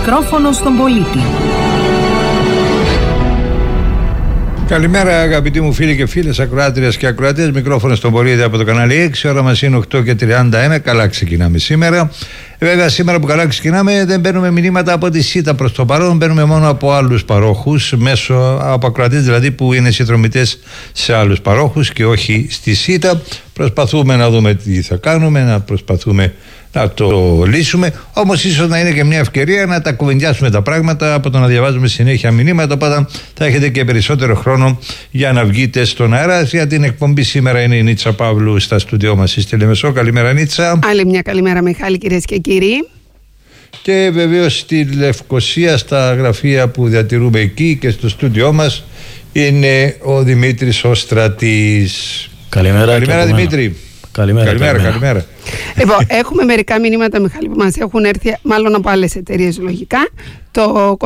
μικρόφωνο στον πολίτη. Καλημέρα αγαπητοί μου φίλοι και φίλες, ακροάτριες και ακροατές. Μικρόφωνο στον πολίτη από το κανάλι 6. Ώρα μας είναι 8:31. Καλά ξεκινάμε σήμερα. Βέβαια, σήμερα που καλά ξεκινάμε, δεν παίρνουμε μηνύματα από τη ΣΥΤΑ προς το παρόν. Παίρνουμε μόνο από άλλους παρόχους, από ακροατές δηλαδή που είναι συνδρομητές σε άλλους παρόχους και όχι στη ΣΥΤΑ. Προσπαθούμε να δούμε τι θα κάνουμε, να προσπαθούμε να το λύσουμε. Όμως ίσως να είναι και μια ευκαιρία να τα κουβεντιάσουμε τα πράγματα από το να διαβάζουμε συνέχεια μηνύματα. Οπότε θα έχετε και περισσότερο χρόνο για να βγείτε στον αέρα. Για την εκπομπή σήμερα είναι η Νίτσα Παύλου στα στούντιό μας στη Λεμεσό. Καλημέρα, Νίτσα. Άλλη μια καλημέρα, Μιχάλη, κυρίες και κύριοι. Και βεβαίως στη Λευκοσία, στα γραφεία που διατηρούμε εκεί και στο στούντιό μας, είναι ο Δημήτρης ο Στρατής. Καλημέρα Δημήτρη. Καλημέρα. Λοιπόν, έχουμε μερικά μηνύματα, Μιχάλη, που μας έχουν έρθει μάλλον από άλλες εταιρείες λογικά. Το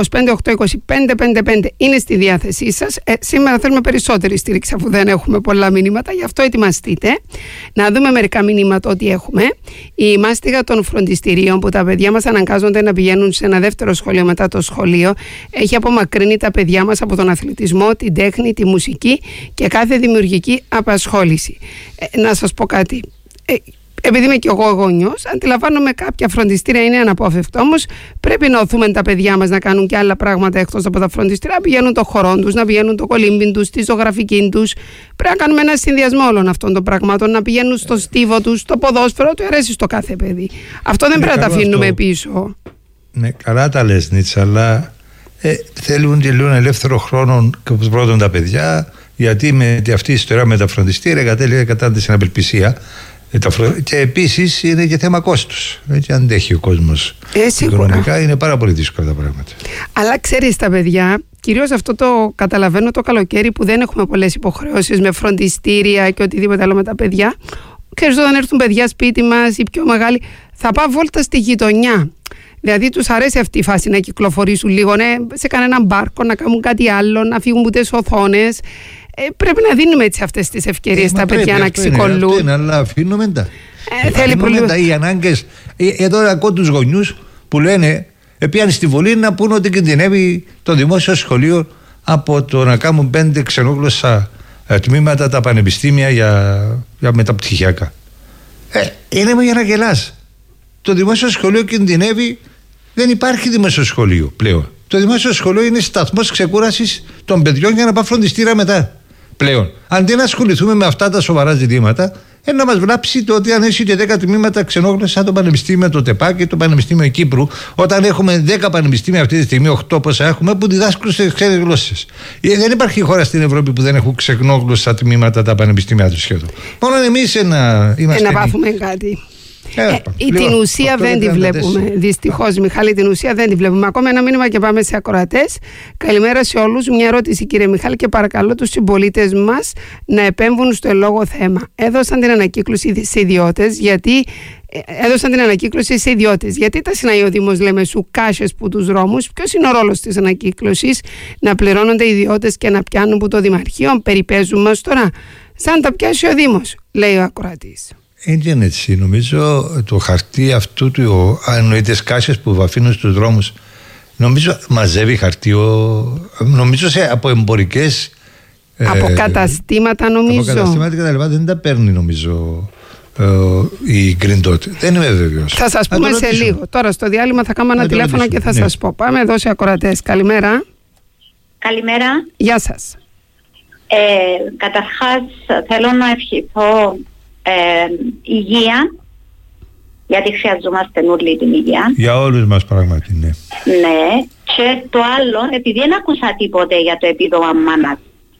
2582555 είναι στη διάθεσή σας. Σήμερα θέλουμε περισσότερη στήριξη αφού δεν έχουμε πολλά μηνύματα, γι' αυτό ετοιμαστείτε. Να δούμε μερικά μηνύματα ότι έχουμε. Η μάστιγα των φροντιστηρίων που τα παιδιά μας αναγκάζονται να πηγαίνουν σε ένα δεύτερο σχολείο μετά το σχολείο έχει απομακρύνει τα παιδιά μας από τον αθλητισμό, την τέχνη, τη μουσική και κάθε δημιουργική απασχόληση. Να σας πω κάτι. Επειδή είμαι και εγώ γονιός, αντιλαμβάνομαι κάποια φροντιστήρια είναι αναπόφευκτο. Όμως πρέπει να οθούμε τα παιδιά μας να κάνουν και άλλα πράγματα εκτός από τα φροντιστήρια, να πηγαίνουν το χορό τους, να πηγαίνουν το κολύμπιν τους, τη ζωγραφική τους. Πρέπει να κάνουμε ένα συνδυασμό όλων αυτών των πραγμάτων, να πηγαίνουν στο στίβο τους, στο ποδόσφαιρο, του αρέσει στο κάθε παιδί. Αυτό δεν πρέπει να τα αφήνουμε πίσω. Ναι, καλά τα λες, Νίτσα, αλλά θέλουν και λίγο ελεύθερο χρόνο πρώτον τα παιδιά, γιατί με αυτή η ιστορία με τα φροντιστήρια κατέληγε κατά την απελπισία. Και επίσης είναι και θέμα κόστους. Έτσι αντέχει ο κόσμος. Οικονομικά είναι πάρα πολύ δύσκολα τα πράγματα. Αλλά ξέρεις, τα παιδιά, κυρίως αυτό το καταλαβαίνω το καλοκαίρι που δεν έχουμε πολλές υποχρεώσεις με φροντιστήρια και οτιδήποτε άλλο με τα παιδιά. Ξέρεις, όταν έρθουν παιδιά σπίτι μας, οι πιο μεγάλοι, θα πάω βόλτα στη γειτονιά. Δηλαδή τους αρέσει αυτή η φάση να κυκλοφορήσουν λίγο, σε κανέναν μπάρκο, να κάνουν κάτι άλλο, να φύγουν από τις οθόνες. Πρέπει να δίνουμε έτσι αυτές τις ευκαιρίες στα παιδιά να ξεκολλούν. Αυτό είναι, αλλά αφήνουμε τα. Θέλει οι ανάγκες. Εδώ ακούω τους γονιούς που λένε, πήγαν στη Βουλή να πούν ότι κινδυνεύει το δημόσιο σχολείο από το να κάνουν 5 ξενόγλωσσα τμήματα τα πανεπιστήμια για μεταπτυχιακά. Είναι για να γελάς. Το δημόσιο σχολείο κινδυνεύει, δεν υπάρχει δημόσιο σχολείο πλέον. Το δημόσιο σχολείο είναι σταθμός ξεκούρασης των παιδιών για να πάνε φροντιστήρα μετά. Πλέον. Αντί να ασχοληθούμε με αυτά τα σοβαρά ζητήματα, να μας βλάψει το ότι αν έχει και 10 τμήματα ξενόγλωσσα σαν το Πανεπιστήμιο το ΤΕΠΑ και το Πανεπιστήμιο Κύπρου, όταν έχουμε 10 πανεπιστήμια αυτή τη στιγμή, 8 πόσα έχουμε, που διδάσκουν σε ξένες γλώσσες. Δεν υπάρχει χώρα στην Ευρώπη που δεν έχουν ξενόγλωσσα τμήματα τα πανεπιστήμια του σχεδόν. Μόνο εμείς είμαστε. Να πάθουμε κάτι. Την ουσία δεν τη βλέπουμε. Δυστυχώς, Μιχάλη, την ουσία δεν τη βλέπουμε. Ακόμα ένα μήνυμα και πάμε σε ακροατές. Καλημέρα σε όλους. Μια ερώτηση, κύριε Μιχάλη, και παρακαλώ τους συμπολίτες μας να επέμβουν στο ελόγω θέμα. Έδωσαν την ανακύκλωση σε ιδιώτες, γιατί τα συνάει ο Δήμος Λεμεσού κάσες που τους δρόμους. Ποιος είναι ο ρόλος της ανακύκλωσης, να πληρώνονται οι ιδιώτες και να πιάνουν που το Δημαρχείο? Περιπέζουν μας τώρα. Σαν τα πιάσει ο Δήμος, λέει ο ακροατής. Είναι έτσι. Νομίζω το χαρτί αυτού του, αν τις κάσες που αφήνουν στους δρόμους, νομίζω μαζεύει χαρτί. Νομίζω από εμπορικές. Από καταστήματα, νομίζω. Από καταστήματα και τα λοιπά δεν τα παίρνει, νομίζω, η Green Dot. Δεν είμαι βέβαιος. Θα σας πούμε σε λίγο. Τώρα στο διάλειμμα θα κάνουμε ένα τηλέφωνο και θα σας πω. Πάμε εδώ σε ακροατές. Καλημέρα. Καλημέρα. Γεια σας. Καταρχάς θέλω να ευχηθώ υγεία, γιατί χρειαζόμαστε όλοι την υγεία. Για όλους μας πράγματι, ναι. Ναι, και το άλλο, επειδή δεν άκουσα τίποτε για το επίδομα μάνας,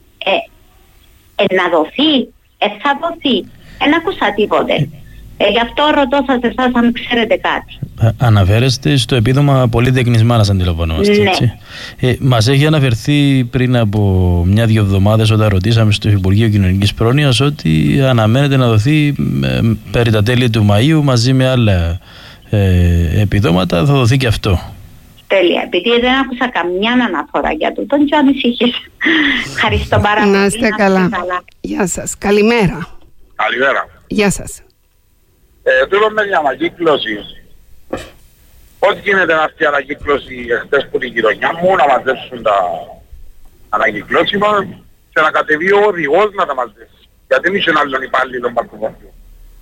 να δοθεί, θα δοθεί, δεν άκουσα τίποτε. Γι' αυτό ρωτώ σας εσάς αν ξέρετε κάτι. Αναφέρεστε στο επίδομα πολύτεκνης μάνας, αντιλαμβανόμαστε, ναι. Έτσι. Μας έχει αναφερθεί πριν από 1-2 εβδομάδες όταν ρωτήσαμε στο Υπουργείο Κοινωνικής Πρόνοιας ότι αναμένεται να δοθεί περί τα τέλη του Μαΐου μαζί με άλλα επιδόματα, θα δοθεί και αυτό. Τέλεια. Επειδή δεν άκουσα καμιά αναφορά για τούτο και ανησυχείς. Ευχαριστώ πάρα πολύ. Να είστε καλά. Γεια σας. Καλημέρα. Καλημέρα. Γεια σας. Θέλω με μια ανακύκλωση Πώς γίνεται να έρθει ανακύκλωση εχθές που την γειτονιά μου, να μαζέψουν τα ανακυκλώσιμα και να κατεβεί ο οδηγός να τα μαζέψει. Γιατί δεν είχε άλλον υπάλληλο παρκοβόφιο.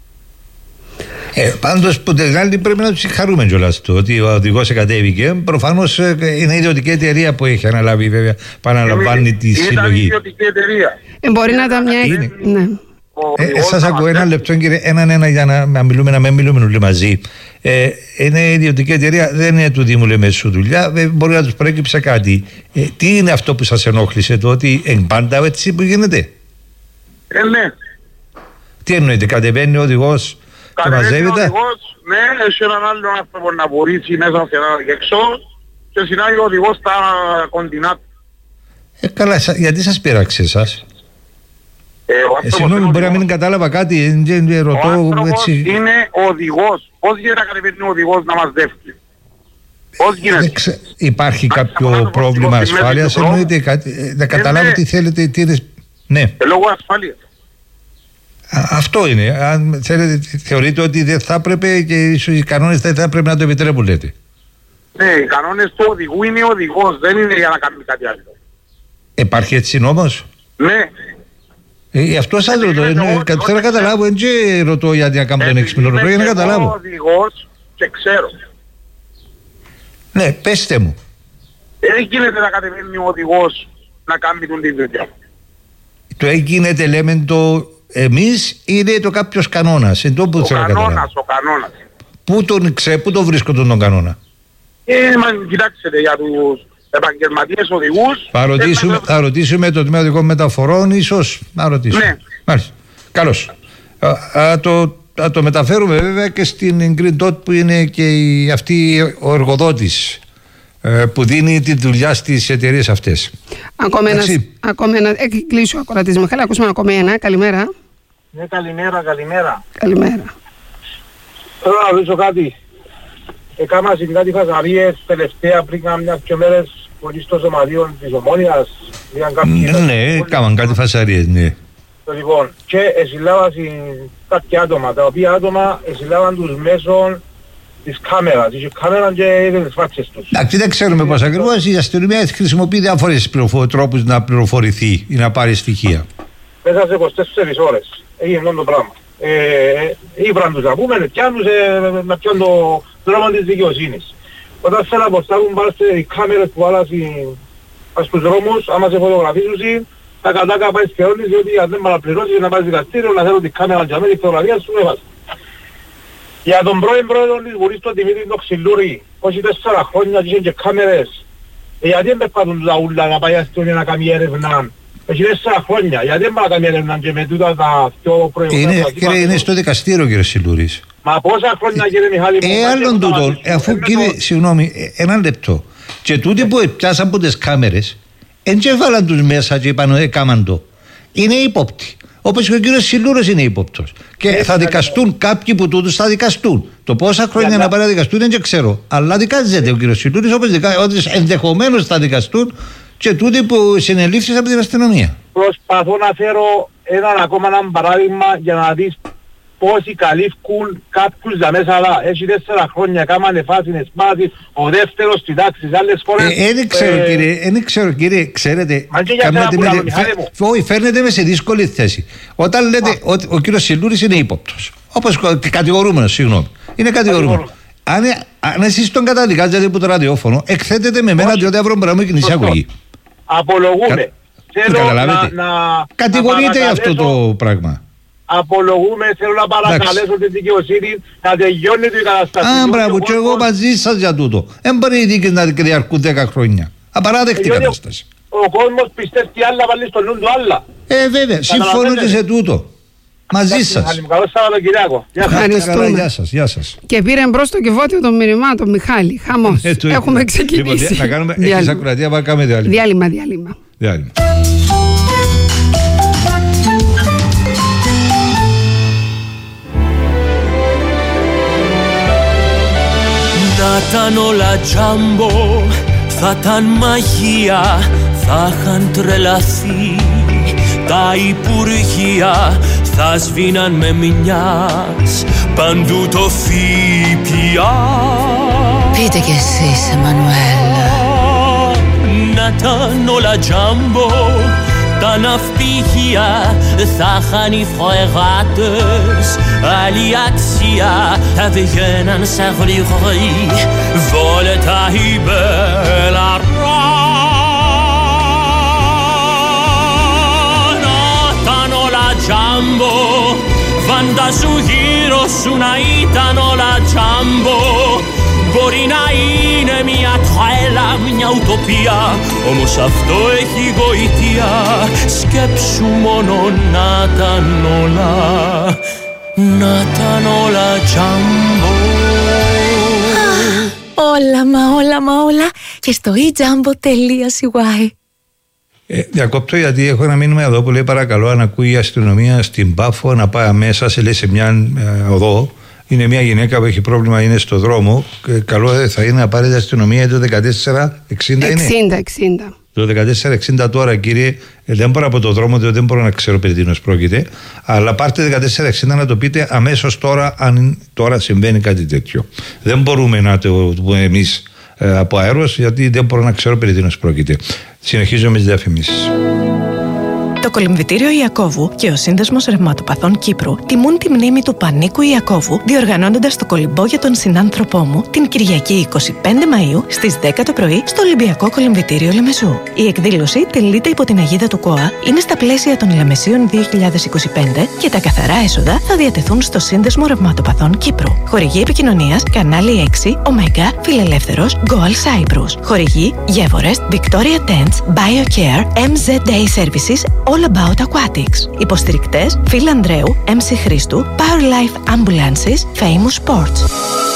Πάντως που τελικά πρέπει να τους συγχαρούμε κιόλας του ότι ο οδηγός κατέβηκε. Προφανώς είναι ιδιωτική εταιρεία που έχει αναλάβει, βέβαια, επαναλαμβάνει τη συλλογή. Ήταν ιδιωτική εταιρεία. Μπορεί να ήταν μια... Ναι. Σας ακούω ένα λεπτό, κύριε, έναν για να μην μιλούμε όλοι μαζί. Είναι ιδιωτική εταιρεία, δεν είναι του Δήμου Λεμεσού δουλειά, μπορεί να τους προέκυψε κάτι. Τι είναι αυτό που σας ενόχλησε, το ότι πάντα έτσι που γίνεται? Ναι. Τι εννοείται, κατεβαίνει ο οδηγός και μαζεύεται? Ο οδηγός, ναι, έχει έναν άλλο άνθρωπο να βορήσει μέσα και να έξω και συνάγει ο οδηγός στα κοντινά. Καλά, γιατί σας πείραξε εσάς? Συγγνώμη, μπορεί να μην κατάλαβα κάτι, ρωτώ. Ο άνθρωπος έτσι. είναι οδηγός. Πώς γίνεται να κατεβαίνει ο οδηγός να μαζεύει? Πώς γίνεται? Υπάρχει κάποιο πρόβλημα ασφάλειας? Εννοείται κάτι, να καταλάβω τι θέλετε, τι είναι. Ναι. Λόγω ασφάλειας. Αυτό είναι. Αν θέλετε, θεωρείτε ότι δεν θα έπρεπε και ίσως οι κανόνες δεν θα έπρεπε να το επιτρέπουν, λέτε? Ναι, οι κανόνες του οδηγού είναι ο οδηγός, δεν είναι για να κάνει κάτι άλλο. Υπάρχει έτσι νόμος? Ναι. Αυτό σας ρωτώ, θέλω να καταλάβω, δεν ρωτώ γιατί να κάνω τον έξυπνο, ρωτώ για να καταλάβω. Είμαι οδηγός και ξέρω. Ναι, πέστε μου. Δεν γίνεται να κατεβαίνει ο οδηγός να κάνει τον τη δουλειά. Το γίνεται, λέμε το εμείς, ή είναι το κάποιος κανόνας? Ο κανόνας. Πού τον βρίσκω τον κανόνα? Κοιτάξτε, για τους επαγγελματίες οδηγούς... Θα ρωτήσουμε το τμήμα οδικών μεταφορών, ίσως να ρωτήσουμε. Ναι. Μάλιστα. Καλώς. Θα το μεταφέρουμε βέβαια και στην Green Dot που είναι και αυτή ο εργοδότης που δίνει τη δουλειά στις εταιρείες αυτές. Ακόμα ένα. Κλείσω ο ακροατής Μιχάλη, ακούσουμε ακόμα ένα. Καλημέρα. Ναι, καλημέρα. Καλημέρα. Θέλω να ρωτήσω κάτι. Έκανα κάτι χαζαρίες τελευταία πριν μια-δυο μέρες πολύ στο σωματείο της Ομόνοιας. Ναι, έκαναν κάτι φασαρίες, ναι. Λοιπόν, και εσυλάβαν κάποια άτομα, τα οποία άτομα εσυλάβαν τους μέσων της κάμερας. Είχε κάμερα και είδε τις φάτσες τους. Εντάξει, δεν ξέρουμε πώς ακριβώς. Η αστυνομία χρησιμοποιεί διάφορες τρόπους να πληροφορηθεί ή να πάρει στοιχεία. Μέσα σε 24 ώρες έγινε αυτό το πράγμα. Ήβραν τους να πούμε, να πιάνουν το δρόμο της δικαιοσύνης. Όταν θέλω να αποστάγουν πάρουν οι κάμερες που βάλαν στους δρόμους, άμα σε φωτογραφίζουν, τα κατάκα πάει σχεδόν, διότι αν δεν παραπληρώσεις να πάει δικαστήριο, να θέλουν την κάμερα για μένα, τη φωτογραφία σου έβαζε. Για τον πρώην πρόεδρο της Βουλής, τον Δημήτρη τον Ξυλούρη, όχι 4 χρόνια και είχε και κάμερες, γιατί δεν πετπάτουν τα ούλα να πάει αστυνομία να κάνει έρευνα? Έχει 4 χρόνια, γιατί δεν πάει να κάνει έρευνα και με τούτα τα πιο προηγούμενα? Κύριε, είναι στο δικαστήριο, κύριε Ξυλούρης. Μα πόσα χρόνια, κύριε Μιχάλη? Άλλον τούτο, αφού κύριε, συγγνώμη, ένα λεπτό. Και τούτοι που πιάσαν από τις κάμερες, δεν έβαλαν τους μέσα και είπαν έκαναν το. Είναι ύποπτοι. Όπως και ο κύριος Σιλούρος είναι ύποπτος. Και θα δικαστούν κάποιοι που τούτους θα δικαστούν. Το πόσα χρόνια να πάνε να δικαστούν δεν ξέρω. Αλλά δικάζεται ο κύριος Σιλούρης, όπως ενδεχομένως θα δικαστούν και τούτοι που συνελήφθησαν από την αστυνομία. Προσπαθώ να φέρω ακόμα ένα παράδειγμα για να δεις πόσοι καλύφκουν κάποιους για μέσα, αλλά έχει 4 χρόνια κάμανε φάσινες σπάσεις, ο δεύτερος στη τάξη στις άλλες χώρες. Δεν ξέρω κύριε, ξέρετε, όχι, φέρνετε με σε δύσκολη θέση. Όταν λέτε ότι ο κύριος Σιλούρης είναι ύποπτος, όπως κατηγορούμενος, συγγνώμη, είναι κατηγορούμενος. Αν εσείς τον καταδικάζετε από το ραδιόφωνο, εκθέτετε με μένα διότι αύριο μπορεί να μου γίνει εισαγωγή. Απολογούμε. Κατηγορείτε αυτό το πράγμα. Απολογούμε, θέλω να παρακαλέσω την δικαιοσύνη να τελειώνει την κατάσταση. Μπράβο, και εγώ μαζί σας για τούτο. Δεν μπορεί οι δίκες να διαρκούν 10 χρόνια. Απαράδεκτη κατάσταση. Ο κόσμος πιστεύει άλλα πάλι στο νου του άλλα. Βέβαια, συμφωνώ και σε τούτο. Μαζί σας. Καλό Σαββατοκυριακό. Γεια σας. Και πήρε μπρος το κυβότιο των μηνυμάτων, Μιχάλη. Χαμός. Έχουμε ξεκινήσει. Να κάνουμε εξής ακροατία, να κάνουμε διάλειμμα. Διάλειμμα. Να ήταν όλα τζάμπο, θα ήταν μαγεία, θα είχαν τρελαθεί τα υπουργεία, θα σβήναν με μιας παντού το ΦΠΑ. Πείτε κι εσείς, Εμμανουέλ. Να ήταν όλα τζάμπο, τα ναυπηγεία θα είχαν οι φρεγάτες, άλλη αξία θα βγαίναν σε γλυγρή βόλετα η μπελαρά. Να ήταν όλα τζάμπο, φαντάσου γύρω σου να ήταν όλα τζάμπο. Μπορεί να είναι μια τρέλα, μια ουτοπία, όμως αυτό έχει γοητεία. Σκέψου μόνο να ήταν όλα, να ήταν όλα τζάμπο. Όλα και στο ejumbo.cy. Διακόπτω γιατί έχω ένα μήνυμα εδώ που λέει παρακαλώ αν ακούει η αστυνομία στην Πάφο να πάει αμέσα σε μια οδό. Είναι μια γυναίκα που έχει πρόβλημα, είναι στο δρόμο. Καλό θα είναι να πάρει την αστυνομία το 1460 είναι. 60. Το 1460 τώρα, κύριε, δεν μπορώ από το δρόμο, διότι δεν μπορώ να ξέρω περί τίνος πρόκειται. Αλλά πάρτε 1460 να το πείτε αμέσως τώρα, αν τώρα συμβαίνει κάτι τέτοιο. Δεν μπορούμε να το πούμε εμείς από αέρος, γιατί δεν μπορώ να ξέρω περί τίνος πρόκειται. Συνεχίζω με τις διαφημίσεις. Το Κολυμβητήριο Ιακώβου και ο Σύνδεσμος Ρευματοπαθών Κύπρου τιμούν τη μνήμη του Πανίκου Ιακώβου, διοργανώνοντας το κολυμπό για τον συνάνθρωπό μου την Κυριακή 25 Μαΐου στις 10 το πρωί στο Ολυμπιακό Κολυμβητήριο Λεμεσού. Η εκδήλωση τελείται υπό την αιγίδα του ΚΟΑ, είναι στα πλαίσια των Λεμεσίων 2025 και τα καθαρά έσοδα θα διατεθούν στο Σύνδεσμο Ρευματοπαθών Κύπρου. Χορηγή επικοινωνίας Κανάλι 6, Omega, Φιλελεύθερος, Goal Cyprus. Χορηγή Geforest, Victoria Tents, BioCare, MZA Services, All About Aquatics. Υποστηρικτές Φίλ Ανδρέου, MC Χρήστου, Power Life Ambulances, Famous Sports.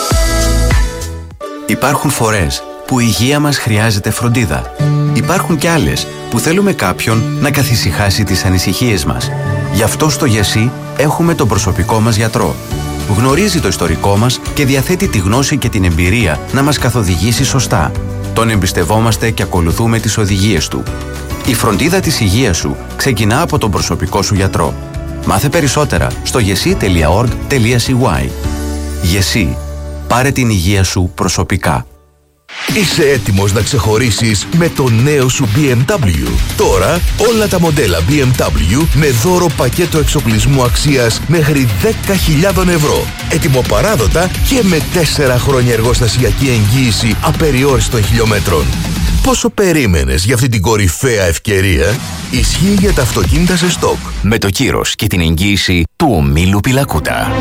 Υπάρχουν φορές που η υγεία μας χρειάζεται φροντίδα. Υπάρχουν κι άλλες που θέλουμε κάποιον να καθησυχάσει τις ανησυχίες μας. Γι' αυτό στο ΓΕΣΥ έχουμε τον προσωπικό μας γιατρό. Γνωρίζει το ιστορικό μας και διαθέτει τη γνώση και την εμπειρία να μας καθοδηγήσει σωστά. Τον εμπιστευόμαστε και ακολουθούμε τις οδηγίες του. Η φροντίδα της υγείας σου ξεκινά από τον προσωπικό σου γιατρό. Μάθε περισσότερα στο gesi.org.cy. GESI. Πάρε την υγεία σου προσωπικά. Είσαι έτοιμος να ξεχωρίσεις με το νέο σου BMW. Τώρα όλα τα μοντέλα BMW με δώρο πακέτο εξοπλισμού αξίας μέχρι 10.000 ευρώ. Έτοιμο παράδοτα και με 4 χρόνια εργοστασιακή εγγύηση απεριόριστων χιλιόμετρων. Πόσο περίμενες για αυτή την κορυφαία ευκαιρία? Ισχύει για τα αυτοκίνητα σε στόκ. Με το κύρος και την εγγύηση του ομίλου Πιλακούτα.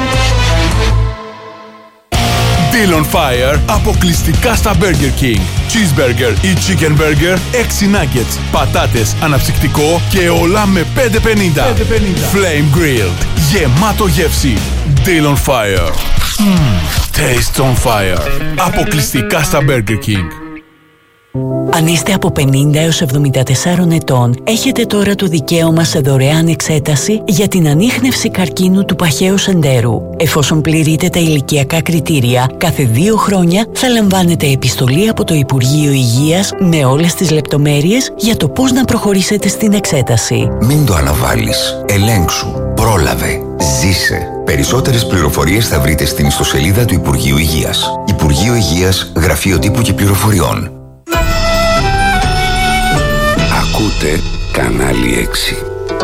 Deal on Fire αποκλειστικά στα Burger King. Cheeseburger ή Chicken Burger, 6 nuggets, πατάτες, αναψυκτικό και όλα με 5,50. Flame Grilled. Γεμάτο γεύση. Deal on Fire. Taste on Fire. Αποκλειστικά στα Burger King. Αν είστε από 50 έως 74 ετών, έχετε τώρα το δικαίωμα σε δωρεάν εξέταση για την ανίχνευση καρκίνου του παχαίου σεντέρου. Εφόσον πληρείτε τα ηλικιακά κριτήρια, κάθε 2 χρόνια θα λαμβάνετε επιστολή από το Υπουργείο Υγείας με όλες τις λεπτομέρειες για το πώς να προχωρήσετε στην εξέταση. Μην το αναβάλεις. Ελέγξου. Πρόλαβε. Ζήσε. Περισσότερες πληροφορίες θα βρείτε στην ιστοσελίδα του Υπουργείου Υγείας. Υπουργείο Υγείας, Γραφείο Τύπου και Πληροφοριών. Ακούτε Κανάλι 6.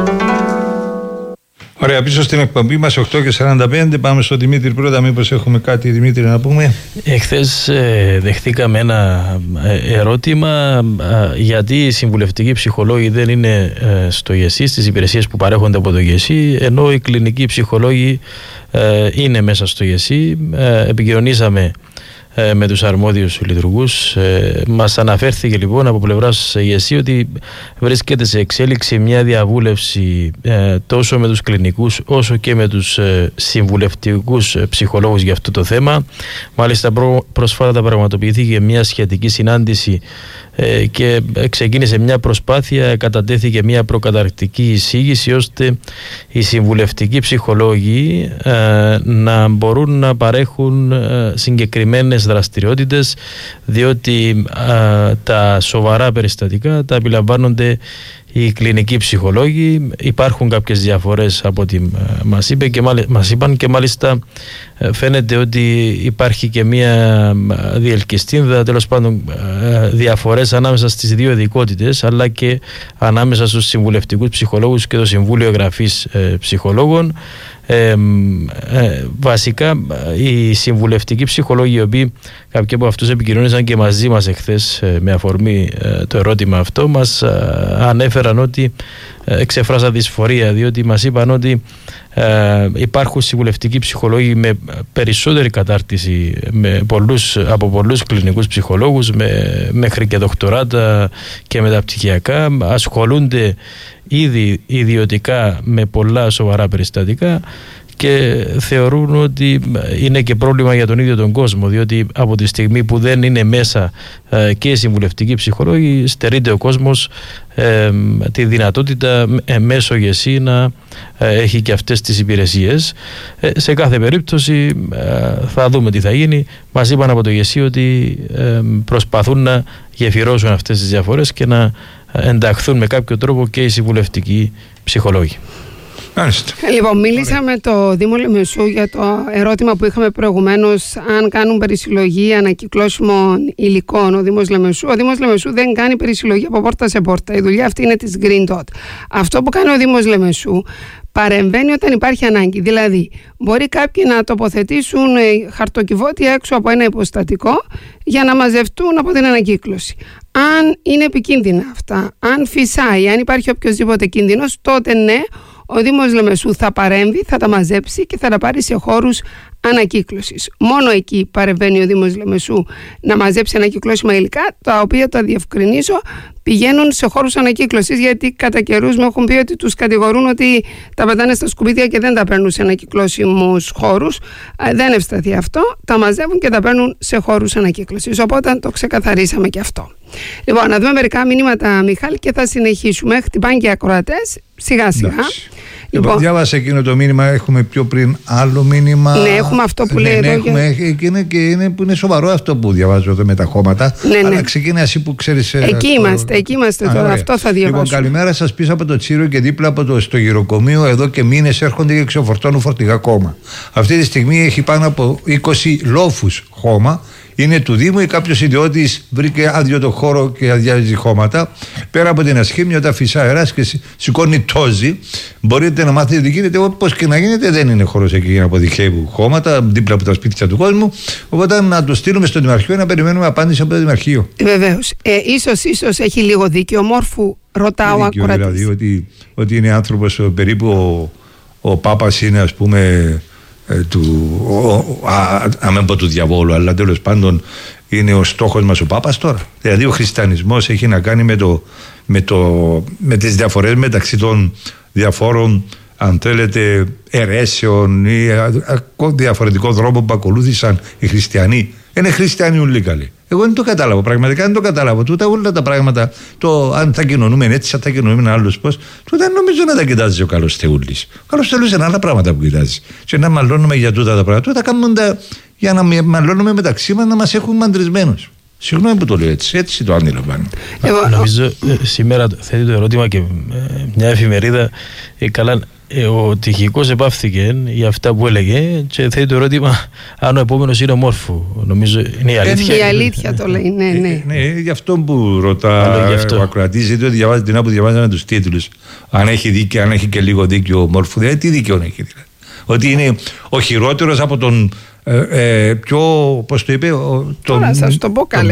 Ωραία, πίσω στην εκπομπή μας 8:45. Πάμε στον Δημήτρη πρώτα, μήπως έχουμε κάτι, Δημήτρη, να πούμε. Εχθές δεχτήκαμε ένα ερώτημα γιατί οι συμβουλευτικοί ψυχολόγοι δεν είναι στο ΓΕΣΥ, στις υπηρεσίες που παρέχονται από το ΓΕΣΥ, ενώ οι κλινικοί ψυχολόγοι είναι μέσα στο ΓΕΣΥ. Επικοινωνήσαμε με τους αρμόδιους λειτουργούς. Μας αναφέρθηκε λοιπόν από πλευράς ΓΕΣΥ ότι βρίσκεται σε εξέλιξη μια διαβούλευση τόσο με τους κλινικούς όσο και με τους συμβουλευτικούς ψυχολόγους για αυτό το θέμα. Μάλιστα πρόσφατα πραγματοποιήθηκε μια σχετική συνάντηση και ξεκίνησε μια προσπάθεια, κατατέθηκε μια προκαταρκτική εισήγηση ώστε οι συμβουλευτικοί ψυχολόγοι να μπορούν να παρέχουν συγκεκριμένες δραστηριότητες, διότι τα σοβαρά περιστατικά τα επιλαμβάνονται οι κλινικοί ψυχολόγοι. Υπάρχουν κάποιες διαφορές από ό,τι μας είπαν και μάλιστα φαίνεται ότι υπάρχει και μια διελκυστίνδα, τέλος πάντων διαφορές ανάμεσα στις δύο ειδικότητες, αλλά και ανάμεσα στους συμβουλευτικούς ψυχολόγους και το Συμβούλιο Εγγραφής Ψυχολόγων. Βασικά οι συμβουλευτικοί ψυχολόγοι, οι οποίοι κάποιοι από αυτούς επικοινωνήσαν και μαζί μας εχθές με αφορμή το ερώτημα αυτό, μας ανέφεραν ότι εξεφράσαν δυσφορία, διότι μας είπαν ότι υπάρχουν συμβουλευτικοί ψυχολόγοι με περισσότερη κατάρτιση από πολλούς κλινικούς ψυχολόγους, μέχρι και δοκτοράτα και μεταπτυχιακά, ασχολούνται ήδη ιδιωτικά με πολλά σοβαρά περιστατικά και θεωρούν ότι είναι και πρόβλημα για τον ίδιο τον κόσμο, διότι από τη στιγμή που δεν είναι μέσα και οι συμβουλευτικοί ψυχολόγοι, στερείται ο κόσμος τη δυνατότητα μέσω ΓΕΣΥ να έχει και αυτές τις υπηρεσίες. Σε κάθε περίπτωση θα δούμε τι θα γίνει. Μας είπαν από το ΓΕΣΥ ότι προσπαθούν να γεφυρώσουν αυτές τις διαφορές και να ενταχθούν με κάποιο τρόπο και οι συμβουλευτικοί ψυχολόγοι. Λοιπόν, μίλησα με το Δήμο Λεμεσού για το ερώτημα που είχαμε προηγουμένως, αν κάνουν περισυλλογή ανακυκλώσιμων υλικών ο Δήμος Λεμεσού. Ο Δήμος Λεμεσού δεν κάνει περισυλλογή από πόρτα σε πόρτα. Η δουλειά αυτή είναι της Green Dot. Αυτό που κάνει ο Δήμος Λεμεσού, παρεμβαίνει όταν υπάρχει ανάγκη. Δηλαδή, μπορεί κάποιοι να τοποθετήσουν χαρτοκιβώτια έξω από ένα υποστατικό για να μαζευτούν από την ανακύκλωση. Αν είναι επικίνδυνα αυτά, αν φυσάει, αν υπάρχει οποιοσδήποτε κίνδυνος, τότε ναι, ο Δήμος Λεμεσού θα παρέμβει, θα τα μαζέψει και θα τα πάρει σε χώρους ανακύκλωσης. Μόνο εκεί παρεμβαίνει ο Δήμος Λεμεσού να μαζέψει ανακυκλώσιμα υλικά, τα οποία, τα διευκρινίζω, πηγαίνουν σε χώρους ανακύκλωσης, γιατί κατά καιρούς μου έχουν πει ότι τους κατηγορούν ότι τα πετάνε στα σκουπίδια και δεν τα παίρνουν σε ανακυκλώσιμους χώρους. Δεν ευσταθεί αυτό, τα μαζεύουν και τα παίρνουν σε χώρους ανακύκλωσης. Οπότε το ξεκαθαρίσαμε και αυτό. Λοιπόν, να δούμε μερικά μηνύματα, Μιχάλη, και θα συνεχίσουμε. Χτυπάνε και οι ακροατές, σιγά σιγά. Λοιπόν, διάβασα εκείνο το μήνυμα. Έχουμε πιο πριν άλλο μήνυμα. Ναι, έχουμε αυτό που λέει εδώ. Που είναι σοβαρό αυτό που διαβάζω εδώ με τα χώματα. Ναι, αλλά ξεκινά εσύ που ξέρεις. Εκεί είμαστε τώρα. Αυτό θα διαβάσω. Λοιπόν, καλημέρα σας, πίσω από το Τσίρο και δίπλα από στο γυροκομείο. Εδώ και μήνες έρχονται και ξεφορτώνουν φορτηγά χώμα. Αυτή τη στιγμή έχει πάνω από 20 λόφους χώμα. Είναι του Δήμου ή κάποιος ιδιώτης βρήκε άδειο το χώρο και αδειάζει χώματα. Πέρα από την ασχήμια, όταν φυσά αέρας και σηκώνει τόζι, μπορείτε να μάθετε τι γίνεται. Όπως και να γίνεται, δεν είναι χώρος εκεί για να αποδειχεύουν χώματα δίπλα από τα σπίτια του κόσμου. Οπότε να το στείλουμε στο Δημαρχείο να περιμένουμε απάντηση από το Δημαρχείο. Βεβαίως. Ίσως έχει λίγο δίκιο. Μόρφου, ρωτάω ακροατής. Δηλαδή ότι είναι άνθρωπος περίπου ο Πάπας είναι, ας πούμε, αμεν πω του διαβόλου, αλλά τέλος πάντων είναι ο στόχος μας ο Πάπας τώρα. Δηλαδή ο χριστιανισμός έχει να κάνει με τις διαφορές μεταξύ των διαφόρων, αν θέλετε, αιρέσεων ή διαφορετικών δρόμων που ακολούθησαν οι χριστιανοί. Είναι χριστιανοί όλοι καλοί. Εγώ δεν το κατάλαβα. Πραγματικά δεν το κατάλαβα. Τούτα όλα τα πράγματα, αν θα κοινωνούμε έτσι, αν θα κοινωνούμε άλλο πώ, τούτα νομίζω να τα κοιτάζει ο καλός Θεούλης. Ο καλός Θεούλης είναι άλλα πράγματα που κοιτάζει. Και να μαλώνουμε για τούτα τα πράγματα. Τούτα κάνουμε για να μαλώνουμε μεταξύ μας, να μας έχουν μαντρισμένους. Συγγνώμη που το λέω έτσι, έτσι το αντιλαμβάνω. Νομίζω σήμερα θέτει το ερώτημα και μια εφημερίδα, ο τυχικός επάφθηκε για αυτά που έλεγε και θέτει το ερώτημα αν ο επόμενος είναι ο Μόρφου. Νομίζω είναι η αλήθεια. Η αλήθεια το λέει, ναι. Ναι, γι' αυτό που ρωτά ο ακροατής, γιατί διαβάζει την που διαβάζαμε τους τίτλους. Αν έχει δίκιο, αν έχει και λίγο δίκιο ο Μόρφου, δηλαδή τι δίκιο έχει δηλαδή. Ότι είναι ο χειρότερος από τον πιο, πώς το είπε, τώρα σας το πω καλέ,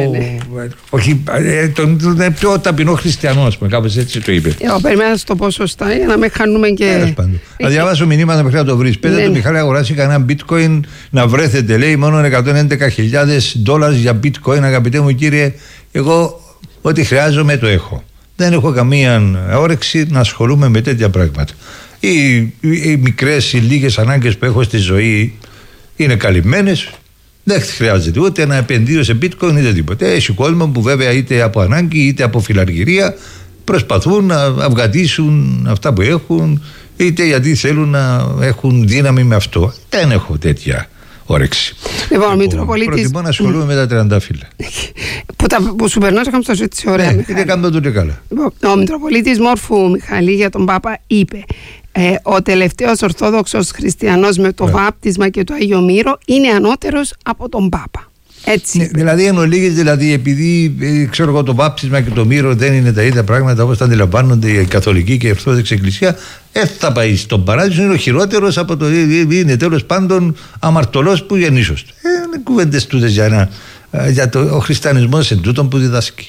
τον πιο ταπεινό χριστιανό, ας πούμε, κάπως έτσι το είπε. Εγώ περιμένω να το πω σωστά για να μην χάνουμε και... Θα διαβάσω μηνύματα μέχρι να το βρεις. Πέτε το Μιχάλη αγοράσει κανένα bitcoin να βρέθετε, λέει, μόνο $111,000 για bitcoin, αγαπητέ μου κύριε. Εγώ ό,τι χρειάζομαι το έχω. Δεν έχω καμία όρεξη να ασχολούμαι με τέτοια πράγματα. Οι μικρές, οι λίγες ανάγκες που έχω στη ζωή είναι καλυμμένες. Δεν χρειάζεται ούτε να επενδύω σε bitcoin είτε τίποτα. Έχει κόσμο που βέβαια είτε από ανάγκη είτε από φιλαργυρία προσπαθούν να αυγατήσουν αυτά που έχουν, είτε γιατί θέλουν να έχουν δύναμη με αυτό. Δεν έχω τέτοια όρεξη. Λοιπόν, ο Μητροπολίτης. Προτιμώ να ασχολούμαι με τα τριαντάφυλλα. Που σου περνάς είχαμε στο έτσι ωραία. Ναι, δεν κάνουμε τότε καλά. Ο Μητροπολίτης Μόρφου Μιχαλή για τον Πάπα είπε: ο τελευταίος Ορθόδοξος Χριστιανός με το βάπτισμα και το Άγιο Μύρο είναι ανώτερος από τον Πάπα. Έτσι. Ναι, δηλαδή εν ολίγης, δηλαδή επειδή ξέρω εγώ το βάπτισμα και το μύρο δεν είναι τα ίδια πράγματα όπως τα αντιλαμβάνονται η Καθολική και η Ορθόδοξη Εκκλησία, θα πάει στον παράδεισο, είναι ο χειρότερος από το είναι τέλος πάντων αμαρτωλός που γεννήσος του. Είναι κουβέντες τούτες για ο χριστιανισμός εν τούτον που διδάσκει.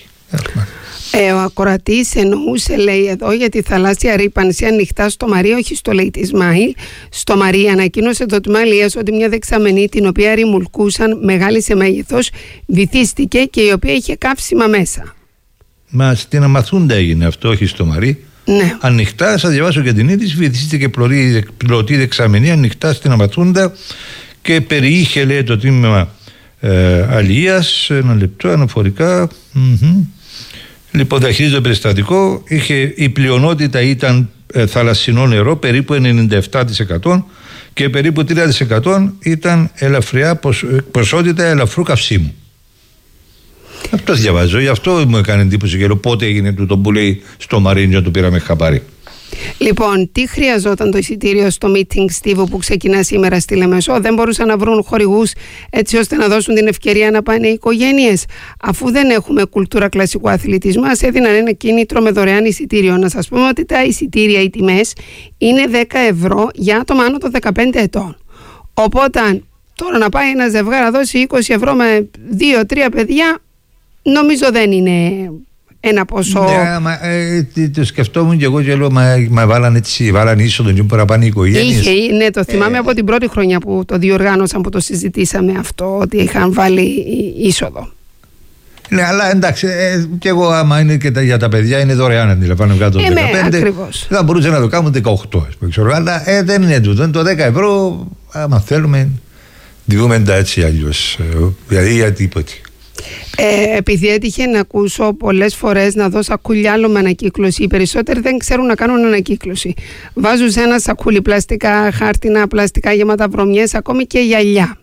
Ο ακροατής εννοούσε, λέει εδώ, για τη θαλάσσια ρύπανση ανοιχτά στο Μαρί, όχι στο λέει τη Ισμαήλ. Στο Μαρί ανακοίνωσε το τμήμα Αλίας ότι μια δεξαμενή την οποία ρημουλκούσαν μεγάλη σε μέγεθος βυθίστηκε και η οποία είχε καύσιμα μέσα. Μα στην Αμαθούντα έγινε αυτό, όχι στο Μαρί. Ναι. Ανοιχτά, θα διαβάσω και την είδηση, βυθίστηκε πλωτή δεξαμενή ανοιχτά στην Αμαθούντα και περιείχε, λέει, το τμήμα Αλίας. Ένα λεπτό, αναφορικά. Λοιπόν, διαχειρίζει το περιστατικό. Η πλειονότητα ήταν θαλασσινό νερό, περίπου 97%, και περίπου 3% ήταν ελαφριά ποσότητα ελαφρού καυσίμου. Αυτό διαβάζω, γι' αυτό μου έκανε εντύπωση και λέω πότε έγινε τούτο που λέει στο Μαρίνιο, το πήραμε χαμπάρι. Λοιπόν, τι χρειαζόταν το εισιτήριο στο meeting Στίβου που ξεκινά σήμερα στη Λεμεσό? Δεν μπορούσαν να βρουν χορηγούς έτσι ώστε να δώσουν την ευκαιρία να πάνε οι οικογένειες? Αφού δεν έχουμε κουλτούρα κλασικού αθλητισμού, μας έδιναν ένα κίνητρο με δωρεάν εισιτήριο. Να σας πούμε ότι τα εισιτήρια, οι τιμές είναι 10 ευρώ για άτομα άνω των 15 ετών. Οπότε τώρα να πάει ένα ζευγάρι να δώσει 20 ευρώ με 2-3 παιδιά, νομίζω δεν είναι ένα ποσό. Ναι, το σκεφτόμουν και εγώ και λέω, μα βάλανε είσοδο και μπορεί να πάνε οι οικογένειες. Ναι, το θυμάμαι από την πρώτη χρονιά που το διοργάνωσαν, που το συζητήσαμε αυτό, ότι είχαν βάλει είσοδο. Ναι, αλλά εντάξει, και εγώ άμα είναι και για τα παιδιά είναι δωρεάν, αντιλαμβάνω κάτω από 15. Ακριβώς. Θα μπορούσε να το κάνουν 18, ξέρω, αλλά δεν είναι τούτο. Είναι το 10 ευρώ, άμα θέλουμε, διούμε τα έτσι αλλιώς. Δηλαδή για τίποτε. Επειδή έτυχε να ακούσω πολλές φορές να δω σακούλια άλλο με ανακύκλωση, οι περισσότεροι δεν ξέρουν να κάνουν ανακύκλωση. Βάζουν σε ένα σακούλι πλαστικά, χάρτινα, πλαστικά γεμάτα βρωμιές, ακόμη και γυαλιά.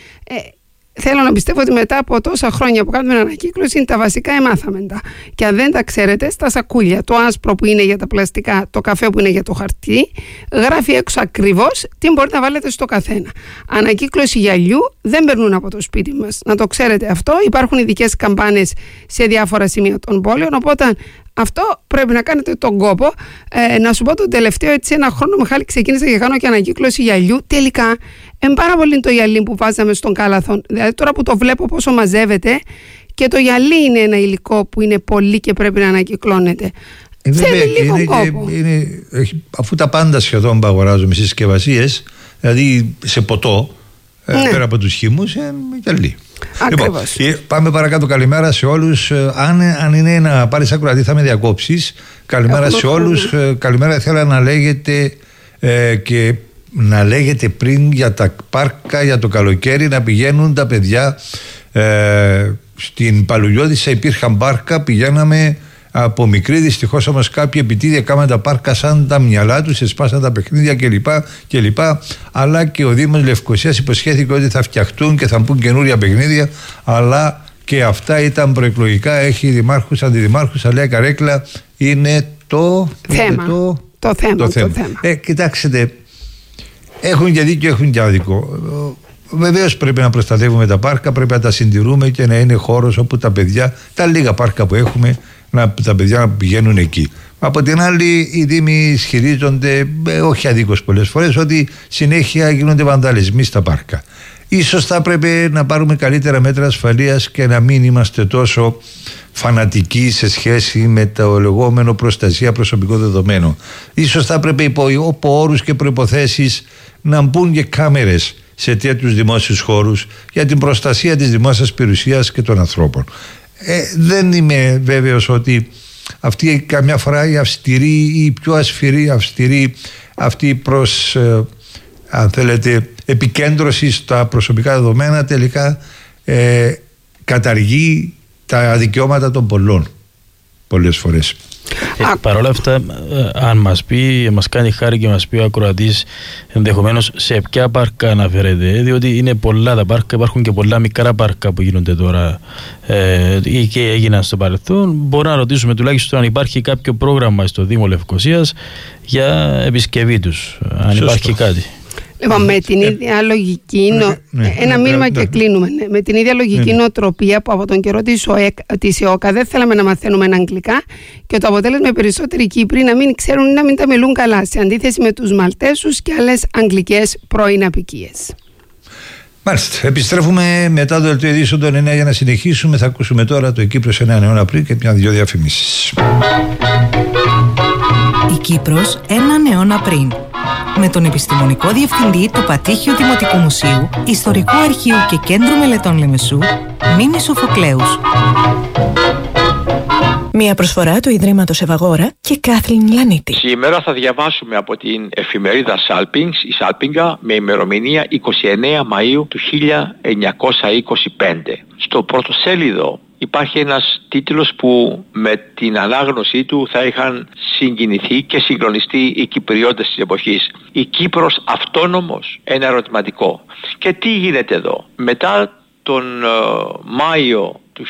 Θέλω να πιστεύω ότι μετά από τόσα χρόνια που κάνουμε ανακύκλωση, τα βασικά εμάθαμε τα. Και αν δεν τα ξέρετε, στα σακούλια, το άσπρο που είναι για τα πλαστικά, το καφέ που είναι για το χαρτί, γράφει έξω ακριβώς τι μπορείτε να βάλετε στο καθένα. Ανακύκλωση γυαλιού δεν περνούν από το σπίτι μας. Να το ξέρετε αυτό. Υπάρχουν ειδικές καμπάνες σε διάφορα σημεία των πόλεων. Οπότε αυτό πρέπει να κάνετε τον κόπο. Να σου πω το τελευταίο, έτσι, ένα χρόνο, Μιχάλη, ξεκίνησα και κάνω και ανακύκλωση γυαλιού. Τελικά, πάρα πολύ το γυαλί που βάζαμε στον κάλαθον. Δηλαδή, τώρα που το βλέπω πόσο μαζεύεται, και το γυαλί είναι ένα υλικό που είναι πολύ και πρέπει να ανακυκλώνεται. Θέλει λίγο κόπο. Αφού τα πάντα σχεδόν που αγοράζουμε στις συσκευασίες, δηλαδή σε ποτό, πέρα από τους χύμους, γυαλί. Λοιπόν, πάμε παρακάτω. Καλημέρα σε όλους. Αν είναι να πάρεις ακροατή θα με διακόψεις. Καλημέρα σε όλους. Καλημέρα, ήθελα να λέγεται και να λέγεται πριν για τα πάρκα για το καλοκαίρι, να πηγαίνουν τα παιδιά στην Παλουλιώδησα. Υπήρχαν πάρκα, πηγαίναμε από μικρή. Δυστυχώς όμως κάποιοι επιτίδια έκαναν τα πάρκα σαν τα μυαλά τους, εσπάσαν τα παιχνίδια κλπ. Αλλά και ο Δήμος Λευκωσίας υποσχέθηκε ότι θα φτιαχτούν και θα μπουν καινούρια παιχνίδια, αλλά και αυτά ήταν προεκλογικά. Έχει δημάρχους, αντιδημάρχους, αλλά καρέκλα είναι το θέμα. Κοιτάξτε, έχουν και δίκιο, έχουν και άδικο. Βεβαίως πρέπει να προστατεύουμε τα πάρκα, πρέπει να τα συντηρούμε και να είναι χώρος όπου τα παιδιά, τα λίγα πάρκα που έχουμε, τα παιδιά να πηγαίνουν εκεί. Από την άλλη, οι δήμοι ισχυρίζονται, όχι αδίκως πολλές φορές, ότι συνέχεια γίνονται βανδαλισμοί στα πάρκα. Ίσως θα έπρεπε να πάρουμε καλύτερα μέτρα ασφαλείας και να μην είμαστε τόσο φανατικοί σε σχέση με το λεγόμενο προστασία προσωπικών δεδομένων. Ίσως θα έπρεπε υπό όρους και προϋποθέσεις να μπουν και κάμερες σε τέτοιους δημόσιους χώρους για την προστασία της δημόσιας περιουσίας και των ανθρώπων. Δεν είμαι βέβαιος ότι αυτή καμιά φορά η αυστηρή ή η πιο αυστηρή αυτή προς αν θέλετε επικέντρωση στα προσωπικά δεδομένα τελικά καταργεί τα δικαιώματα των πολλών πολλές φορές. Παρ' όλα αυτά, αν μας κάνει χάρη και μας πει ο ακροατής ενδεχομένως σε ποια πάρκα αναφέρεται, διότι είναι πολλά τα πάρκα, υπάρχουν και πολλά μικρά πάρκα που γίνονται τώρα ή και έγιναν στο παρελθόν. Μπορούμε να ρωτήσουμε τουλάχιστον αν υπάρχει κάποιο πρόγραμμα στο Δήμο Λευκωσίας για επισκευή τους, αν υπάρχει κάτι. Λοιπόν, με την ίδια λογική, ένα μήνυμα και κλείνουμε. Με την ίδια λογική νοοτροπία που από τον καιρό της ΙΟΚΑ δεν θέλαμε να μαθαίνουμε αγγλικά και το αποτέλεσμα οι περισσότεροι Κύπροι να μην ξέρουν ή να μην τα μιλούν καλά, σε αντίθεση με τους Μαλτέσους και άλλες αγγλικές πρώην απικίες. Μάλιστα. Επιστρέφουμε μετά το δελτίο ειδήσεων των 9 για να συνεχίσουμε. Θα ακούσουμε τώρα το «Η Κύπρος 9 αιώνα πριν» και μια-δυο διαφημίσεις. Η Κύπρος 1 αιώνα πριν. Με τον επιστημονικό διευθυντή του Πατήχιου Δημοτικού Μουσείου, Ιστορικού Αρχείου και Κέντρου Μελετών Λεμεσού, Μίμη Σοφοκλέους. Μια προσφορά του Ιδρύματος Ευαγόρα και Κάθλιν Λανίτη. Σήμερα θα διαβάσουμε από την εφημερίδα Σάλπινγκς, η Σάλπιγγα, με ημερομηνία 29 Μαΐου του 1925. Στο πρωτοσέλιδο υπάρχει ένας τίτλος που με την ανάγνωσή του θα είχαν συγκινηθεί και συγκλονιστεί οι Κυπριώτες της εποχής. Η Κύπρος αυτόνομος, ένα ερωτηματικό. Και τι γίνεται εδώ? Μετά τον Μάιο του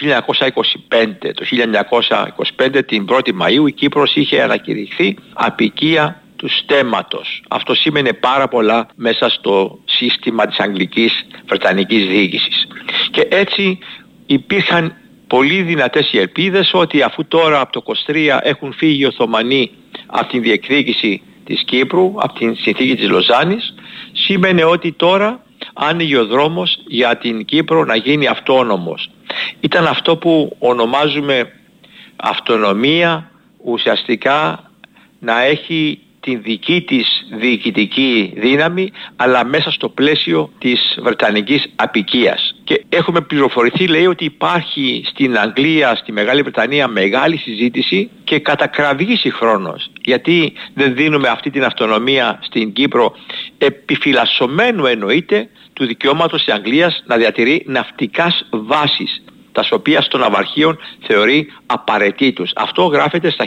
1925, το 1925 την 1η Μαΐου η Κύπρος είχε ανακηρυχθεί απικία του στέμματος. Αυτό σήμαινε πάρα πολλά μέσα στο σύστημα της Αγγλικής Βρετανικής διοίκησης. Και έτσι υπήρχαν πολύ δυνατές οι ελπίδες ότι αφού τώρα από το 23 έχουν φύγει οι Οθωμανοί από την διεκδίκηση της Κύπρου, από την συνθήκη της Λοζάνης, σήμαινε ότι τώρα άνοιγε ο δρόμος για την Κύπρο να γίνει αυτόνομος. Ήταν αυτό που ονομάζουμε αυτονομία, ουσιαστικά να έχει την δική της διοικητική δύναμη, αλλά μέσα στο πλαίσιο της Βρετανικής απικίας. Και έχουμε πληροφορηθεί, λέει, ότι υπάρχει στην Αγγλία, στη Μεγάλη Βρετανία, μεγάλη συζήτηση και κατακραυγή συγχρόνως. Γιατί δεν δίνουμε αυτή την αυτονομία στην Κύπρο, επιφυλασσομένου εννοείται του δικαιώματος της Αγγλίας να διατηρεί ναυτικάς βάσεις, τα οποία στο ναυαρχείο θεωρεί απαραίτητους. Αυτό γράφεται στα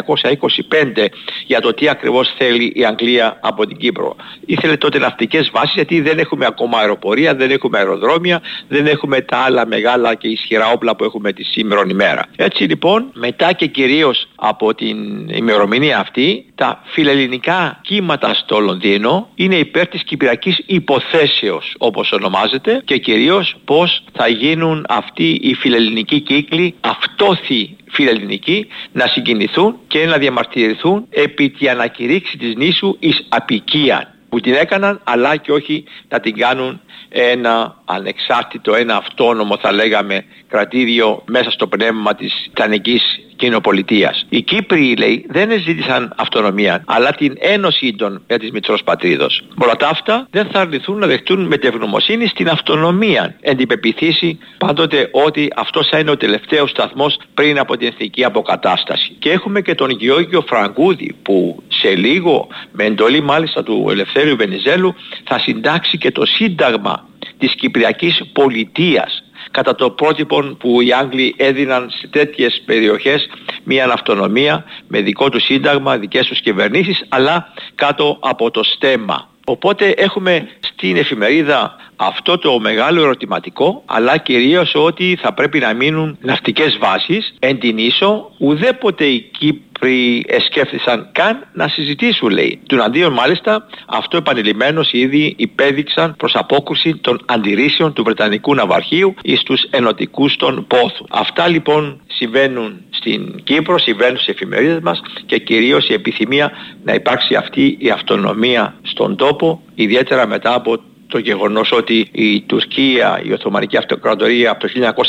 1925 για το τι ακριβώς θέλει η Αγγλία από την Κύπρο. Ήθελε τότε ναυτικές βάσεις, γιατί δεν έχουμε ακόμα αεροπορία, δεν έχουμε αεροδρόμια, δεν έχουμε τα άλλα μεγάλα και ισχυρά όπλα που έχουμε τη σήμερον ημέρα. Έτσι λοιπόν, μετά και κυρίως από την ημερομηνία αυτή, τα φιλελληνικά κύματα στο Λονδίνο είναι υπέρ της κυπριακής υποθέσεως, όπως ονομάζεται, και κυρίως πώς θα γίνουν αυτοί οι φιλελληνικοί κύκλοι, αυτόθοι φιλελληνικοί, να συγκινηθούν και να διαμαρτυρηθούν επί τη ανακηρύξη της νήσου εις απικία, που την έκαναν, αλλά και όχι να την κάνουν ένα ανεξάρτητο, ένα αυτόνομο, θα λέγαμε, κρατήδιο μέσα στο πνεύμα της Ιταλικής κοινοπολιτείας. Οι Κύπροι, λέει, δεν ζήτησαν αυτονομία, αλλά την ένωση των με της μητρός πατρίδος. Όλα τα αυτά δεν θα αρνηθούν να δεχτούν με τευγνωμοσύνη στην αυτονομία, εν την πεποίθηση πάντοτε ότι αυτός θα είναι ο τελευταίος σταθμός πριν από την εθνική αποκατάσταση. Και έχουμε και τον Γεώργιο Φραγκούδη, που σε λίγο, με εντολή μάλιστα του Ελευθέριου Βενιζέλου, θα συντάξει και το σύνταγμα της Κυπριακής Πολιτείας, κατά το πρότυπο που οι Άγγλοι έδιναν σε τέτοιες περιοχές μια αυτονομία με δικό του σύνταγμα, δικές τους κυβερνήσεις, αλλά κάτω από το στέμμα. Οπότε έχουμε στην εφημερίδα αυτό το μεγάλο ερωτηματικό, αλλά κυρίως ότι θα πρέπει να μείνουν ναυτικές βάσεις εν την ίσο. Ουδέποτε οι Κύπροι σκέφτησαν καν να συζητήσουν, λέει. Τουναντίον μάλιστα αυτό επανειλημμένως ήδη υπέδειξαν προς απόκρουση των αντιρρήσεων του Βρετανικού ναυαρχείου εις τους ενωτικούς των Πόθου. Αυτά λοιπόν συμβαίνουν στην Κύπρο, συμβαίνουν στις εφημερίδες μας, και κυρίως η επιθυμία να υπάρξει αυτή η αυτονομία στον τόπο, ιδιαίτερα μετά από το γεγονός ότι η Τουρκία, η Οθωμανική Αυτοκρατορία από το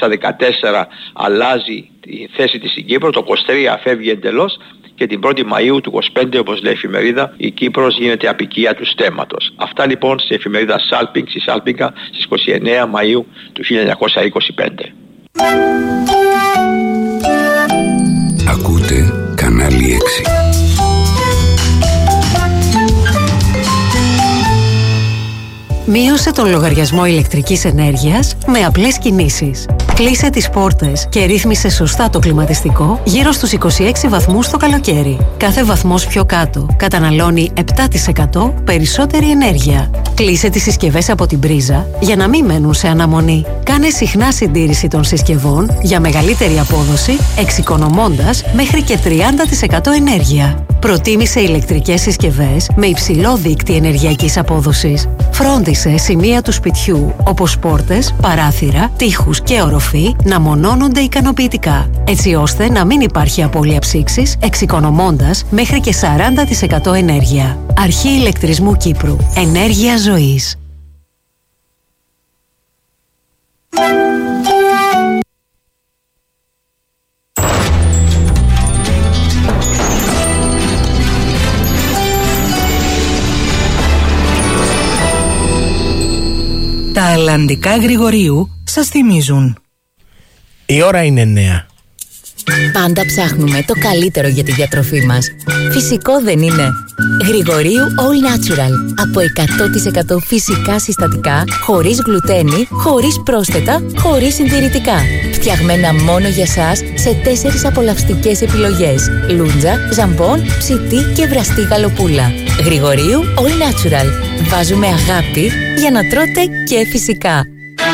1914 αλλάζει τη θέση της στην Κύπρο, το 23 φεύγει εντελώς και την 1η Μαΐου του 25, όπως λέει η εφημερίδα, η Κύπρος γίνεται απικία του στέμματος. Αυτά λοιπόν στην εφημερίδα Σάλπινγκς, η Σάλπιγγα, στις 29 Μαΐου του 1925. Ακούτε κανάλι 6. Μείωσε τον λογαριασμό ηλεκτρικής ενέργειας με απλές κινήσεις. Κλείσε τις πόρτες και ρύθμισε σωστά το κλιματιστικό γύρω στους 26 βαθμούς το καλοκαίρι. Κάθε βαθμός πιο κάτω καταναλώνει 7% περισσότερη ενέργεια. Κλείσε τις συσκευές από την πρίζα για να μην μένουν σε αναμονή. Κάνε συχνά συντήρηση των συσκευών για μεγαλύτερη απόδοση, εξοικονομώντας μέχρι και 30% ενέργεια. Προτίμησε ηλεκτρικές συσκευές με υψηλό δείκτη ενεργειακής απόδοσης. Φρόντισε σημεία του σπιτιού, όπως πόρτες, παράθυρα, τοίχους και οροφή, να μονώνονται ικανοποιητικά, έτσι ώστε να μην υπάρχει απώλεια ψήξης, εξοικονομώντας μέχρι και 40% ενέργεια. Αρχή Ηλεκτρισμού Κύπρου. Ενέργεια ζωής. Τα αλλαντικά Γρηγορίου σας θυμίζουν. Η ώρα είναι 9. Πάντα ψάχνουμε το καλύτερο για τη διατροφή μας. Φυσικό δεν είναι? Γρηγορίου All Natural. Από 100% φυσικά συστατικά, χωρίς γλουτένι, χωρίς πρόσθετα, χωρίς συντηρητικά. Φτιαγμένα μόνο για σας σε 4 απολαυστικές επιλογές: λούντζα, ζαμπόν, ψητή και βραστή γαλοπούλα. Γρηγορίου All Natural. Βάζουμε αγάπη για να τρώτε και φυσικά.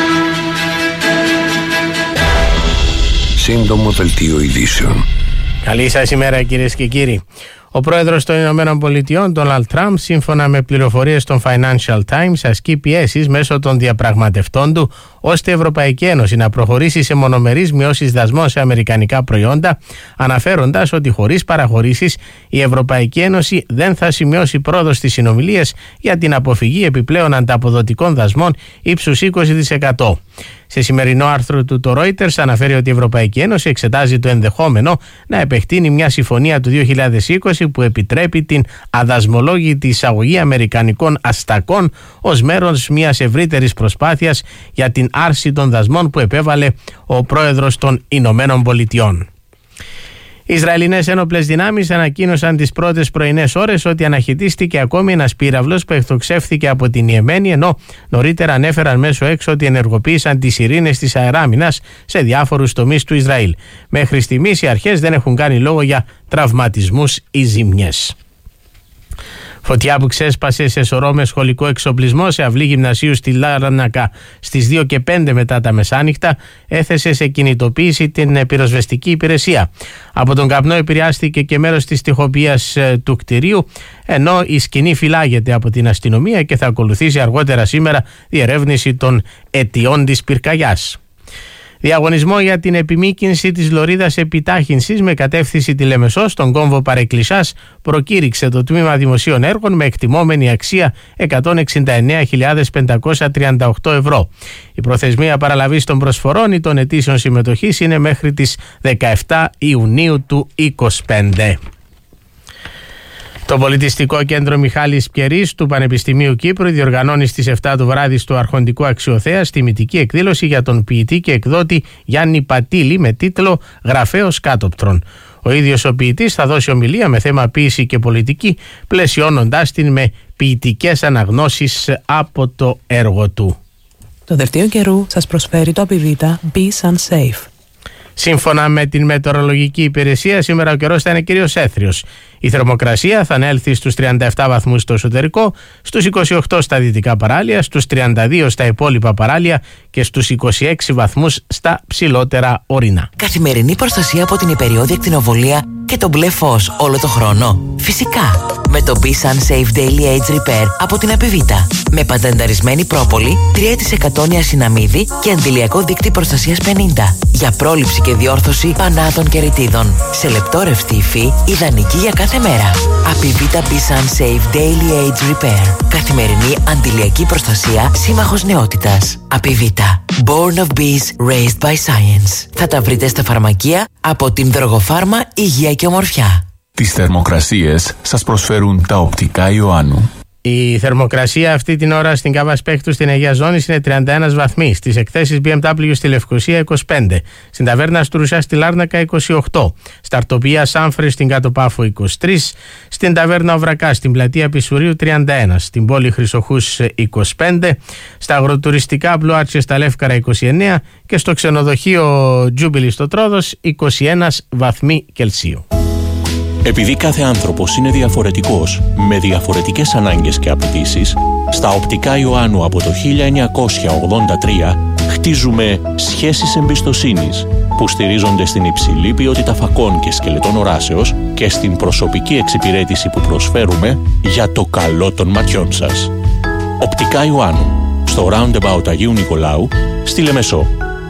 Σύντομο δελτίο ειδήσεων. Καλή σας ημέρα, κυρίες και κύριοι. Ο πρόεδρος των Ηνωμένων Πολιτειών, Ντόναλντ Τραμπ, σύμφωνα με πληροφορίες των Financial Times, ασκεί πιέσεις μέσω των διαπραγματευτών του, ώστε η Ευρωπαϊκή Ένωση να προχωρήσει σε μονομερείς μειώσεις δασμών σε αμερικανικά προϊόντα, αναφέροντας ότι χωρίς παραχωρήσεις η Ευρωπαϊκή Ένωση δεν θα σημειώσει πρόοδο στις συνομιλίες για την αποφυγή επιπλέον ανταποδοτικών δασμών ύψους 20%. Σε σημερινό άρθρο του το Reuters αναφέρει ότι η Ευρωπαϊκή Ένωση εξετάζει το ενδεχόμενο να επεκτείνει μια συμφωνία του 2020 που επιτρέπει την αδασμολόγητη εισαγωγή αμερικανικών αστακών ως μέρος μιας ευρύτερης προσπάθειας για την άρση των δασμών που επέβαλε ο πρόεδρος των Ηνωμένων Πολιτειών. Οι Ισραηλινές ένοπλες δυνάμεις ανακοίνωσαν τις πρώτες πρωινές ώρες ότι αναχαιτίστηκε ακόμη ένας πύραυλος που εκτοξεύθηκε από την Ιεμένη, ενώ νωρίτερα ανέφεραν μέσω έξω ότι ενεργοποίησαν τις ειρήνες της αεράμινας σε διάφορους τομείς του Ισραήλ. Μέχρι στιγμής οι αρχές δεν έχουν κάνει λόγο για τραυματισμούς ή ζημιές. Φωτιά που ξέσπασε σε σωρό με σχολικό εξοπλισμό σε αυλή γυμνασίου στη Λάρνακα στις 2:05 μετά τα μεσάνυχτα έθεσε σε κινητοποίηση την πυροσβεστική υπηρεσία. Από τον καπνό επηρεάστηκε και μέρος της τοιχοποιίας του κτηρίου, ενώ η σκηνή φυλάγεται από την αστυνομία και θα ακολουθήσει αργότερα σήμερα διερεύνηση των αιτιών της πυρκαγιάς. Διαγωνισμό για την επιμήκυνση της λωρίδας επιτάχυνσης με κατεύθυνση τη Λεμεσό στον κόμβο Παρεκκλησάς προκήρυξε το Τμήμα Δημοσίων Έργων με εκτιμόμενη αξία 169.538 ευρώ. Η προθεσμία παραλαβής των προσφορών ή των αιτήσεων συμμετοχής είναι μέχρι τις 17 Ιουνίου του 2025. Το Πολιτιστικό Κέντρο Μιχάλης Πκερής του Πανεπιστημίου Κύπρου διοργανώνει στις 7 το βράδυ στο Αρχοντικό Αξιοθέας τιμητική εκδήλωση για τον ποιητή και εκδότη Γιάννη Πατήλη με τίτλο «Γραφέος Κάτοπτρων». Ο ίδιος ο ποιητής θα δώσει ομιλία με θέμα ποίηση και πολιτική, πλαισιώνοντάς την με ποιητικές αναγνώσεις από το έργο του. Το δελτίο καιρού σας προσφέρει το Απιβίτα Be Sunsafe. Σύμφωνα με την μετεωρολογική υπηρεσία, σήμερα ο καιρός θα είναι κυρίως έθριος. Η θερμοκρασία θα ανέλθει στους 37 βαθμούς στο εσωτερικό, στους 28 στα δυτικά παράλια, στους 32 στα υπόλοιπα παράλια και στους 26 βαθμούς στα ψηλότερα ορεινά. Καθημερινή προστασία από την υπεριόδια ακτινοβολία και το μπλε φως όλο το χρόνο. Φυσικά, με το Be Sunsafe Daily Age Repair από την Απιβίτα. Με πατενταρισμένη πρόπολη, 3% νιασιναμίδι και αντιλιακό δείκτη προστασίας 50. Για πρόληψη και διόρθωση πανάτων και ρητίδων. Σε λεπτόρευστη υφή, ιδανική για κάθε μέρα. Απιβίτα Be Sunsafe Daily Age Repair. Καθημερινή αντιλιακή προστασία, σύμμαχος νεότητας. Απιβίτα. Born of Bees, raised by science. Θα τα βρείτε στα φαρμακεία από την Δρογοφάρμα Υγεία και Ομορφιά. Τις θερμοκρασίες σας προσφέρουν τα οπτικά Ιωάννου. Η θερμοκρασία αυτή την ώρα στην Κάβα Σπέκτρου στην Αγία Ζώνης είναι 31 βαθμοί. Στις εκθέσεις BMW στη Λευκοσία 25. Στην ταβέρνα Στρουσιά στη Λάρνακα 28. Στα Αρτοπία Σάμφρη στην Κάτω Πάφο 23. Στην ταβέρνα Οβρακά στην πλατεία Πισουρίου 31. Στην πόλη Χρυσοχούς 25. Στα αγροτουριστικά Μπλουάτσια στα Λεύκαρα 29. Και στο ξενοδοχείο Τζούμπιλι στο Τρόδος 21 βαθμοί Κελσίου. Επειδή κάθε άνθρωπος είναι διαφορετικός, με διαφορετικές ανάγκες και απαιτήσεις, στα Οπτικά Ιωάννου από το 1983 χτίζουμε σχέσεις εμπιστοσύνης που στηρίζονται στην υψηλή ποιότητα φακών και σκελετών οράσεως και στην προσωπική εξυπηρέτηση που προσφέρουμε για το καλό των ματιών σας. Οπτικά Ιωάννου, στο Roundabout Αγίου Νικολάου, στη Λεμεσό.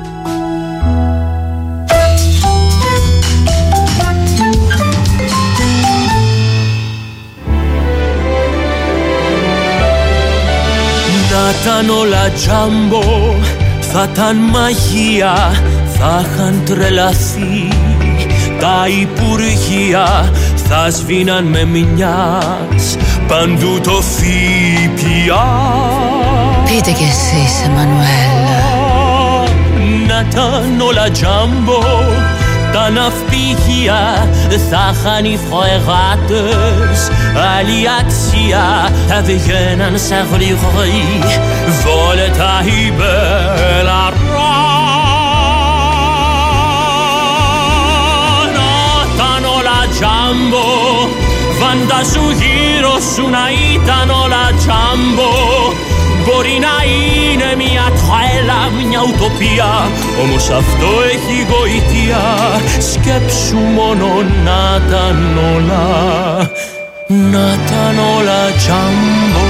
Θα ήταν όλα τζάμπο, θα ήταν μαγεία, θα είχαν τρελαθεί τα υπουργεία, θα σβήναν με μιας παντού το ΦΠΑ. Πείτε κι εσείς, Εμμανουέλ. Να ήταν όλα τζάμπο, τα ναυπηγεία, θα είχαν οι φρεγάτες άλλη αξία, θα βγαίναν σε γλυγρή βόλετα η μπελαρά. Να ήταν όλα τζάμπο, φαντάσου γύρω σου να ήταν όλα τζάμπο. Μπορεί να είναι μια τρέλα, μια ουτοπία, όμως αυτό έχει γοητεία. Σκέψου μόνο να ήταν όλα, να ήταν όλα τζάμπο.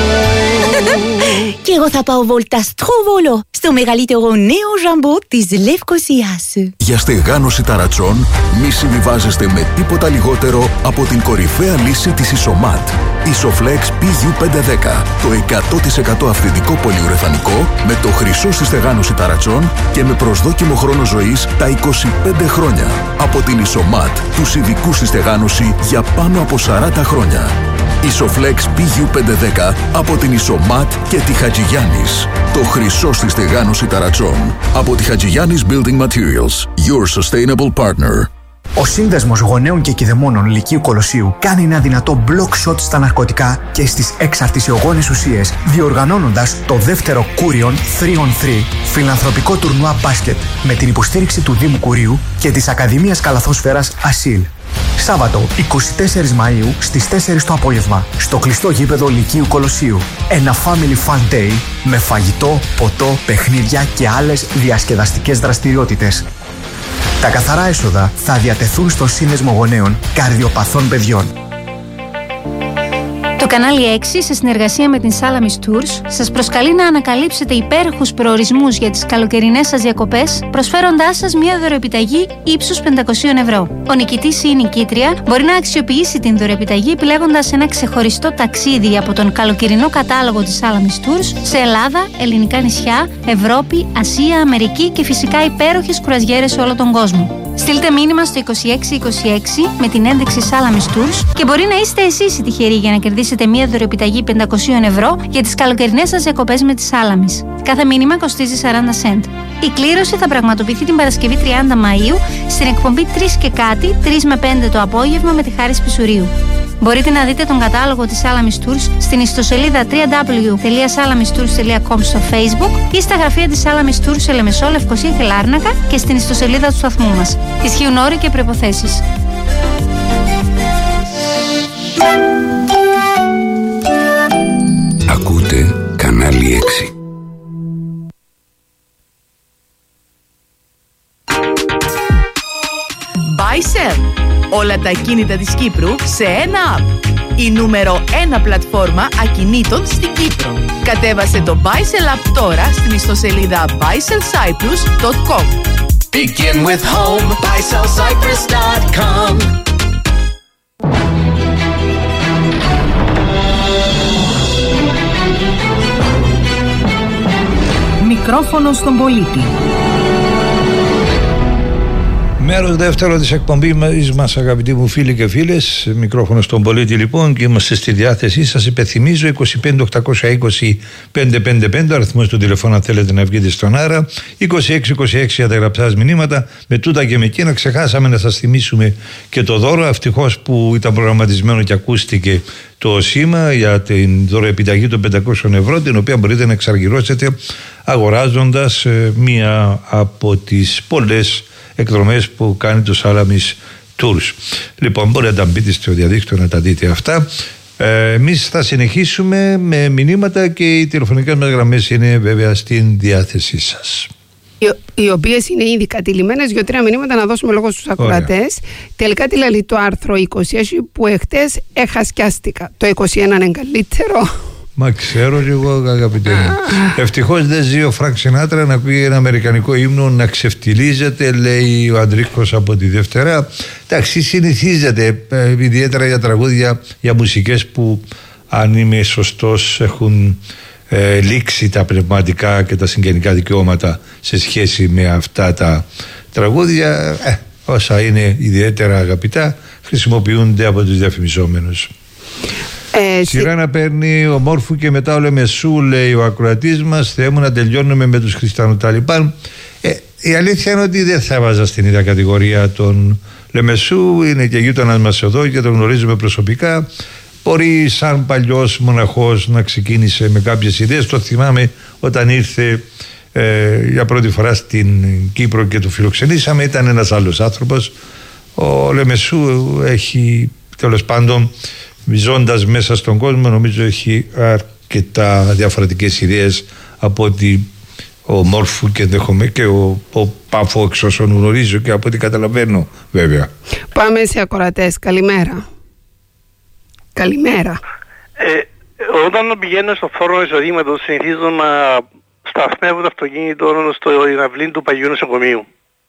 Και εγώ θα πάω βόλτα στο Βόλο, στο μεγαλύτερο νέο ζαμπό της Λευκοσίας. Για στεγάνωση ταρατσών μη συμβιβάζεστε με τίποτα λιγότερο από την κορυφαία λύση της Ισομάτ. Isoflex PU510, το 100% αυθεντικό πολυουρεθανικό με το χρυσό στη στεγάνωση ταρατσών και με προσδόκιμο χρόνο ζωής τα 25 χρόνια. Από την Isomart, τους ειδικούς στη στεγάνωση για πάνω από 40 χρόνια. Isoflex PU510 από την Isomart και τη Χατζηγιάννης. Το χρυσό στη στεγάνωση ταρατσών. Από τη Χατζηγιάννης Building Materials. Your sustainable partner. Ο Σύνδεσμος Γονέων και Κηδεμόνων Λυκείου Κολοσσίου κάνει ένα δυνατό block shot στα ναρκωτικά και στις εξαρτησιογόνες ουσίες, διοργανώνοντας το δεύτερο Κούριον 3on3 φιλανθρωπικό τουρνουά μπάσκετ με την υποστήριξη του Δήμου Κουρίου και της Ακαδημίας Καλαθόσφαιρας Ασίλ. Σάββατο 24 Μαΐου στις 4 το απόγευμα στο κλειστό γήπεδο Λυκείου Κολοσσίου. Ένα family fun day με φαγητό, ποτό, παιχνίδια και άλλες διασκεδαστικές δραστηριότητες. Τα καθαρά έσοδα θα διατεθούν στο Σύνδεσμο Γονέων Καρδιοπαθών Παιδιών. Το κανάλι 6, σε συνεργασία με την Salamis Tours, σας προσκαλεί να ανακαλύψετε υπέροχους προορισμούς για τις καλοκαιρινές σας διακοπές, προσφέροντάς σας μια δωροεπιταγή ύψους 500 ευρώ. Ο νικητής ή η νικήτρια μπορεί να αξιοποιήσει την δωροεπιταγή επιλέγοντας ένα ξεχωριστό ταξίδι από τον καλοκαιρινό κατάλογο της Salamis Tours σε Ελλάδα, ελληνικά νησιά, Ευρώπη, Ασία, Αμερική και φυσικά υπέροχες κουραζιέρες σε όλο τον κόσμο. Στείλτε μήνυμα στο 2626 με την ένδειξη Salamis Tours και μπορεί να είστε εσείς οι τυχεροί για να κερδίσετε μία δωροεπιταγή 500 ευρώ για τις καλοκαιρινές σας διακοπές με τη Salamis. Κάθε μήνυμα κοστίζει 40 cent. Η κλήρωση θα πραγματοποιηθεί την Παρασκευή 30 Μαΐου στην εκπομπή 3 και κάτι, 3 με 5 το απόγευμα με τη Χάρη Πισουρίου. Μπορείτε να δείτε τον κατάλογο της Salamis Tours στην ιστοσελίδα www.salamistours.com στο Facebook ή στα γραφεία της Salamis Tours σε Λεμεσό, Λευκοσία και Λάρνακα και στην ιστοσελίδα του σταθμού μας. Ισχύουν όροι και προϋποθέσεις. Ακούτε κανάλι 6. Buy-Sell. Όλα τα ακίνητα της Κύπρου σε ένα app. Η νούμερο 1 πλατφόρμα ακινήτων στην Κύπρο. Κατέβασε το Buy-Sell app τώρα στην ιστοσελίδα buysellcyprus.com. Begin with home, buysellcyprus.com. Μικρόφωνο στον πολίτη. Μέρος δεύτερο της εκπομπής μας, αγαπητοί μου φίλοι και φίλες, μικρόφωνο στον πολίτη λοιπόν, και είμαστε στη διάθεσή σας. Υπενθυμίζω 25-820-555, ο αριθμός του τηλεφώνου αν θέλετε να βγείτε στον αέρα, 26-26 για τα γραψά μηνύματα. Με τούτα και με εκείνα ξεχάσαμε να σας θυμίσουμε και το δώρο, ευτυχώς που ήταν προγραμματισμένο και ακούστηκε το σήμα για την δωροεπιταγή των 500 ευρώ, την οποία μπορείτε να εξαργυρώσετε αγοράζοντας μία από τις πολλές εκδρομές που κάνει το Salamis Tours. Λοιπόν, μπορείτε να τα μπείτε στο διαδίκτυο να τα δείτε αυτά. Εμείς θα συνεχίσουμε με μηνύματα και οι τηλεφωνικές μας γραμμές είναι βέβαια στην διάθεσή σας, οι οποίες είναι ήδη κατηλημμένες. 2-3 μηνύματα να δώσουμε λόγο στους ακροατές. Τελικά τι λέει το άρθρο 20 που εχτες έχασκιάστηκα. Το 21 είναι καλύτερο. Μα ξέρω κι εγώ, αγαπητέ μου. Ευτυχώς δεν ζει ο Φρανκ Σινάτρα να ακούει ένα αμερικανικό ύμνο να ξεφτιλίζεται, λέει ο Αντρίκος από τη Δευτέρα. Εντάξει, συνηθίζεται, ιδιαίτερα για τραγούδια, για μουσικές που, αν είμαι σωστός, έχουν λήξει τα πνευματικά και τα συγγενικά δικαιώματα σε σχέση με αυτά τα τραγούδια. Όσα είναι ιδιαίτερα αγαπητά χρησιμοποιούνται από τους διαφημιζόμενους. Σειρά να παίρνει ο Μόρφου και μετά ο Λεμεσού, λέει ο ακροατής μας. Θεέ μου να τελειώνουμε με τους Χριστιανοταλιμπάν. Η αλήθεια είναι ότι δεν θα έβαζα στην ίδια κατηγορία τον Λεμεσού. Είναι και γείτονας μας εδώ και τον γνωρίζουμε προσωπικά. Μπορεί σαν παλιός μοναχός να ξεκίνησε με κάποιες ιδέες. Το θυμάμαι όταν ήρθε για πρώτη φορά στην Κύπρο και το φιλοξενήσαμε. Ήταν ένας άλλος άνθρωπος. Ο Λεμεσού έχει, τέλος πάντων, ζώντας μέσα στον κόσμο, νομίζω έχει αρκετά διαφορετικές ιδέες από ότι ο Μόρφου και ο Πάφο, εξ όσων γνωρίζω και από ό,τι καταλαβαίνω βέβαια. Πάμε σε ακροατές. Καλημέρα. Καλημέρα. Όταν πηγαίνω στο φόρο εισοδήματος συνηθίζω να σταθμεύω το αυτοκίνητο στο αυλήν του Παγιού Νοσοκομείου.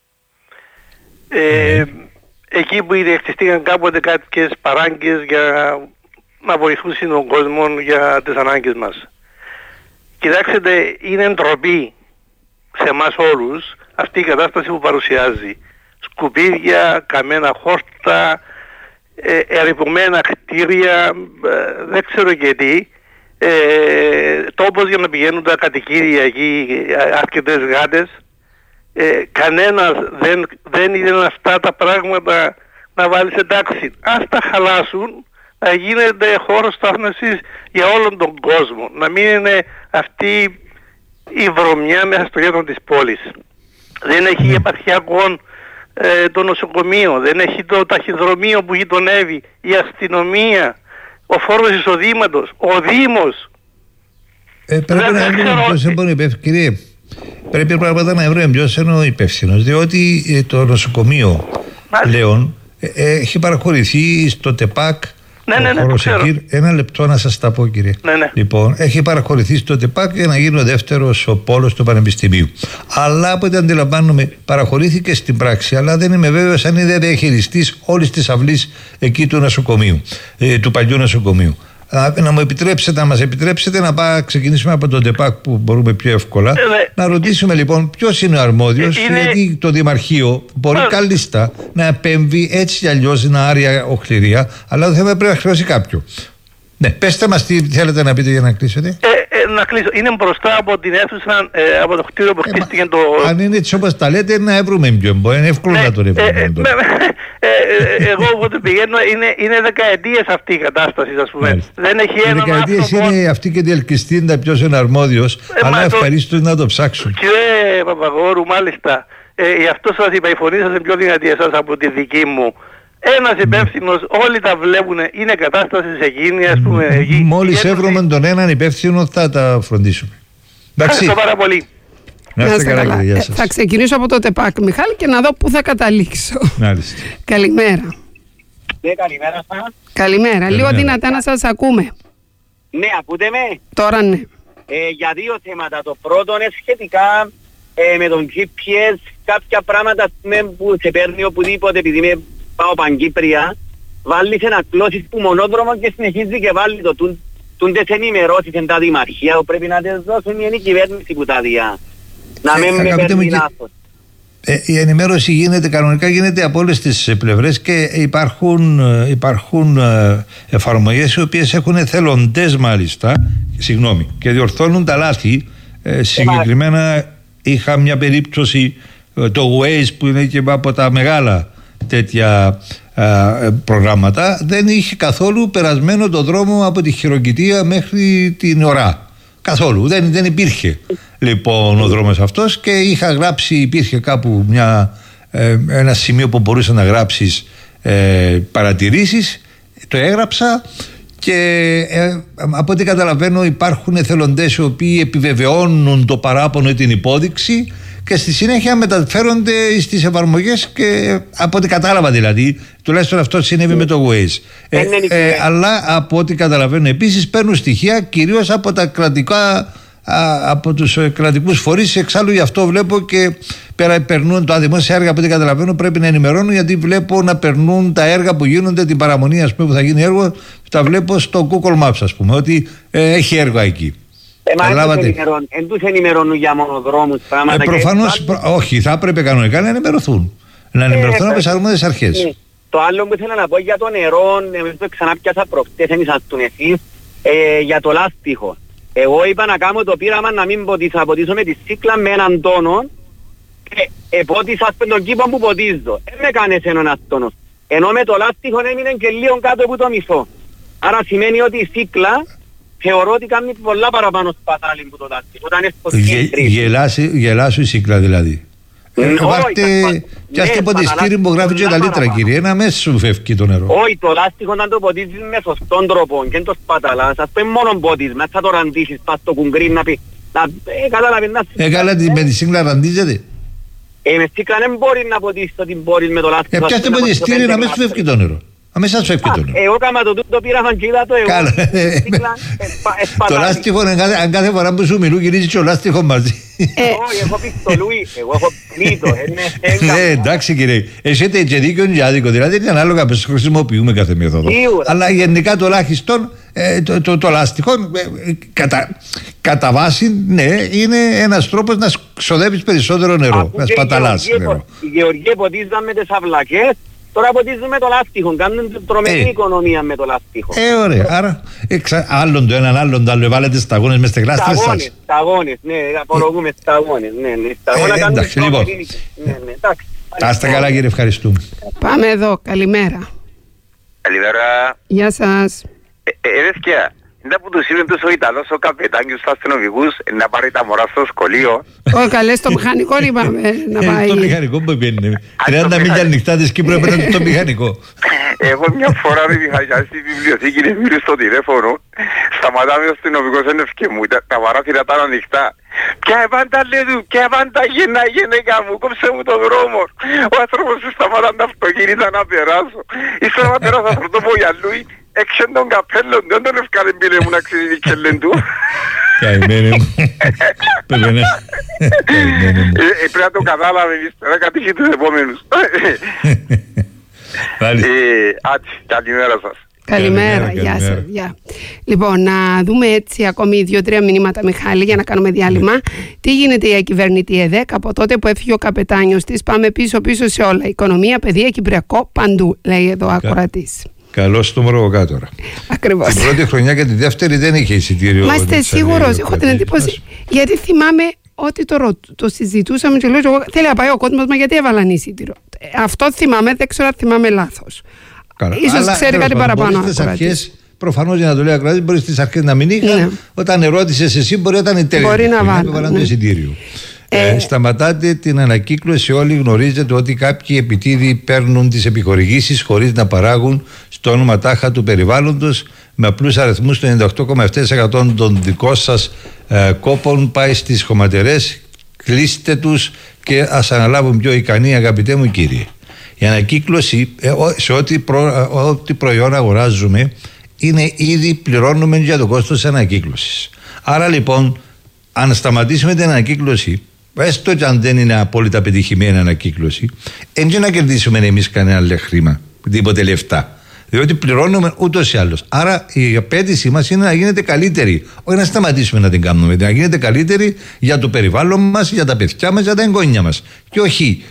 Εκεί που ιδιοκτηστήκαν κάποτε κάποιες παράγκες για να βοηθούσαν τον κόσμο για τις ανάγκες μας. Κοιτάξτε, είναι ντροπή σε εμάς όλους αυτή η κατάσταση που παρουσιάζει. Σκουπίδια, καμένα χόρτα, ερειπωμένα κτίρια, δεν ξέρω και τι. Τόπος για να πηγαίνουν τα κατοικίδια εκεί, αρκετές γάτες. Κανένας δεν είναι αυτά τα πράγματα να βάλεις εντάξει. Ας τα χαλάσουν, να γίνεται χώρος στάθμευσης για όλον τον κόσμο. Να μην είναι αυτή η βρωμιά μέσα στο κέντρο της πόλης. Δεν έχει επαρχιακό το νοσοκομείο, δεν έχει το ταχυδρομείο που γειτονεύει, η αστυνομία, ο φόρος εισοδήματος, ο Δήμος. Πρέπει να βρούμε ποιος είναι υπεύθυνος, κύριε. Πρέπει πράγματα να βρούμε ποιος είναι ο υπεύθυνος, διότι το νοσοκομείο πλέον έχει παραχωρηθεί στο ΤΕΠΑΚ. Ένα λεπτό να σας τα πω, κύριε. Λοιπόν, έχει παραχωρηθεί στο ΤΕΠΑΚ για να γίνει ο δεύτερος ο πόλος του Πανεπιστημίου. Αλλά από ό,τι αντιλαμβάνομαι, παραχωρήθηκε στην πράξη, αλλά δεν είμαι βέβαιος αν είναι διαχειριστής όλης της αυλής εκεί του νοσοκομείου, του παλιού νοσοκομείου. Να μου επιτρέψετε, να μας επιτρέψετε να ξεκινήσουμε από τον ΤΕΠΑΚ που μπορούμε πιο εύκολα. Να ρωτήσουμε λοιπόν ποιος είναι ο αρμόδιος, γιατί το Δημαρχείο μπορεί κάλλιστα να επέμβει έτσι ή αλλιώς να άρια οχληρία, αλλά το θέμα πρέπει να χρεώσει κάποιο. Ναι, πέστε μας τι θέλετε να πείτε για να κλείσετε. Να κλείσω. Είναι μπροστά από την αίθουσα, από το κτίριο που χτίστηκε το... Αν είναι έτσι όπως τα λέτε, να βρούμε ποιον. Είναι εύκολο να το βρούμε. Εγώ όποτε πηγαίνω, είναι δεκαετίες αυτή η κατάσταση, ας πούμε. Δεν έχει έναν άνθρωπο... Δεκαετίες είναι αυτή και διελκυστήντα ποιος είναι αρμόδιος, αλλά ευχαρίστως να το ψάξουν. Κύριε Παπαγόρου, μάλιστα, γι' αυτό σας είπα, η φωνή σας είναι πιο δυνατή εσάς από τη δική μου. Ένας υπεύθυνος, όλοι τα βλέπουν, είναι κατάσταση εκείνη, ας πούμε. Μόλις έβρουμε τον έναν υπεύθυνο θα τα φροντίσουμε. Ευχαριστώ πάρα πολύ. Να είστε καλά, γεια σας. Θα ξεκινήσω από το ΤΕΠΑΚ, Μιχάλη, και να δω πού θα καταλήξω. Καλημέρα. Ναι, καλημέρα σας. Καλημέρα. Λίγο δυνατά να σας ακούμε. Ναι, ακούτε με. Τώρα ναι. Για δύο θέματα. Το πρώτο είναι σχετικά με τον GPS. Κάποια πράγματα που σε παίρνει οπουδήποτε, επειδή είμαι πάω Παγκύπρια, βάλεις ένα κλώσεις που μονόδρομο και συνεχίζει και βάλει το τούντες ενημερώσεις εν τα δημαρχία που πρέπει να τις δώσουν η κυβέρνηση που τα διά. Να μην με παίρνει λάθος. Η ενημέρωση κανονικά γίνεται από όλες τις πλευρές και υπάρχουν εφαρμογές οι οποίες έχουν εθελοντές μάλιστα, και διορθώνουν τα λάθη. Συγκεκριμένα είχα μια περίπτωση, το Waze που είναι και από τα μεγάλα τέτοια προγράμματα, δεν είχε καθόλου περασμένο το δρόμο από τη Χειροκητία μέχρι την Ωρά. Καθόλου, δεν υπήρχε λοιπόν ο δρόμος αυτός, και είχα γράψει, υπήρχε κάπου ένα σημείο που μπορούσε να γράψεις παρατηρήσεις, το έγραψα και από ό,τι καταλαβαίνω υπάρχουν εθελοντές οι οποίοι επιβεβαιώνουν το παράπονο ή την υπόδειξη και στη συνέχεια μεταφέρονται στις εφαρμογές, και από ό,τι κατάλαβα δηλαδή, τουλάχιστον αυτό συνέβη με το Waze. Αλλά από ό,τι καταλαβαίνω επίσης παίρνουν στοιχεία κυρίως από τα κρατικά, από τους κρατικούς φορείς. Εξάλλου γι' αυτό βλέπω και περνούν τα δημόσια έργα, από ό,τι καταλαβαίνω πρέπει να ενημερώνουν, γιατί βλέπω να περνούν τα έργα που γίνονται, την παραμονή ας πούμε που θα γίνει έργο, τα βλέπω στο Google Maps ας πούμε, ότι έχει έργα εκεί. Εν τους ενημερώνουν για μονοδρόμους πράγματα. Προφανώς όχι, θα έπρεπε κανονικά να ενημερωθούν. Να ενημερωθούν από τις αρμόδιες αρχές. Το άλλο που ήθελα να πω για το νερό, εμείς το ξανά πιάσα προχτές, δεν ήσασταν εσείς, για το λάστιχο. Εγώ είπα να κάνω το πείραμα να μην ποτίσω, ποτίσω με τη σύκλα με έναν τόνο και επότισα στον κήπο που ποτίζω. Δεν με κάνεις έναν τόνο. Ενώ με το λάστιχο έμεινε και λίγο κάτω από το μισό. Άρα σημαίνει ότι η σύκλα θεωρώ ότι κάνει πολλά παραπάνω σπατάλη που το λάστιχο. Γελάσου η σύκλα δηλαδή. Πιάστε ποτιστήρι που γράφει και τα λίτρα κύριε, ένα μέσα σου φεύγει το νερό. Όχι, το λάστιχο να το ποτίζεις με σωστόν τρόπο και το σπαταλάς, ας πούμε μόνο ποτίσμα, θα το ραντίσεις, πας στο κουγκρί να πει, κατάλαβε να... Καλά με τη σύγκλα ραντίζεται. Με σύγκλα δεν μπορεί να ποτίσεις ότι μπορείς με το λάστιχο. Πιάστε ποτιστήρι να μέσα σου φεύγει το νερό. Αμέσως σου φεύγει το νερό. Εγώ κάμα το πείραμα και είδα το εγώ. Καλά. Το λάστιχο, αν κάθε φορά που σου μιλούν γυρίζει και ο λάστιχο μαζί. Όχι, έχω πιστολούι, εγώ έχω πλήτο. Ναι, εντάξει κύριε, εσύ έχετε και δίκιο και άδικο, δηλαδή είναι ανάλογα που χρησιμοποιούμε κάθε μέθοδο. Αλλά γενικά τουλάχιστον το λάστιχο κατά βάση, ναι, είναι ένας τρόπος να ξοδεύεις περισσότερο νερό, να σπαταλάς νερό. Οι γεωργοί ποτίζαν με τις αυλακές. Τώρα ποτίζουμε το λάστιχο, κάνουν τρομερή οικονομία με το λάστιχο. Ωραία, άρα άλλον το έναν, άλλον το άλλο, βάλετε σταγόνες μες στις γλάστρες σας. Σταγόνες, ναι, απολογούμε σταγόνες, ναι. Σταγόνα κάνουν τρομερή. Τα είστε καλά κύριε, ευχαριστούμε. Πάμε εδώ, καλημέρα. Καλημέρα. Γεια σας. Ευκαιρία. Είναι που τους είπε ο Ιταλός ο καπετάνιος στους αστυνομικούς να πάρει τα μωρά στο σχολείο. Όχι καλέ, στο μηχανικό είπαμε να πάει. Το μηχανικό που πήγαινε. 30 μίλια νυχτά της Κύπρου έπαιρνε το μηχανικό. Εγώ μια φορά είχα στη βιβλιοθήκη, είναι στο τηλέφωνο, σταματάμε ο αστυνομικός ένευκε μου, τα παράθυρα ήταν ανοιχτά. Ποια πάντα λέει του, ποια πάντα γενέκα μου, κόψε μου το δρόμο. Ο άνθρωπος σου σταματάνε τα αυτοκίνητα να περάσω. Ύστερα να περάσω αυτό το μογιαλούι. Έξε τον καπέλο, δεν τον ευκάλε μπήλε μου να ξέρει και λένε του. Καημένε μου. Πρέπει να το κατάλαβε, να κατήχει τους επόμενους. Καλημέρα σας. Καλημέρα, γεια σας. Λοιπόν, να δούμε έτσι ακόμη 2-3 μηνύματα, Μιχάλη, για να κάνουμε διάλειμμα. Τι γίνεται η ακυβερνητή ΕΔΕΚ από τότε που έφυγε ο καπετάνιος της? Πάμε πίσω σε όλα. Οικονομία, παιδεία, κυπριακό, παντού, λέει εδώ ακροατής. Καλώς στο Μορογοκάτορα. Ακριβώς. Την πρώτη χρονιά και τη δεύτερη δεν είχε εισιτήριο. Μα είστε σίγουρος? Έχω την εντύπωση. Γιατί θυμάμαι ότι το συζητούσαμε και λέω εγώ, θέλει να πάει ο κόσμος, μα γιατί έβαλαν εισιτήριο. Αυτό θυμάμαι, δεν ξέρω αν θυμάμαι λάθος. Ίσως ξέρει κάτι παραπάνω. Προφανώς για να το λέει ακροατής, μπορεί στις αρχές να μην είχα. Ναι. Όταν ερώτησες εσύ, μπορεί να ήταν η τέλεια. Μπορεί να βάλουν το εισιτήριο. Σταματάτε την ανακύκλωση. Όλοι γνωρίζετε ότι κάποιοι επιτίδιοι παίρνουν τις επιχορηγήσεις χωρίς να παράγουν στο όνομα τάχα του περιβάλλοντος. Με απλούς αριθμούς, το 98,7% των δικών σας κόπων πάει στις χωματερές. Κλείστε τους και ας αναλάβουν πιο ικανοί, αγαπητέ μου κύριε. Η ανακύκλωση σε ό,τι προϊόν αγοράζουμε είναι ήδη πληρώνουμε για το κόστος της ανακύκλωσης. Άρα λοιπόν, αν σταματήσουμε την ανακύκλωση, έστω και αν δεν είναι απόλυτα πετυχημένη ανακύκλωση, έτσι να κερδίσουμε εμείς κανένα χρήμα, τίποτε λεφτά. Διότι πληρώνουμε ούτως ή άλλως. Άρα η απέτησή μας είναι να γίνεται καλύτερη. Όχι να σταματήσουμε να την κάνουμε. Να γίνεται καλύτερη για το περιβάλλον μας, για τα παιδιά μας, για τα εγγόνια μας. Και όχι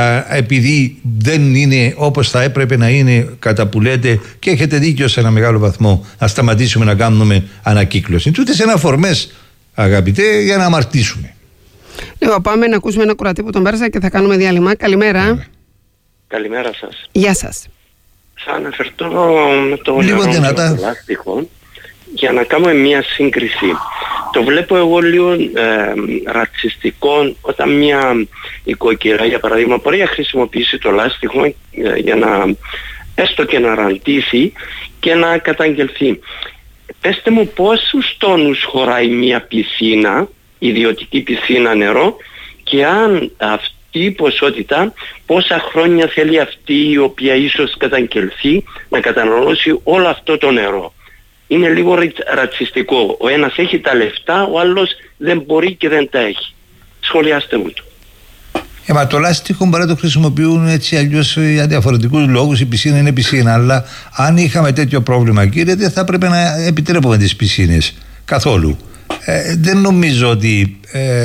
επειδή δεν είναι όπως θα έπρεπε να είναι, κατά που λέτε, και έχετε δίκιο σε ένα μεγάλο βαθμό, να σταματήσουμε να κάνουμε ανακύκλωση. Τούτες είναι αφορμές, αγαπητέ, για να αμαρτήσουμε. Λοιπόν, πάμε να ακούσουμε ένα κουρατή που τον πέρασα και θα κάνουμε διάλειμμα. Καλημέρα. Καλημέρα σας. Γεια σας. Θα αναφερθώ με το λίγο δυνατά λάστιχο για να κάνουμε μια σύγκριση. Το βλέπω εγώ λίγο ρατσιστικό όταν μια οικοκυρά, για παράδειγμα, μπορεί να χρησιμοποιήσει το λάστιχο για να έστω και να ραντίσει και να καταγγελθεί. Πέστε μου πόσους τόνους χωράει μια πισίνα, ιδιωτική πισίνα νερό, και αν αυτή η ποσότητα πόσα χρόνια θέλει αυτή η οποία ίσως καταγγελθεί να καταναλώσει όλο αυτό το νερό. Είναι λίγο ρατσιστικό. Ο ένας έχει τα λεφτά, ο άλλος δεν μπορεί και δεν τα έχει. Σχολιάστε μου το. Μα το λάστιχο μπορεί να το χρησιμοποιούν έτσι αλλιώς για διαφορετικούς λόγους. Η πισίνα είναι πισίνα. Αλλά αν είχαμε τέτοιο πρόβλημα, κύριε, δεν θα έπρεπε να επιτρέπουμε τις πισίνες καθόλου. Δεν νομίζω ότι.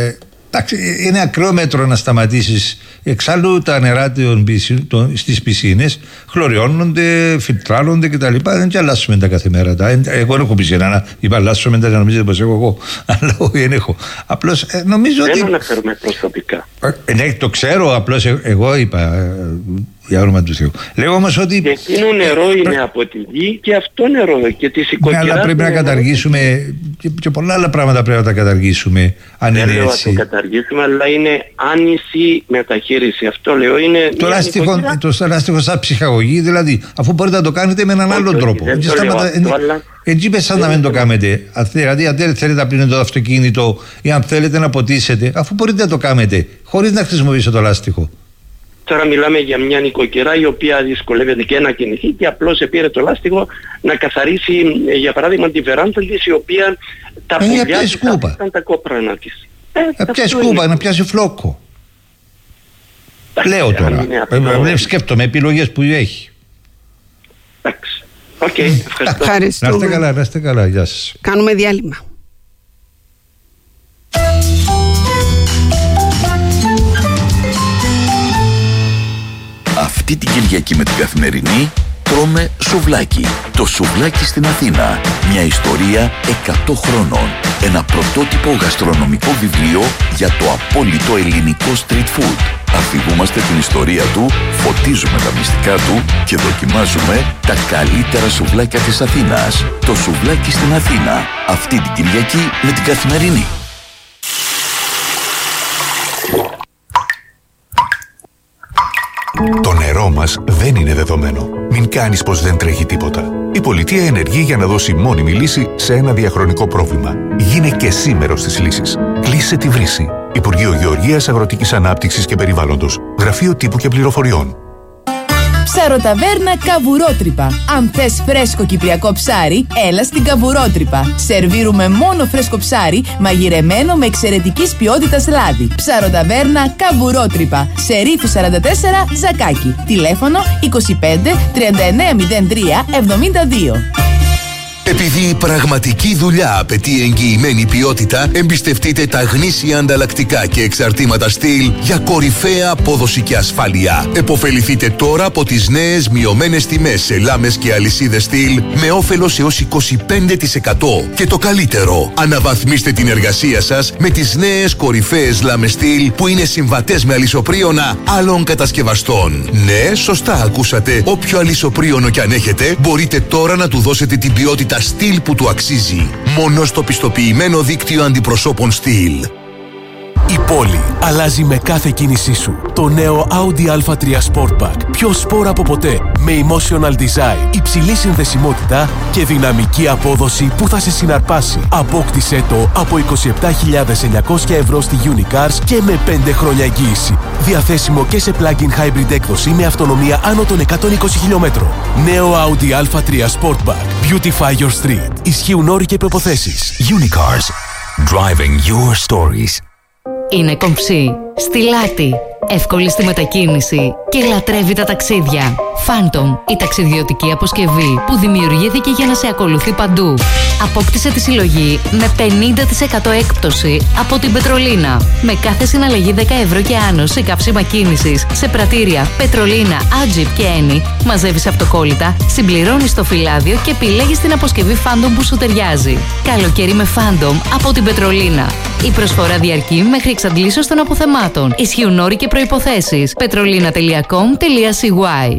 Είναι ακραίο μέτρο να σταματήσεις. Εξάλλου τα νερά στις πισίνες χλωριώνονται, φιλτράρονται κτλ. Δεν και αλλάσουμε τα κάθε μέρα. Εγώ δεν έχω πισίνα. Είπα αλλάσουμε τα, νομίζετε πως έχω εγώ. Αλλά όχι, δεν έχω. Απλώς νομίζω ότι. Δεν αναφέρουμε προσωπικά. Ναι, το ξέρω. Απλώς εγώ είπα. Για όνομα του Θεού. Λέω όμως ότι. Και εκείνο νερό είναι από τη γη και αυτό νερό και τη οικοκυρά. Ναι, αλλά πρέπει να καταργήσουμε και πολλά άλλα πράγματα πρέπει να τα καταργήσουμε. Αν δεν είναι λέω έτσι. Να το καταργήσουμε, αλλά είναι άνηση μεταχείριση. Αυτό λέω είναι. Το λάστιχο σαν ψυχαγωγή, δηλαδή, αφού μπορείτε να το κάνετε με έναν άλλον τρόπο. Έτσι πες σαν να μην το κάνετε. Δηλαδή, αν θέλετε να πλύνετε το αυτοκίνητο ή αν θέλετε να ποτίσετε, αφού μπορείτε να το κάνετε χωρίς να χρησιμοποιήσετε το λάστιχο. Τώρα μιλάμε για μια νοικοκυρά η οποία δυσκολεύεται και να κινηθεί και απλώς επήρε το λάστιχο να καθαρίσει, για παράδειγμα, τη βεράντα της, η οποία τα πουλιά της ήταν τα κόπρανα της. Να πιάσει σκούπα, να πιάσει φλόκο. Λέω τώρα. Σκέφτομαι επιλογές που έχει. Εντάξει. Οκ, ευχαριστώ. Να είστε καλά, γεια σας. Κάνουμε διάλειμμα. Αυτή την Κυριακή με την Καθημερινή τρώμε σουβλάκι. Το σουβλάκι στην Αθήνα. Μια ιστορία 100 χρόνων. Ένα πρωτότυπο γαστρονομικό βιβλίο για το απόλυτο ελληνικό street food. Αφηγούμαστε την ιστορία του, φωτίζουμε τα μυστικά του και δοκιμάζουμε τα καλύτερα σουβλάκια της Αθήνας. Το σουβλάκι στην Αθήνα. Αυτή την Κυριακή με την Καθημερινή. Το νερό μας δεν είναι δεδομένο. Μην κάνεις πως δεν τρέχει τίποτα. Η πολιτεία ενεργεί για να δώσει μόνιμη λύση σε ένα διαχρονικό πρόβλημα. Γίνε και εσύ μέρος της λύσης. Κλείσε τη βρύση. Υπουργείο Γεωργίας, Αγροτικής Ανάπτυξης και Περιβάλλοντος. Γραφείο Τύπου και Πληροφοριών. Ψαροταβέρνα Καβουρότρυπα. Αν θες φρέσκο κυπριακό ψάρι, έλα στην Καβουρότρυπα. Σερβίρουμε μόνο φρέσκο ψάρι, μαγειρεμένο με εξαιρετικής ποιότητας λάδι. Ψαροταβέρνα Καβουρότρυπα. Σε Ρήθου 44, Ζακάκι. Τηλέφωνο 25 3903 72. Επειδή η πραγματική δουλειά απαιτεί εγγυημένη ποιότητα, εμπιστευτείτε τα γνήσια ανταλλακτικά και εξαρτήματα στυλ για κορυφαία απόδοση και ασφάλεια. Εποφεληθείτε τώρα από τις νέες μειωμένες τιμές σε λάμες και αλυσίδες στυλ με όφελος έως 25%. Και το καλύτερο, αναβαθμίστε την εργασία σας με τις νέες κορυφαίες λάμες στυλ που είναι συμβατές με αλυσοπρίωνα άλλων κατασκευαστών. Ναι, σωστά ακούσατε. Όποιο αλυσοπρίωνο κι αν έχετε, μπορείτε τώρα να του δώσετε την ποιότητα στυλ που του αξίζει. Μόνο στο πιστοποιημένο δίκτυο αντιπροσώπων στυλ. Η πόλη αλλάζει με κάθε κίνησή σου. Το νέο Audi A3 Sportback. Πιο σπόρα από ποτέ. Με emotional design, υψηλή συνδεσιμότητα και δυναμική απόδοση που θα σε συναρπάσει. Απόκτησέ το από 27.900 ευρώ στη Unicars και με 5 χρόνια εγγύηση. Διαθέσιμο και σε plug-in hybrid έκδοση με αυτονομία άνω των 120 χιλιόμετρων. Νέο Audi A3 Sportback. Beautify your street. Ισχύουν όροι και προϋποθέσεις. Unicars. Driving your stories. Είναι κομψή, στιλάτη, εύκολη στη μετακίνηση και λατρεύει τα ταξίδια. Phantom, η ταξιδιωτική αποσκευή που δημιουργήθηκε για να σε ακολουθεί παντού. Απόκτησε τη συλλογή με 50% έκπτωση από την Πετρολίνα. Με κάθε συναλλαγή 10 ευρώ και άνω σε καύσιμα κίνησης, σε πρατήρια, Πετρολίνα, Agip και Eni, μαζεύεις αυτοκόλλητα, συμπληρώνεις το φυλάδιο και επιλέγεις την αποσκευή Phantom που σου ταιριάζει. Καλοκαίρι με Phantom από την Πετρολίνα. Η προσφορά διαρκεί μέχρι εξαντλήσεως των αποθεμάτων. Ισχύουν όροι και προϋποθέσεις. petrolina.com.cy.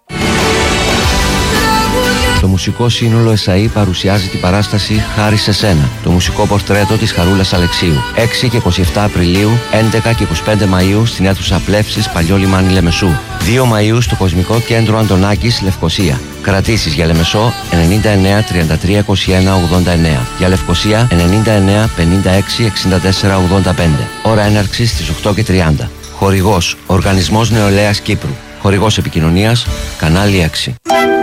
Το μουσικό σύνολο ΕΣΑΗ παρουσιάζει την παράσταση «Χάρη σε σένα», το μουσικό πορτρέτο της Χαρούλας Αλεξίου. 6 και 27 Απριλίου, 11 και 25 Μαΐου στην αίθουσα Πλεύσης, Παλιό Λιμάνι Λεμεσού. 2 Μαΐου στο Κοσμικό Κέντρο Αντωνάκης, Λευκοσία. Κρατήσεις για Λεμεσό 99 33 21 89. Για Λευκοσία 99 56 64 85. Ώρα έναρξης στις 8 και 30. Χορηγός Οργανισμός Νεολαίας Κύπρου. Χορηγός επικοινωνίας Κανάλι 6.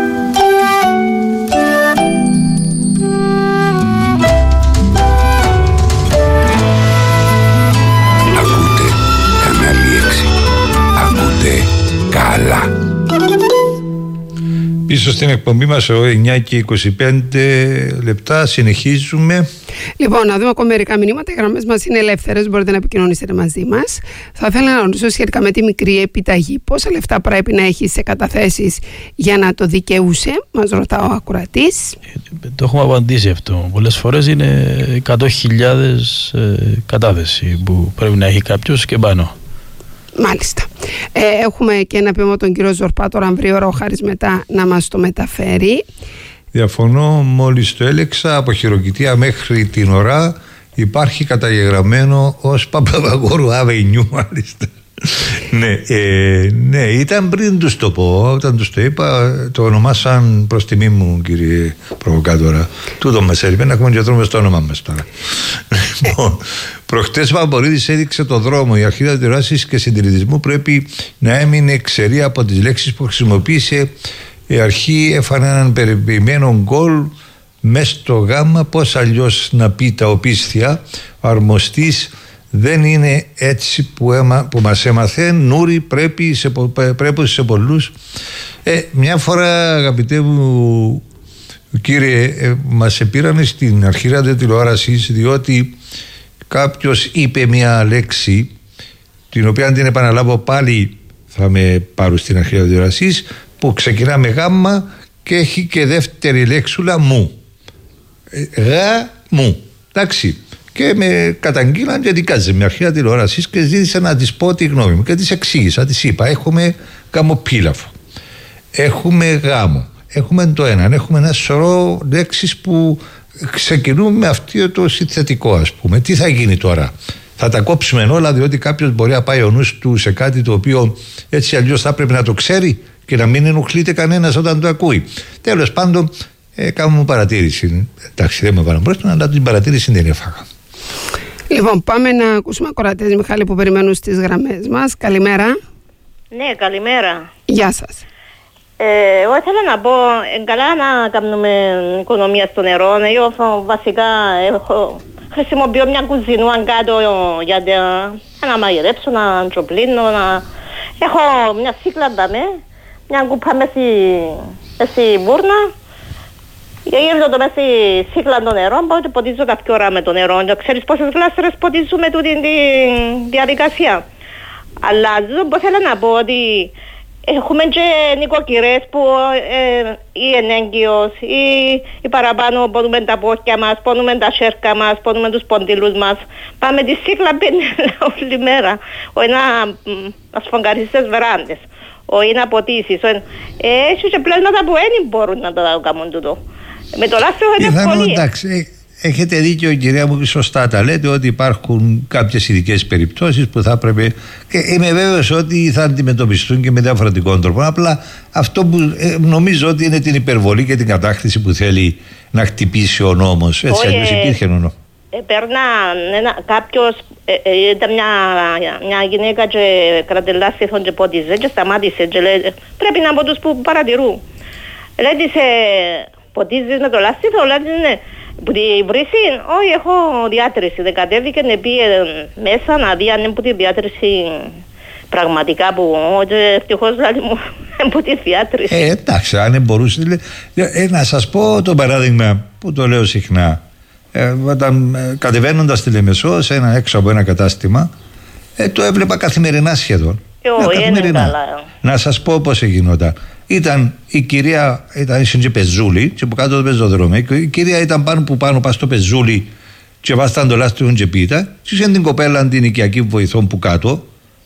Καλά. Πίσω στην εκπομπή μας 9 και 25 λεπτά. Συνεχίζουμε. Λοιπόν, να δούμε ακόμα μερικά μηνύματα. Οι γραμμές μας είναι ελεύθερες, μπορείτε να επικοινωνήσετε μαζί μας. Θα ήθελα να ρωτήσω σχετικά με τη μικρή επιταγή. Πόσα λεφτά πρέπει να έχει σε καταθέσεις για να το δικαιούσε, μας ρωτά ο ακροατής. Το έχουμε απαντήσει αυτό. Πολλές φορές είναι 100.000 κατάθεση που πρέπει να έχει κάποιος και πάνω. Μάλιστα. Έχουμε και ένα ποίημα τον κύριο Ζορπά, τώρα αν βρει ώρα ο Χάρης μετά να μας το μεταφέρει. Διαφωνώ, μόλις το έλεξα, από Χειροκητία μέχρι την ώρα υπάρχει καταγεγραμμένο ως Παπαδαγόρου Αβενιού, μάλιστα. Ναι, ήταν πριν τους το πω. Όταν τους το είπα, το ονομάσαν προς τιμή μου, κύριε Προβοκάτορα. Τούτο μας έλειπε να έχουμε και δρόμο στο όνομα μας τώρα. Προχτές Παπορίδης έδειξε το δρόμο. Η αρχή τηλεόρασης και συντηρητισμού πρέπει να έμεινε ξερή από τις λέξεις που χρησιμοποίησε. Η αρχή έφανε έναν περιποιημένο γκολ μες στο γάμα. Πώς αλλιώς να πει τα οπίσθια. Ο αρμοστής δεν είναι έτσι που μας έμαθε. Νούρι πρέπει σε πολλούς. Μια φορά, αγαπητέ μου κύριε, μας επήρανε στην αρχή ραδιοτηλεόρασης διότι κάποιος είπε μια λέξη την οποία αν την επαναλάβω πάλι θα με πάρουν στην αρχή ραδιοτηλεόρασης, που ξεκινά με γάμμα και έχει και δεύτερη λέξουλα μου. Γα μου. Εντάξει. Και με καταγγείλαν και δικάζε με αρχαία τηλεόρασης και ζήτησα να της πω τη γνώμη μου και της εξήγησα, της είπα έχουμε γαμοπίλαφο, έχουμε γάμο, έχουμε το έναν, έχουμε ένα σωρό λέξεις που ξεκινούν με αυτό το συνθετικό, ας πούμε. Τι θα γίνει τώρα? Θα τα κόψουμε όλα διότι κάποιος μπορεί να πάει ο νους του σε κάτι το οποίο έτσι αλλιώς θα έπρεπε να το ξέρει και να μην ενοχλείται κανένας όταν το ακούει? Τέλος πάντων, κάνουμε παρατήρηση. Εντάξει, δεν με παραμπρόστον, αλλά την παρατήρηση δεν έφαγα. Λοιπόν, πάμε να ακούσουμε ακροατές, Μιχάλη, που περιμένουν στις γραμμές μας. Καλημέρα. Ναι, καλημέρα. Γεια σας. Εγώ ήθελα να πω, καλά να κάνουμε οικονομία στο νερό. Εγώ βασικά χρησιμοποιώ μια κουζινούα κάτω για να μαγειρέψω, να τσοπλύνω, έχω μια σίκλα μια κουπά μέσα στη βούρνα. Γύρω το μέσα στη σίκλα το νερό, οπότε ποτίζω κάποια ώρα με το νερό. Ξέρεις πόσες γλάστρες ποτίζουμε τούτη τη διαδικασία. Αλλά δεν θέλω να πω ότι έχουμε και νοικοκυρές που ή ενέγκυος ή παραπάνω πονούμε τα πόκια μας, πονούμε τα σέρκα μας, πονούμε τους ποντιλούς μας. Πάμε τη σίκλα πίνελα όλη μέρα. Να σφογγαρίσεις τις βεράντες, όχι να ποτίσεις. Έχει και πλάσματα που δεν μπορούν να το κάνουν τούτο. Με το λάστιχο είναι ευκολία. Εντάξει, έχετε δίκιο κυρία μου, σωστά τα λέτε ότι υπάρχουν κάποιες ειδικές περιπτώσεις που θα έπρεπε και είμαι βέβαιος ότι θα αντιμετωπιστούν και με διαφορετικό τρόπο. Απλά αυτό που νομίζω ότι είναι την υπερβολή και την κατάχρηση που θέλει να χτυπήσει ο νόμος. Έτσι αλλιώς υπήρχε νόμο. Κάποιος ήταν μια γυναίκα και κρατελάστηθον και πότιζε και σταμάτησε και λέει πρέπει να από τους που παρατηρούν. Λέει της ποτίζεις με το λάστιχο, λέει ναι. Που τη βρύση, όχι έχω διάτρηση. Δεν κατέβηκε να πει μέσα να δει αν είναι που τη διάτρηση πραγματικά που ευτυχώς δηλαδή μου από τη διάτρηση. Εντάξει, αν μπορούσε. Να σας πω το παράδειγμα που το λέω συχνά. Όταν κατεβαίνοντας στη Λεμεσό, έξω από ένα κατάστημα, το έβλεπα καθημερινά σχεδόν. Καθημερινά. Να σας πω πώς γινόταν. Ήταν η κυρία, ήταν η πεζούλη, και από κάτω το πεζοδρόμιο. Η κυρία ήταν πάνω που πάνω, πας στο πεζούλη, και βάσταν το λάστιχο και πίτα. Και είχε την κοπέλα, την οικιακή βοηθό που κάτω,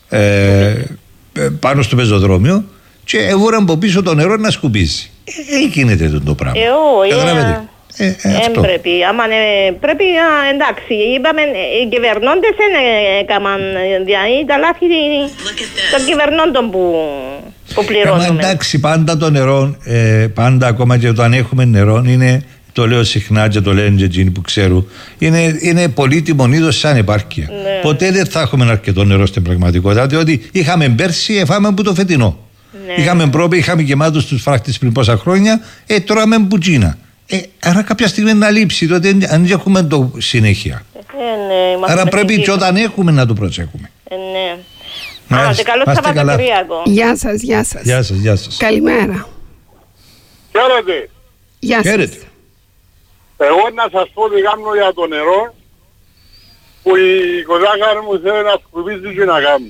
πάνω στο πεζοδρόμιο, και έβουραν από πίσω το νερό να σκουπίσει. Γίνεται το πράγμα. Καταλαβαίνετε. Πρέπει, πρέπει, εντάξει, είπαμε, οι κυβερνώντες δεν έκαναν, τα λάθη των κυβερνώντων που πληρώνουμε. Εντάξει, πάντα το νερό, πάντα ακόμα και όταν έχουμε νερό, είναι, το λέω συχνά και το λένε και εκείνοι που ξέρουν, είναι πολύτιμο είδος σαν επάρκεια. Ναι. Ποτέ δεν θα έχουμε αρκετό νερό στην πραγματικότητα, διότι είχαμε πέρσι, εφάμε από το φετινό. Ναι. Είχαμε πρόπε, είχαμε γεμάτους τους φράκτες πριν πόσα χρόνια, τρώμε μπουτσίνα. Άρα κάποια στιγμή να λείψει, τότε αν έχουμε το συνέχεια. Ναι, άρα πρέπει και όταν έχουμε να το προσέχουμε. Ναι. Καλό Σαββατοκύριακο. Γεια σας, γεια σας. Γεια σας. Καλημέρα. Χαίρετε. Γεια σας. Χαίρετε. Εγώ να σας πω τι κάνω για το νερό, που η κοζάκα μου θέλει να σκουπίζει και να κάνει.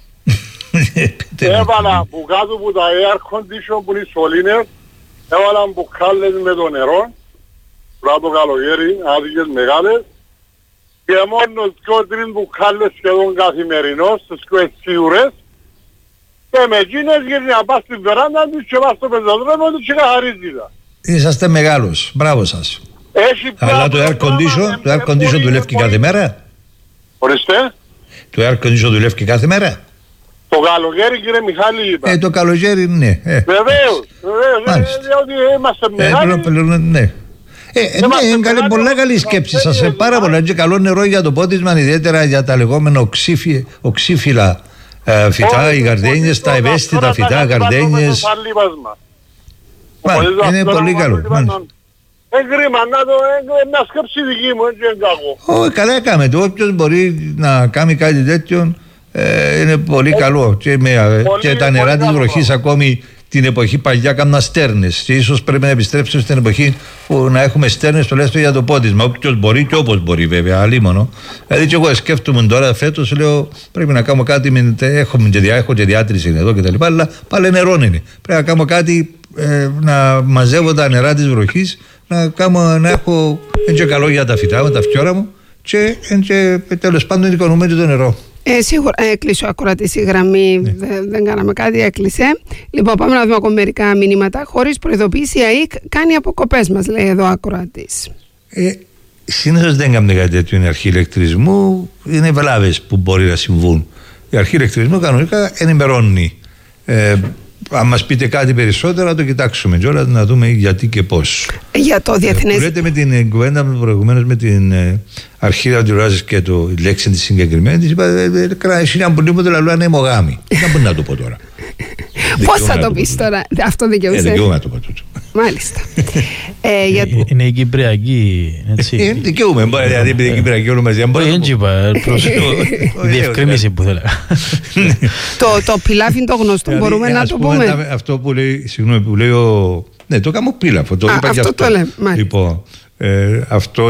Έβαλα που κάτω που τα air condition που είναι οι σωλήνες, έβαλα μπουκάλες με το νερό, τώρα το καλοκαίρι, άδικες μεγάλες, και μόνο 2-3 μπουκάλες σχεδόν καθημερινώς, στις 20 ώρες, και με εκείνες γύρνει να πας στην βεράντα τους και πας στο πεζοδρόμιο τους και καθαρίζει τα. Είσαστε μεγάλος, μπράβο σας. Αλλά το air condition δουλεύει κάθε μέρα. Ορίστε. Το air condition δουλεύει κάθε μέρα. Το καλοκαίρι, κύριε Μιχάλη, είπα. Το καλοκαίρι, ναι. Βεβαίως, διότι είμαστε μεγάλοι. Ναι. Είναι πολλά καλή σκέψη σας. Πάρα πολλά. Και καλό νερό για το πότισμα, ιδιαίτερα για τα λεγόμενα οξύφυλλα φυτά, οι γαρδένιες, τα ευαίσθητα φυτά, γαρδένιες. Είναι πολύ καλό. Κρίμα, να σκέψη δική μου, έτσι είναι κακό. Όχι, καλά έκαμε. Όποιος μπορεί να κάνει κάτι τέτοιο είναι πολύ καλό. Και τα νερά της βροχής ακόμη την εποχή παλιά κάμνα στέρνες. Και ίσως πρέπει να επιστρέψουμε στην εποχή που να έχουμε στέρνες τουλάχιστον για το πότισμα. Όποιος μπορεί και όπως μπορεί, βέβαια, αλίμονο. Δηλαδή, και εγώ σκέφτομαι τώρα φέτος, λέω πρέπει να κάνω κάτι. Έχω και διάτρηση εδώ κτλ. Αλλά πάλι νερό είναι. Πρέπει να κάνω κάτι, να μαζεύω τα νερά της βροχής, να έχω και καλό για τα φυτά με τα φτιόρα μου και τέλος πάντων οικονομεί το νερό. Σίγουρα έκλεισε ο ακροατής η γραμμή, δεν κάναμε κάτι, έκλεισε. Λοιπόν, πάμε να δούμε ακόμα μερικά μηνύματα. Χωρίς προειδοποίηση η ΑΕΚ κάνει αποκοπές, μας λέει εδώ ο ακροατής. Συνήθως δεν κάνουμε κάτι τέτοιο. Είναι αρχή ηλεκτρισμού, είναι βλάβες που μπορεί να συμβούν. Η αρχή ηλεκτρισμού κανονικά ενημερώνει. Αν μας πείτε κάτι περισσότερο, να το κοιτάξουμε κιόλας, να δούμε γιατί και πώς. Για το διεθνές. Που λέτε με την κουβέντα προηγουμένως με την αρχή ραδιοράζης και το λέξη της συγκεκριμένη, της είπα, εσύ να μπορεί να λέω ανεμογάμι. Δεν μπορεί να το πω τώρα. Πώς θα το πεις τώρα, αυτό δικαιούσε. Δικαιούμαι να το πω τούτο. Μάλιστα. Είναι η Κυπριακή, έτσι. Δικαιούμαι, δηλαδή επειδή η Κυπριακή όλο μαζί. Έτσι είπα, η διευκρίνηση που θέλω. Το πιλάφι το γνωστό, μπορούμε να το πούμε. Αυτό που λέει, συγγνώμη, που λέει ναι, το κάνω πίλαφο, το είπα και αυτό. Αυτό το λέμε, λοιπόν, αυτό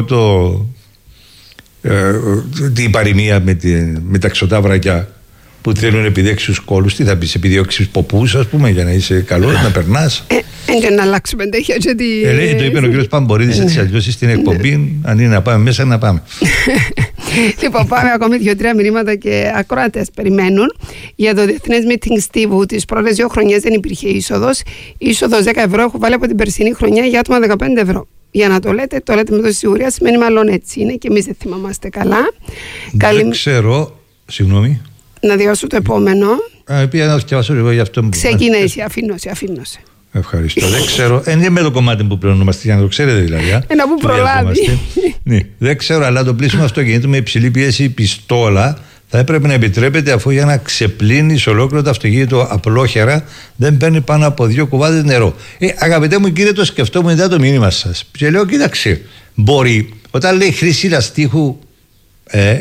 την παροιμία με τα ξωτά βρακιά που θέλουν να επιδέξουν κόλους, τι θα πεις, επιδιώξεις ποπούς, ας πούμε, για να είσαι καλός, να περνάς. Και να αλλάξουμε τέχεια. Το είπε ο κύριος Παμπορίδης, έτσι αλλιώς στην εκπομπή, αν είναι να πάμε μέσα, να πάμε. Λοιπόν, πάμε ακόμη 2-3 μηνύματα και ακροατές περιμένουν. Για το διεθνές meeting Στίβου τις πρώτες 2 χρονιές δεν υπήρχε είσοδος. Είσοδος 10 ευρώ έχω βάλει από την περσινή χρονιά για άτομα 15 ευρώ. Για να το λέτε με τόση σιγουριά, σημαίνει μάλλον έτσι είναι και εμείς δεν θυμάμαστε καλά. Δεν ξέρω, συγγνώμη. Να διαβάσω το επόμενο. Πήγα να διαβάσω λίγο για αυτό. Ξεκινάει, αφήνωσε. Ευχαριστώ. Δεν ξέρω. Είναι με το κομμάτι που πληρωνόμαστε, για να το ξέρετε δηλαδή. Ένα που προλάβει. Ναι, δεν ξέρω, αλλά το πλήσιμο αυτοκινήτου με υψηλή πίεση πιστόλα θα έπρεπε να επιτρέπεται, αφού για να ξεπλύνει ολόκληρο το αυτοκίνητο απλόχερα δεν παίρνει πάνω από 2 κουβάδες νερό. Αγαπητέ μου κύριε, το σκεφτόμουν μετά το μήνυμα σας. Και λέω, κοίταξε, μπορεί όταν λέει χρήση λαστίχου.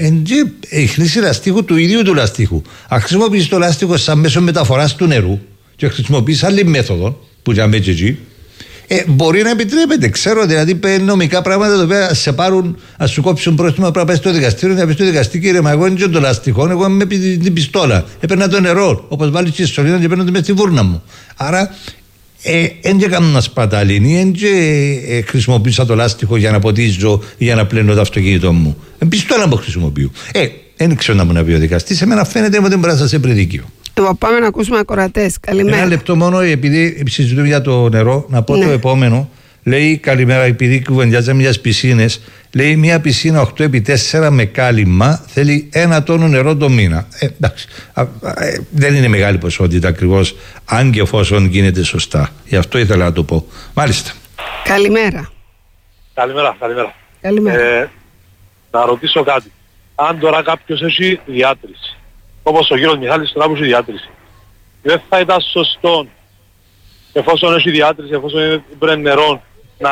Η χρήση λαστίχου του ίδιου του λαστίχου. Αν χρησιμοποιήσει το λάστιχο σαν μέσο μεταφοράς του νερού, και χρησιμοποιείς άλλη μέθοδο που για μέσα εκεί, μπορεί να επιτρέπεται. Ξέρω δηλαδή νομικά πράγματα τα οποία σε πάρουν, α σου κόψουν πρόστιμο, πρέπει να πάει στο δικαστήριο, να πει στο δικαστήριο, κύριε, μα εγώ είναι το λαστιχόν, εγώ είμαι με την πιστόλα. Έπαιρνα το νερό, όπως βάλει και σωλήνα και παίρνω το μέσα στη φούρνα μου. Άρα, δεν έκανα να σπαταλίνει, δεν χρησιμοποιούσα το λάστιχο για να ποτίζω ή για να πλένω το αυτοκίνητο μου. Πιστόλα που χρησιμοποιώ. Δεν ξέρω να μου να πει ο δικαστής, εμένα φαίνεται ότι μπορεί να σας έπρεπε δίκιο. Πάμε να ακούσουμε ακροατές. Καλημέρα. Ένα λεπτό μόνο, επειδή συζητούμε για το νερό, να πω το επόμενο. Λέει καλημέρα, επειδή κουβεντιάζαμε για πισίνες. Λέει μια πισίνα 8x4 με κάλυμμα θέλει 1 τόνο νερό το μήνα. Εντάξει. Δεν είναι μεγάλη ποσότητα ακριβώς, αν και εφόσον γίνεται σωστά. Γι' αυτό ήθελα να το πω. Μάλιστα. Καλημέρα. Καλημέρα. Να ρωτήσω κάτι. Αν τώρα κάποιος έχει διάτρηση, όπως ο κύριος Μιχάλης τώρα που έχει διάτρηση, δεν θα ήταν σωστό, εφόσον έχει διάτρηση, εφόσον είναι νερό, να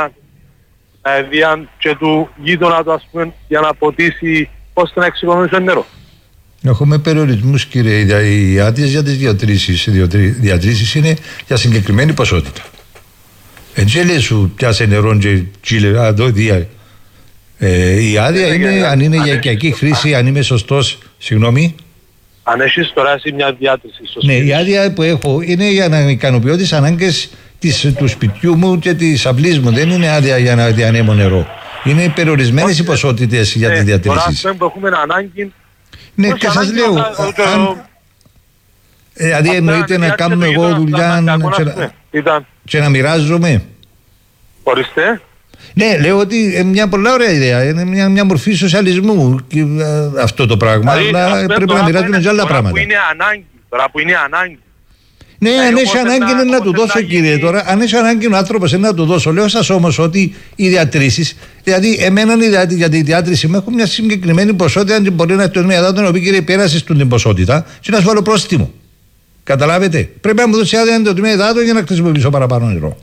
εδίαν και του γείτονα του, ας πούμε, για να ποτίσει, ώστε να εξοικονομήσει νερό. Έχουμε περιορισμούς, κύριε. Οι άδειες για τις διατρήσεις είναι για συγκεκριμένη ποσότητα. Έτσι λέει σου πιάσε νερό και τσίλε, εδώ δια. Η άδεια είναι αν είναι για οικιακή χρήση, αν είμαι σωστός, συγγνώμη. Αν έχεις τώρα εσύ μια διάτρηση, ναι, η άδεια που έχω είναι για να ικανοποιώ τις ανάγκες του σπιτιού μου και της αυλής μου. Δεν είναι άδεια για να διανέμω νερό. Είναι περιορισμένες οι ποσότητες για τις διατηρήσεις. Τώρα που έχουμε ανάγκη. Ναι, και σας λέω. Δηλαδή εννοείται να κάνουμε εγώ δουλειά και να μοιράζομαι. Ορίστε. Ναι, λέω ότι μια πολλά ωραία ιδέα. Είναι μια μορφή σοσιαλισμού αυτό το πράγμα. Αλλά πρέπει να μοιράζουμε και άλλα πράγματα. Τώρα που είναι ανάγκη. Ναι, αν έχει ανάγκη είναι να του δώσω, κύριε. Τώρα, αν έχει ανάγκη ο άνθρωπος είναι να του δώσω. Λέω σας όμως ότι οι διατρήσεις, δηλαδή εμένα για τη διάτρηση μου έχω μια συγκεκριμένη ποσότητα. Αν μπορεί να το μια δάτο να πει, κύριε, πέρασε την ποσότητα και να σου βάλω πρόστιμο. Καταλάβετε. Πρέπει να μου δώσει άδεια το τμήμα δάτο για να χρησιμοποιήσω παραπάνω νερό.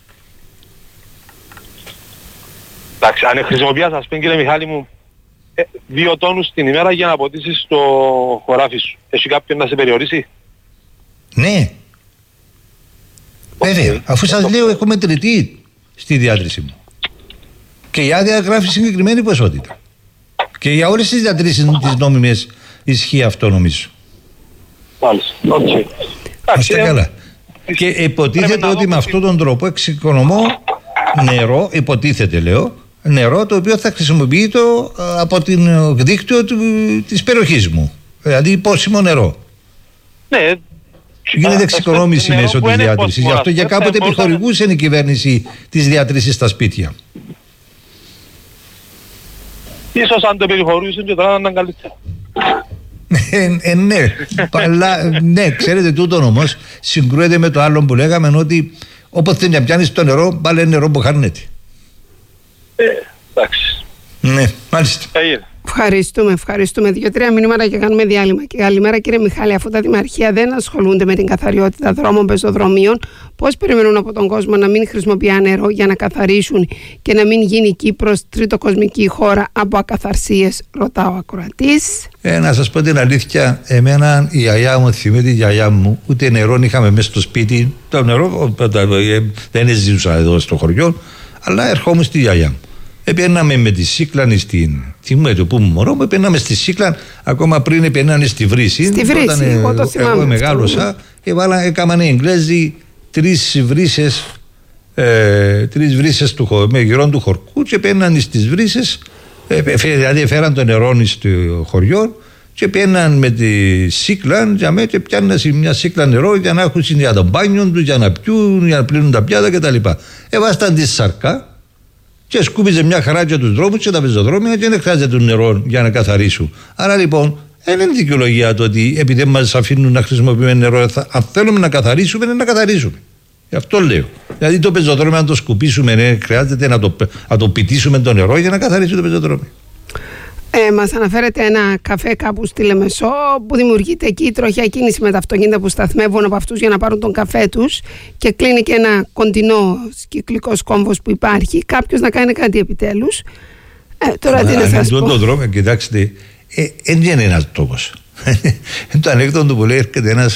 Εντάξει, αν χρησιμοποιάς, ας πούμε, κύριε Μιχάλη μου, 2 τόνους την ημέρα για να ποτίσεις το χωράφι σου. Έχει κάποιον να σε περιορίσει? Ναι. Βέβαια, αφού σας λέω έχω μετρητή στη διάτρηση μου. Και η άδεια γράφει συγκεκριμένη ποσότητα. Και για όλες τις διατρήσεις τις νόμιμες ισχύει αυτό, νομίζω. Μάλιστα. Είστε καλά. Και υποτίθεται ότι με αυτόν τον τρόπο εξοικονομώ νερό, υποτίθεται λέω, νερό το οποίο θα χρησιμοποιείται από την δίκτυο της περιοχής μου. Δηλαδή πόσιμο νερό. Ναι. Γίνεται εξοικονόμηση μέσω της διάτρησης. Γι' αυτό για κάποτε επιχορηγούσε η κυβέρνηση της διάτρησης στα σπίτια. Ίσως αν το επιχορηγούσαν και τώρα να ήταν καλύτερα. Ναι, αλλά ναι, ξέρετε τούτον όμως συγκρούεται με το άλλο που λέγαμε, ότι όπως θέλει να πιάνεις το νερό, πάλι είναι νερό που χάνεται. Εντάξει. Ναι, μάλιστα. Ευχαριστούμε. 2-3 μηνύματα και κάνουμε διάλειμμα. Και καλημέρα, κύριε Μιχάλη. Αφού τα δημαρχία δεν ασχολούνται με την καθαριότητα δρόμων, πεζοδρομίων, πώς περιμένουν από τον κόσμο να μην χρησιμοποιεί νερό για να καθαρίσουν και να μην γίνει Κύπρος τρίτο κοσμική χώρα από ακαθαρσίες, ρωτάω ακροατής. Να σας πω την αλήθεια, εμένα η γιαγιά μου θυμίζει τη γιαγιά μου, ούτε νερό είχαμε μέσα στο σπίτι. Το νερό δεν ζούσα εδώ στο χωριό, αλλά ερχόμουν στη γιαγιά μου. Επέναμε με τη Σύκλαν στην. Θυμούμαι το που μου μωρό μου, επέναμε στη Σύκλαν ακόμα πριν επένανε στη Βρύση. Στη Βρύση, όταν, εγώ το θυμάμαι. Εγώ μεγάλωσα και έκαναν οι Εγγλέζοι 3 βρύσες με γυρών του χορκού και επέναν στις βρύσες, δηλαδή έφεραν το νερό στο χωριό και πήγαιναν με τη Σύκλαν και πιάνουν μια Σύκλα νερό για να έχουν για το μπάνιο του, για να πιούν, για να πλύνουν τα πιάτα κτλ. Έβασταν τη σαρκά και σκούπιζε μια χαρά για τους δρόμους και τα πεζοδρόμια και δεν χρειάζεται το νερό για να καθαρίσουν. Άρα λοιπόν δεν είναι δικαιολογία το ότι επειδή μας αφήνουν να χρησιμοποιούμε νερό, αν θέλουμε να καθαρίσουμε, να καθαρίσουμε. Γι' αυτό λέω. Δηλαδή το πεζοδρόμιο, αν το σκουπίσουμε, χρειάζεται να το πητήσουμε το νερό για να καθαρίσει το πεζοδρόμιο. Μας αναφέρεται ένα καφέ κάπου στη Λεμεσό που δημιουργείται εκεί τροχιά κίνηση με τα αυτοκίνητα που σταθμεύουν από αυτούς για να πάρουν τον καφέ τους και κλείνει και ένα κοντινό κυκλικός κόμβος που υπάρχει. Κάποιος να κάνει κάτι επιτέλους. Τώρα τι να σας πω. Το δρόμο, κοιτάξτε, δεν είναι ένας τόπος. Το ανέκδοτο που λέει έρχεται ένας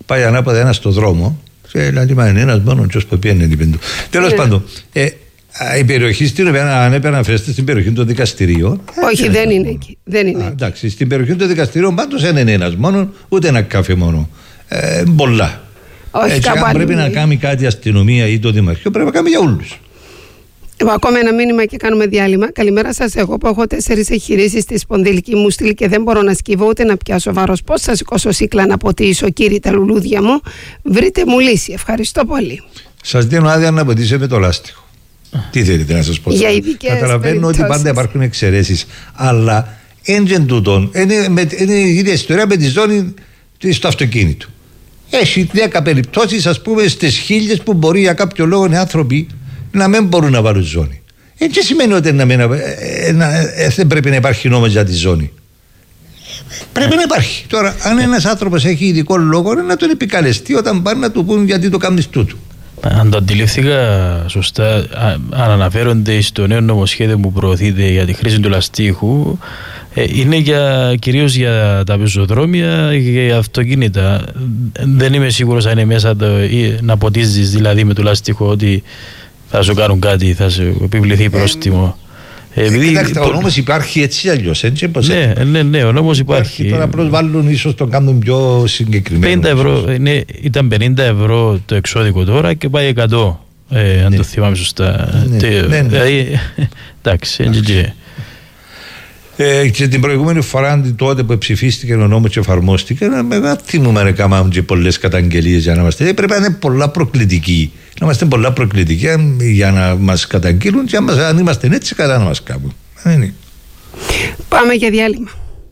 πάει ανάποδα ένα στο δρόμο. Δηλαδή, μα είναι ένας μόνο, και όσο πήγαινε η πεντού. Τέλος πάντων, η περιοχή στην οποία ανέφερατε στην περιοχή των δικαστηρίων. Όχι, δεν είναι εκεί. Δεν είναι. Εντάξει, στην περιοχή των δικαστηρίων πάντως δεν είναι ένας μόνο, ούτε ένα καφέ μόνο. Πολλά. Όχι, έτσι, αν πρέπει να κάνει κάτι η αστυνομία ή το δημαρχείο, πρέπει να κάνει για όλους. Ακόμα ένα μήνυμα και κάνουμε διάλειμμα. Καλημέρα σας. Εγώ που έχω 4 εγχειρήσεις στη σπονδυλική μου στήλη και δεν μπορώ να σκύβω ούτε να πιάσω βάρος. Πώς θα σηκώσω σύκλα να ποτίσω, κύριε, τα λουλούδια μου? Βρείτε μου λύση. Ευχαριστώ πολύ. Σας δίνω άδεια να ποτίσετε το λάστιχο. Τι θέλετε να σας πω? Για ειδικές καταλαβαίνω ότι πάντα υπάρχουν εξαιρέσεις, αλλά έντζεν τούτον είναι η ίδια ιστορία με τη ζώνη στο αυτοκίνητο. Έχει 10 περιπτώσεις, ας πούμε, στις 1000 που μπορεί για κάποιο λόγο οι άνθρωποι να μην μπορούν να βάλουν ζώνη. Έτσι σημαίνει ότι δεν πρέπει να υπάρχει νόμος για τη ζώνη. Πρέπει να υπάρχει. Τώρα, αν ένας άνθρωπος έχει ειδικό λόγο, να τον επικαλεστεί όταν πάνε να του πούν γιατί το κάνεις τούτο. Αν το αντιληφθήκα σωστά, αν αναφέρονται στο νέο νομοσχέδιο που προωθείται για τη χρήση του λαστίχου, είναι κυρίως για τα πεζοδρόμια και για αυτοκίνητα. Δεν είμαι σίγουρος αν είναι μέσα να ποτίζεις δηλαδή με το λαστίχο ότι θα σου κάνουν κάτι, θα σου επιβληθεί πρόστιμο. Κοιτάξτε, ο νόμος υπάρχει έτσι αλλιώς, έτσι. Ναι, ο νόμος υπάρχει. Τώρα προσβάλλουν, ίσως τον κάνουν πιο συγκεκριμένο. 50 ευρώ, ήταν 50 ευρώ το εξώδικο τώρα και πάει 100, αν το θυμάμαι σωστά. Δηλαδή, εντάξει, έτσι. Και την προηγούμενη φορά, τότε που ψηφίστηκε ο νόμος και εφαρμόστηκε, δεν θυμούμε να κάνουμε και πολλές καταγγελίες για να είμαστε. Πρέπει να είναι πολλά προκλητικοί. Να είμαστε πολλά προκλητικοί για να μας καταγγείλουν, και αν είμαστε έτσι, καλά να μας κάνουν. Πάμε για διάλειμμα.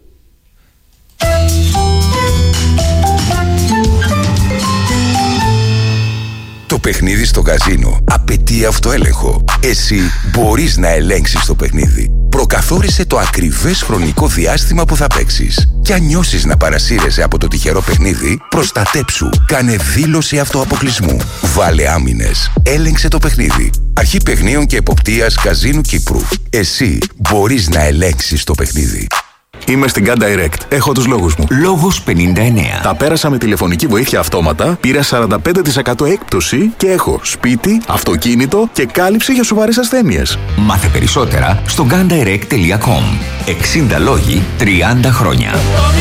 Το παιχνίδι στο καζίνο απαιτεί αυτοέλεγχο. Εσύ μπορείς να ελέγξεις το παιχνίδι. Προκαθόρισε το ακριβές χρονικό διάστημα που θα παίξεις. Κι αν νιώσεις να παρασύρεσαι από το τυχερό παιχνίδι, προστατέψου. Κάνε δήλωση αυτοαποκλεισμού. Βάλε άμυνες. Έλεγξε το παιχνίδι. Αρχή Παιχνίων και Εποπτείας Καζίνου Κύπρου. Εσύ μπορείς να ελέγξεις το παιχνίδι. Είμαι στην Gun Direct. Έχω τους λόγους μου. Λόγος 59. Τα πέρασα με τηλεφωνική βοήθεια αυτόματα, πήρα 45% έκπτωση και έχω σπίτι, αυτοκίνητο και κάλυψη για σοβαρές ασθένειες. Μάθε περισσότερα στο gundirect.com. 60 λόγοι, 30 χρόνια.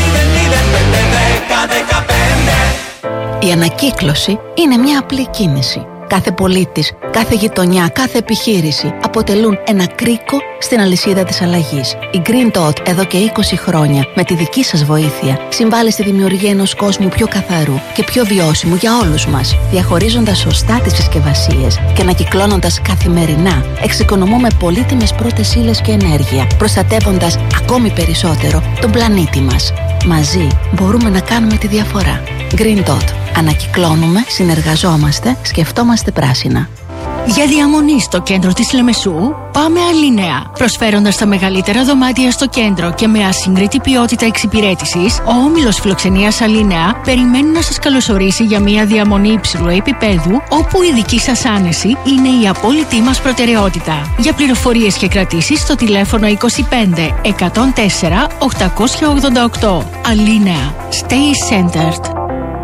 Η ανακύκλωση είναι μια απλή κίνηση. Κάθε πολίτης, κάθε γειτονιά, κάθε επιχείρηση αποτελούν ένα κρίκο στην αλυσίδα της αλλαγής. Η Green Dot εδώ και 20 χρόνια, με τη δική σας βοήθεια, συμβάλλει στη δημιουργία ενός κόσμου πιο καθαρού και πιο βιώσιμου για όλους μας. Διαχωρίζοντας σωστά τις συσκευασίες και ανακυκλώνοντας καθημερινά, εξοικονομούμε πολύτιμες πρώτες ύλες και ενέργεια, προστατεύοντας ακόμη περισσότερο τον πλανήτη μας. Μαζί μπορούμε να κάνουμε τη διαφορά. Green Dot. Ανακυκλώνουμε, συνεργαζόμαστε, σκεφτόμαστε πράσινα. Για διαμονή στο κέντρο της Λεμεσού, πάμε Αλίνεα. Προσφέροντας τα μεγαλύτερα δωμάτια στο κέντρο και με ασύγκριτη ποιότητα εξυπηρέτησης, ο όμιλος φιλοξενίας Αλίνεα περιμένει να σας καλωσορίσει για μια διαμονή υψηλού επίπεδου, όπου η δική σας άνεση είναι η απόλυτη μας προτεραιότητα. Για πληροφορίες και κρατήσεις στο τηλέφωνο 25 104 888. Αλίνεα. Stay centered.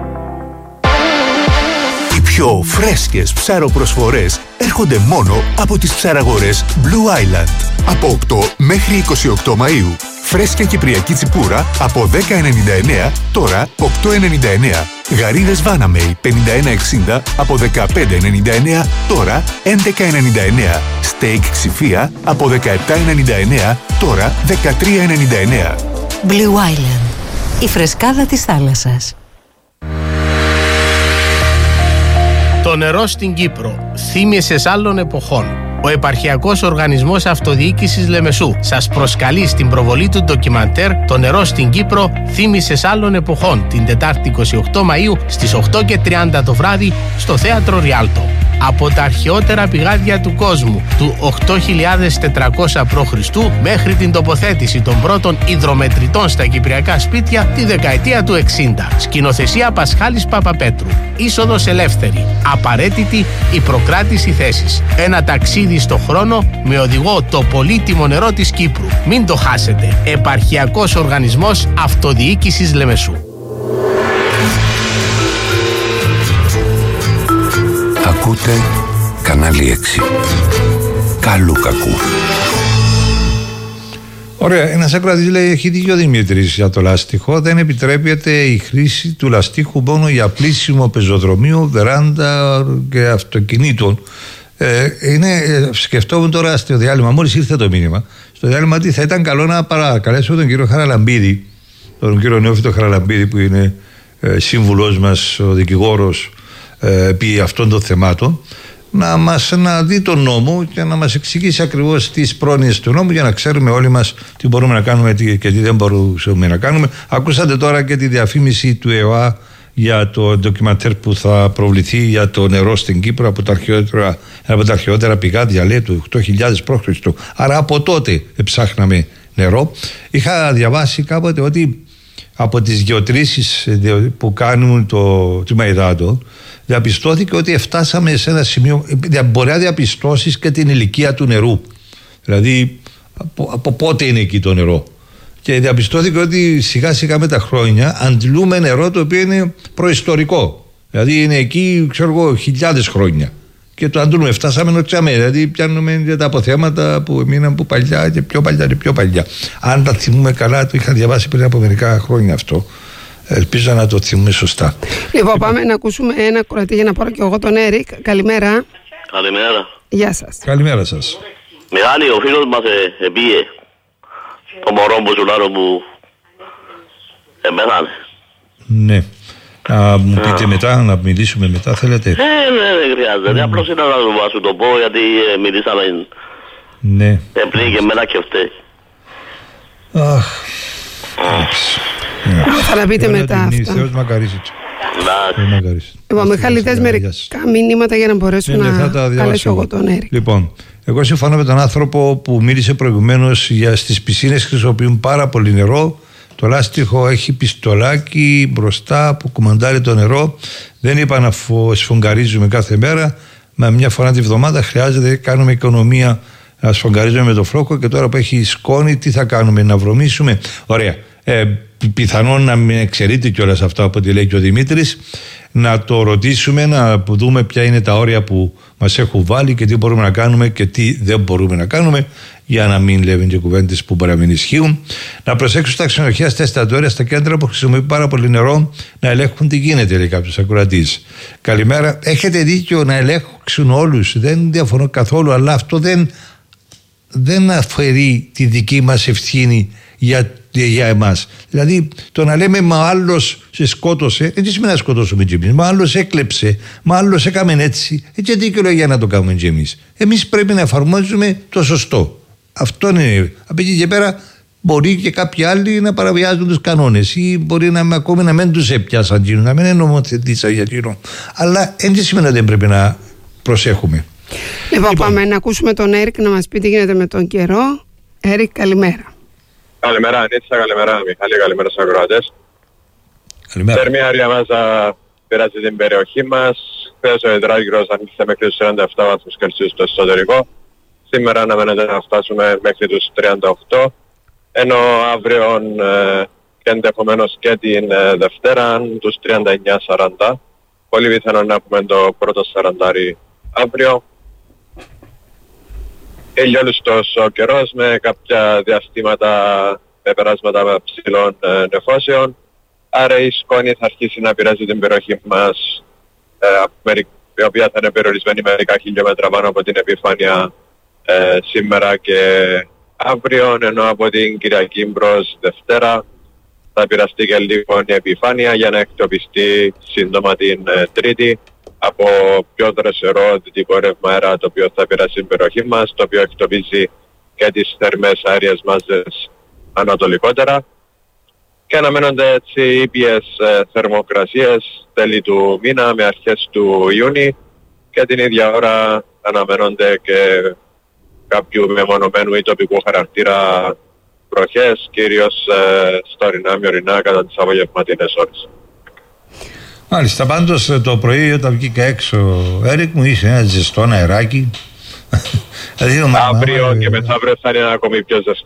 Οι πιο φρέσκες ψαροπροσφορές έρχονται μόνο από τις ψαραγορές Blue Island. Από 8 μέχρι 28 Μαΐου. Φρέσκια κυπριακή τσιπούρα από 10,99, τώρα 8,99. Γαρίδες Βάναμεϊ 51,60 από 15,99, τώρα 11,99. Στέικ ξηφία από 17,99, τώρα 13,99. Blue Island. Η φρεσκάδα της θάλασσας. Το νερό στην Κύπρο. Θύμησες άλλων εποχών. Ο Επαρχιακός Οργανισμός Αυτοδιοίκησης Λεμεσού σας προσκαλεί στην προβολή του ντοκιμαντέρ «Το νερό στην Κύπρο. Θύμησες άλλων εποχών» την Τετάρτη 28 Μαΐου στις 8:30 το βράδυ στο Θέατρο Ριάλτο. Από τα αρχαιότερα πηγάδια του κόσμου του 8400 π.Χ. μέχρι την τοποθέτηση των πρώτων υδρομετρητών στα κυπριακά σπίτια τη δεκαετία του 60. Σκηνοθεσία Πασχάλης Παπαπέτρου. Είσοδος ελεύθερη. Απαραίτητη η προκράτηση θέσης. Ένα ταξίδι στο χρόνο με οδηγό το πολύτιμο νερό της Κύπρου. Μην το χάσετε. Επαρχιακός Οργανισμός Αυτοδιοίκησης Λεμεσού. Ακούτε Κανάλι 6. Καλού κακού. Ωραία, ένας ακροατής λέει: έχει δίκιο ο Δημήτρης για το λάστιχο. Δεν επιτρέπεται η χρήση του λαστίχου μόνο για πλήσιμο πεζοδρομίου, βεράντα και αυτοκινήτων. Σκεφτόμουν τώρα στο διάλειμμα, μόλις ήρθε το μήνυμα, στο διάλειμμα ότι θα ήταν καλό να παρακαλέσουμε τον κύριο Χαραλαμπίδη, τον κύριο Νεόφυτο Χαραλαμπίδη, που είναι σύμβουλός μας, ο δικηγόρος επί αυτών των θεμάτων, να δει τον νόμο και να μας εξηγήσει ακριβώς τις πρόνοιες του νόμου, για να ξέρουμε όλοι μας τι μπορούμε να κάνουμε και τι δεν μπορούμε να κάνουμε. Ακούσατε τώρα και τη διαφήμιση του ΕΟΑ για το ντοκιμαντέρ που θα προβληθεί για το νερό στην Κύπρο από τα αρχαιότερα πηγάδια, λέει, του 8.000 π.Χ. Άρα από τότε ψάχναμε νερό. Είχα διαβάσει κάποτε ότι από τις γεωτρήσεις που κάνουν το τμήμα υδάτων διαπιστώθηκε ότι φτάσαμε σε ένα σημείο, μπορεί να διαπιστώσεις και την ηλικία του νερού, δηλαδή από πότε είναι εκεί το νερό, και διαπιστώθηκε ότι σιγά σιγά με τα χρόνια αντλούμε νερό το οποίο είναι προϊστορικό, δηλαδή είναι εκεί, ξέρω εγώ, χιλιάδες χρόνια, και το αντλούμε. Φτάσαμε νοτσάμε, δηλαδή πιάνουμε τα αποθέματα που έμειναν από παλιά και πιο παλιά και πιο παλιά. Αν τα θυμούμε καλά, το είχα διαβάσει πριν από μερικά χρόνια αυτό. Ελπίζω να το θυμούμε σωστά. Λοιπόν, πάμε να ακούσουμε ένα κορατή για να πάρω και εγώ τον Έρικ. Καλημέρα. Καλημέρα. Γεια σας. Καλημέρα σας. Μιχάλη, ο φίλος μας επήγε το μωρό που σουλάρο που πέθανε. Ναι. Να μου πείτε μετά, να μιλήσουμε μετά, θέλετε? Ναι, δεν χρειάζεται. Απλώς ήταν να σου το πω, γιατί μιλήσαμε ναι. Πριν και μένα και φταίει. Αχ. Θα τα πείτε μετά αυτά. Θεός μακαρίσει. Λοιπόν, Μιχάλη, θες μερικά μηνύματα για να μπορέσω να καλέσω εγώ τον Έρικ. Λοιπόν, εγώ συμφωνώ με τον άνθρωπο που μίλησε προηγουμένως για στις πισίνες χρησιμοποιούν πάρα πολύ νερό. Το λάστιχο έχει πιστολάκι μπροστά που κουμαντάρει το νερό. Δεν είπα να σφουγγαρίζουμε κάθε μέρα. Με μια φορά τη βδομάδα χρειάζεται, κάνουμε οικονομία να σφουγγαρίζουμε με το φλόκο. Και τώρα που έχει σκόνη, τι θα κάνουμε, να βρωμίσουμε? Ωραία. Πιθανόν να μην εξαιρείται κιόλας αυτά από ό,τι λέει και ο Δημήτρης, να το ρωτήσουμε, να δούμε ποια είναι τα όρια που μας έχουν βάλει και τι μπορούμε να κάνουμε και τι δεν μπορούμε να κάνουμε, για να μην λέμε και κουβέντες που μπορεί να μην ισχύουν. Να προσέξουν στα ξενοδοχεία, στα εστιατόρια, στα κέντρα που χρησιμοποιούν πάρα πολύ νερό, να ελέγχουν τι γίνεται, λέει κάποιος ακροατής. Καλημέρα. Έχετε δίκιο να ελέγξουν όλους, δεν διαφωνώ καθόλου, αλλά αυτό δεν αφαιρεί τη δική μας ευθύνη για εμάς. Δηλαδή το να λέμε μα άλλος σε σκότωσε, έτσι σημαίνει να σκοτώσουμε και εμείς. Μα άλλος έκλεψε, μα άλλος έκαμε έτσι, έτσι δικαιολογία να το κάνουμε και εμείς. Εμείς πρέπει να εφαρμόζουμε το σωστό. Αυτό είναι. Από εκεί και πέρα μπορεί και κάποιοι άλλοι να παραβιάζουν τους κανόνες ή μπορεί ακόμη να μην τους έπιασαν, να μην είναι νομοθετήσαν για εκείνο. Αλλά έτσι σημαίνει ότι δεν πρέπει να προσέχουμε. Λοιπόν, πάμε να ακούσουμε τον Έρικ να μας πει τι γίνεται με τον καιρό. Έρικ, καλημέρα. Καλημέρα Ανίτσα, καλημέρα Μιχάλη, καλημέρα στους ακροατές. Καλημέρα. Θερμία μας πειράζει την περιοχή μας. Χθες ο υδράργυρος άνοιξε μέχρι τους 47 βαθμούς Κελσίου στο εσωτερικό. Σήμερα αναμένεται να φτάσουμε μέχρι τους 38. Ενώ αύριο και ενδεχομένως και την Δευτέρα τους 39-40. Πολύ πιθανό να έχουμε το πρώτο 40 αύριο. Ελιόλουστος ο καιρός με κάποια διαστήματα με περάσματα ψηλών νεφώσεων. Άρα η σκόνη θα αρχίσει να πειράζει την περιοχή μας, η οποία θα είναι περιορισμένη μερικά χιλιόμετρα πάνω από την επιφάνεια σήμερα και αύριο, ενώ από την Κυριακή μπρος Δευτέρα θα πειραστεί και λίγο η επιφάνεια για να εκτοπιστεί σύντομα την Τρίτη από πιο δροσερό δυτικό ρεύμα αέρα, το οποίο θα πειράσει την περιοχή μας, το οποίο εκτοπίζει και τις θερμές αέριες μάζες ανατολικότερα, και αναμένονται έτσι ήπιες θερμοκρασίες τέλη του μήνα με αρχές του Ιούνιου, και την ίδια ώρα αναμένονται και κάποιου μεμονωμένου ή τοπικού χαρακτήρα βροχές, κυρίως στα ορεινά με ορεινά κατά τις απογευματινές ώρες. Μάλιστα, πάντως το πρωί όταν βγήκα έξω, Έρικ, μου είχε ένα ζεστό αεράκι. Αύριο και μεθαύριο θα είναι ακόμη πιο ζεστό.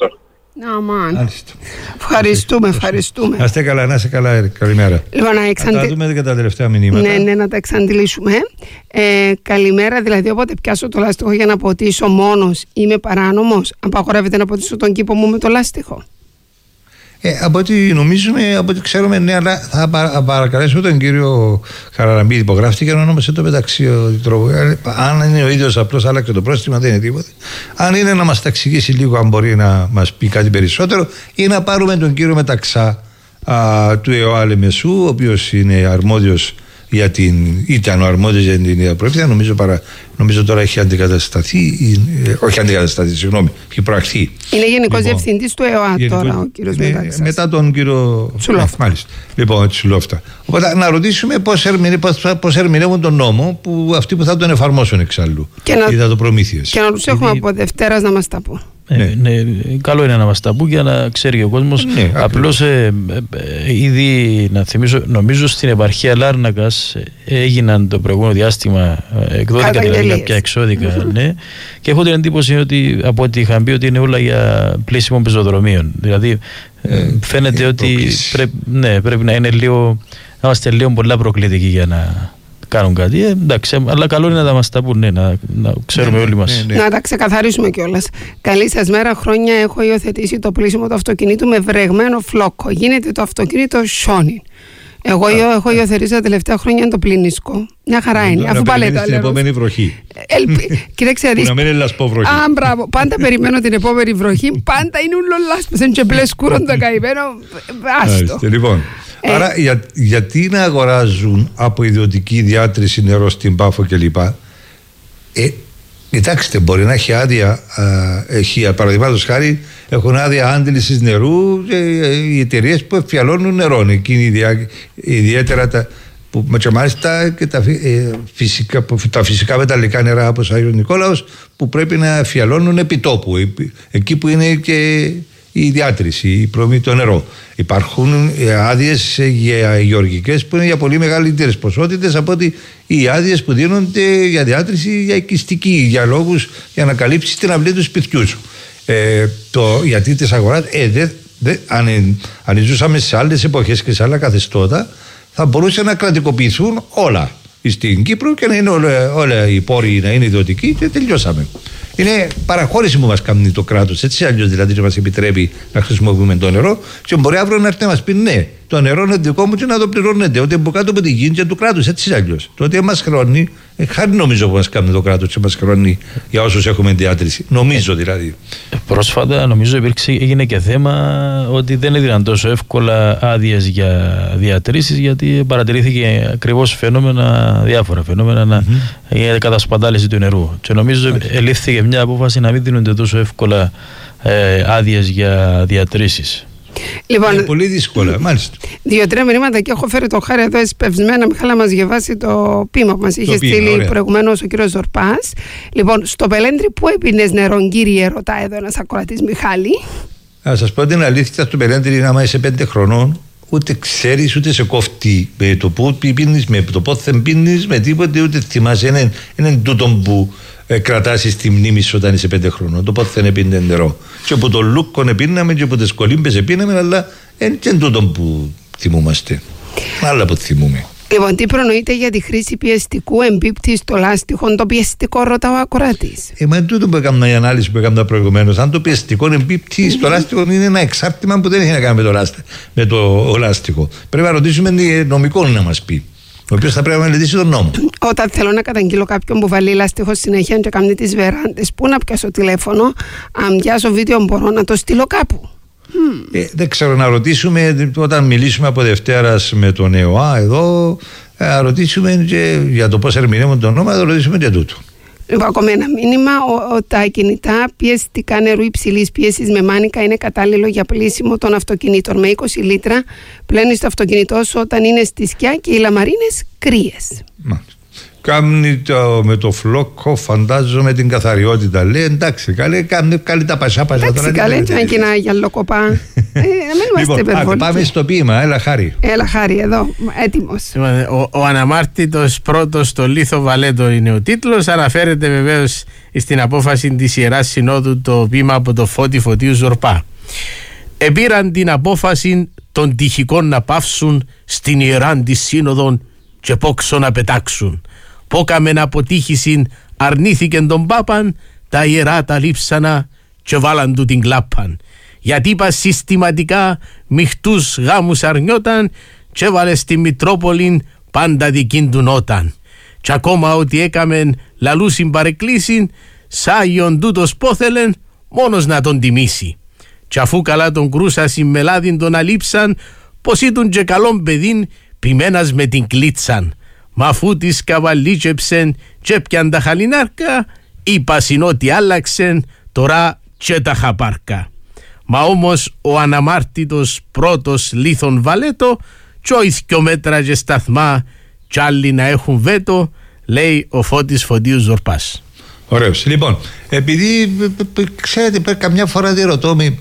Ευχαριστούμε. Να είστε καλά, να είστε καλά, Έρη. Καλημέρα. Λοιπόν, να τα δούμε και τα τελευταία μηνύματα. Ναι, να τα εξαντλήσουμε. Καλημέρα, δηλαδή όποτε πιάσω το λάστιχο για να ποτίσω μόνος, είμαι παράνομος? Απαγορεύεται να ποτίσω τον κήπο μου με το λάστιχο? Από ό,τι νομίζουμε, από ό,τι ξέρουμε, ναι, αλλά θα παρακαλέσω τον κύριο Χαραλαμπίδη, υπογράφηκε, ονόμασε το μεταξύ τρόπο. Αν είναι ο ίδιος απλώς άλλαξε το πρόστιμο, δεν είναι τίποτα. Αν είναι να μας τα εξηγήσει λίγο, αν μπορεί να μας πει κάτι περισσότερο, ή να πάρουμε τον κύριο Μεταξά του ΕΟΑ Λεμεσού, ο οποίος είναι αρμόδιος ήταν ο αρμόδιος για την διαπρόθεση. Νομίζω τώρα έχει αντικατασταθεί, όχι αντικατασταθεί, συγγνώμη, έχει προαχθεί. Είναι γενικός διευθυντής του ΕΟΑ τώρα ο κύριος Μεταξάς. Μετά τον κύριο Τσουλόφτα. Μάλιστα. Λοιπόν, Τσουλόφτα. Οπότε να ρωτήσουμε πώς ερμηνεύουν τον νόμο αυτοί που θα τον εφαρμόσουν εξάλλου ή θα το προμήθειες. Και να τους έχουμε από Δευτέρας να μας τα πούν. Ναι, καλό είναι να μας τα πούν για να ξέρει ο κόσμος. Απλώς ήδη να θυμίσω, νομίζω στην επαρχία Λάρνακας έγιναν το προηγούμενο διάστημα εκδόθηκαν δηλαδή κάποια εξώδικα, ναι, και έχω την εντύπωση ότι από ό,τι είχαν πει ότι είναι όλα για πλήσιμο πεζοδρομίων. Δηλαδή φαίνεται ότι πρέπει να είναι λίγο, να είμαστε λίγο πολλά προκλητικοί για να κάνουν κάτι. Εντάξει, αλλά καλό είναι να τα μας τα πούν, να ξέρουμε όλοι μας. Να τα ξεκαθαρίσουμε κιόλας. Καλή σας μέρα. Χρόνια έχω υιοθετήσει το πλήσιμο του αυτοκινήτου με βρεγμένο φλόκο. Γίνεται το αυτοκίνητο σιόνι. Εγώ έχω υιοθετήσει τα τελευταία χρόνια το πληνίσκο. Μια χαρά είναι. Αφού πάλι την επόμενη βροχή. Κοίταξε να δεις. Να μην είναι λασπό βροχή. Μπράβο. Πάντα περιμένω την επόμενη βροχή. Πάντα είναι ούλο λάσπος. Είναι και μπλε σκούρον το καημένο. Άστο. Λοιπόν. Άρα γιατί να αγοράζουν από ιδιωτική διάτρηση νερό στην Πάφο κλπ. Κοιτάξτε, μπορεί να έχει άδεια, παραδείγματος χάρη, έχουν άδεια άντλησης νερού οι εταιρείες που εφιαλώνουν νερό. Εκείνοι ιδιαίτερα και μάλιστα και τα φυσικά μεταλλικά νερά όπως Άγιος Νικόλαος, που πρέπει να εφιαλώνουν επί τόπου, εκεί που είναι και η διάτρηση, η προμή το νερό. Υπάρχουν άδειες γεωργικές που είναι για πολύ μεγαλύτερες ποσότητες από ότι οι άδειες που δίνονται για διάτρηση για οικιστική, για λόγους για να καλύψει την αυλή του σπιτιού σου. Γιατί τις αγοράς, αν ζούσαμε σε άλλες εποχές και σε άλλα καθεστώτα, θα μπορούσαν να κρατικοποιηθούν όλα στην Κύπρο και να είναι όλα οι πόροι να είναι ιδιωτικοί και τελειώσαμε. Είναι παραχώρηση που μας κάνει το κράτος, έτσι αλλιώς δηλαδή και μας επιτρέπει να χρησιμοποιούμε το νερό, και μπορεί αύριο να έρθει να μας πει ναι, το νερό είναι δικό μου και να το πληρώνετε, ότι από κάτω από τη γη και του κράτους, έτσι αλλιώς. Το ότι μας χρεώνει, χάρη νομίζω που μας κάνει το κράτος και μας χρεώνει για όσους έχουμε διάτρηση. Νομίζω δηλαδή. Πρόσφατα νομίζω έγινε και θέμα ότι δεν έδιναν τόσο εύκολα άδειες για διατρήσεις, γιατί παρατηρήθηκε ακριβώς διάφορα φαινόμενα για κατασπατάληση του νερού. Και νομίζω ελήφθηκε μια απόφαση να μην δίνονται τόσο εύκολα άδειες για διατρήσεις. Λοιπόν, είναι πολύ δύσκολα, μάλιστα. 2-3 μηνύματα και έχω φέρει το χάρη εδώ εσπευσμένα. Μιχάλη, να μας διαβάσει το ποίημα που μας είχε στείλει προηγουμένως ο κύριος Ζορπάς. Λοιπόν, στο Πελέντρι που έπινες νερό, κύριε, ρωτάει εδώ ένας ακροατής, Μιχάλη. Να σας πω την αλήθεια, στο Πελέντρι, άμα είσαι 5 χρονών, ούτε ξέρεις ούτε σε κόφτει με το πού πίνεις, με το πόθεν πίνεις, με τίποτε, ούτε θυμάσαι. Είναι τούτο που κρατάσει στη μνήμη σου όταν είσαι 5 χρονών. Το πότε δεν πίνει νερό. Και από το λούκκον επίναμε και από τις κολύμπες επίναμε, αλλά δεν είναι τούτο που θυμούμαστε. Άλλα που θυμούμε. Λοιπόν, τι προνοείται για τη χρήση πιεστικού εμπίπτει στο λάστιχο? Το πιεστικό, ρωτάω ακροατής. Με τούτο που έκανα η ανάλυση που έκανα προηγουμένως. Αν το πιεστικό εμπίπτει στο λάστιχο, είναι ένα εξάρτημα που δεν έχει να κάνει με το λάστιχο. Πρέπει να ρωτήσουμε νομικό να μας πει, ο οποίος θα πρέπει να μελετήσει τον νόμο. Όταν θέλω να καταγγείλω κάποιον που βάλει λάστιχο συνέχεια και κάνει τις βεράντες, πού να πιάσω τηλέφωνο? Αν πιάσω βίντεο, μπορώ να το στείλω κάπου? Δεν ξέρω, να ρωτήσουμε όταν μιλήσουμε από Δευτέρας με τον ΕΟΑ εδώ, να ρωτήσουμε και για το πώς ερμηνεύουν το νόμο, να ρωτήσουμε και τούτο. Λοιπόν, ακόμα ένα μήνυμα. Τα κινητά πιεστικά νερού υψηλής πίεσης με μάνικα είναι κατάλληλο για πλύσιμο των αυτοκινήτων. Με 20 λίτρα πλένεις το αυτοκίνητό σου όταν είναι στη σκιά και οι λαμαρίνες κρύες. Κάμνει με το φλόκο, φαντάζομαι την καθαριότητα. Λέει εντάξει, καλή τα πασά. Εντάξει, καλή, έτσι να κοινά για λοκοπά. Να μην είμαστε υπερβολικοί. Πάμε στο ποίημα, έλα Χάρη. Έλα Χάρη, εδώ, έτοιμος. Ο αναμάρτητος πρώτος στο Λίθο Βαλέτο είναι ο τίτλος. Αναφέρεται βεβαίως στην απόφαση της Ιεράς Συνόδου το ποίημα από το Φώτη Φωτίου Ζορπά. Επήραν την απόφαση των τυχικών να παύσουν στην ιεράν της σύνοδον και πόξο να πετάξουν. Πόκαμεν αποτύχησιν αρνήθηκεν τον Πάπαν, τα ιερά τα λείψανα και βάλαν του την κλάπαν. Γιατί είπα συστηματικά μιχτούς γάμους αρνιόταν και έβαλε στη Μητρόπολη πάντα δικήν του νόταν. Κι ακόμα ότι έκαμεν λαλούσιν παρεκκλήσιν, σάγιον τούτος πόθελεν μόνος να τον τιμήσει. Κι αφού καλά τον κρούσασιν με λάδιν τον αλείψαν, πως ήταν και καλόν παιδίν ποιμένας με την κλίτσαν. Μα αφού της καβαλίτσεψεν και έπιαν τα χαλινάρκα, είπασιν ότι άλλαξεν τώρα και τα χαπάρκα. Μα όμως ο αναμάρτητος πρώτος λίθον Βαλέτο, κι ο ηθκιομέτρα και σταθμά κι άλλοι να έχουν βέτο, λέει ο Φώτης Φωτίου Ζορπάς. Ωραίος. Λοιπόν, επειδή ξέρετε, καμιά φορά διερωτώ με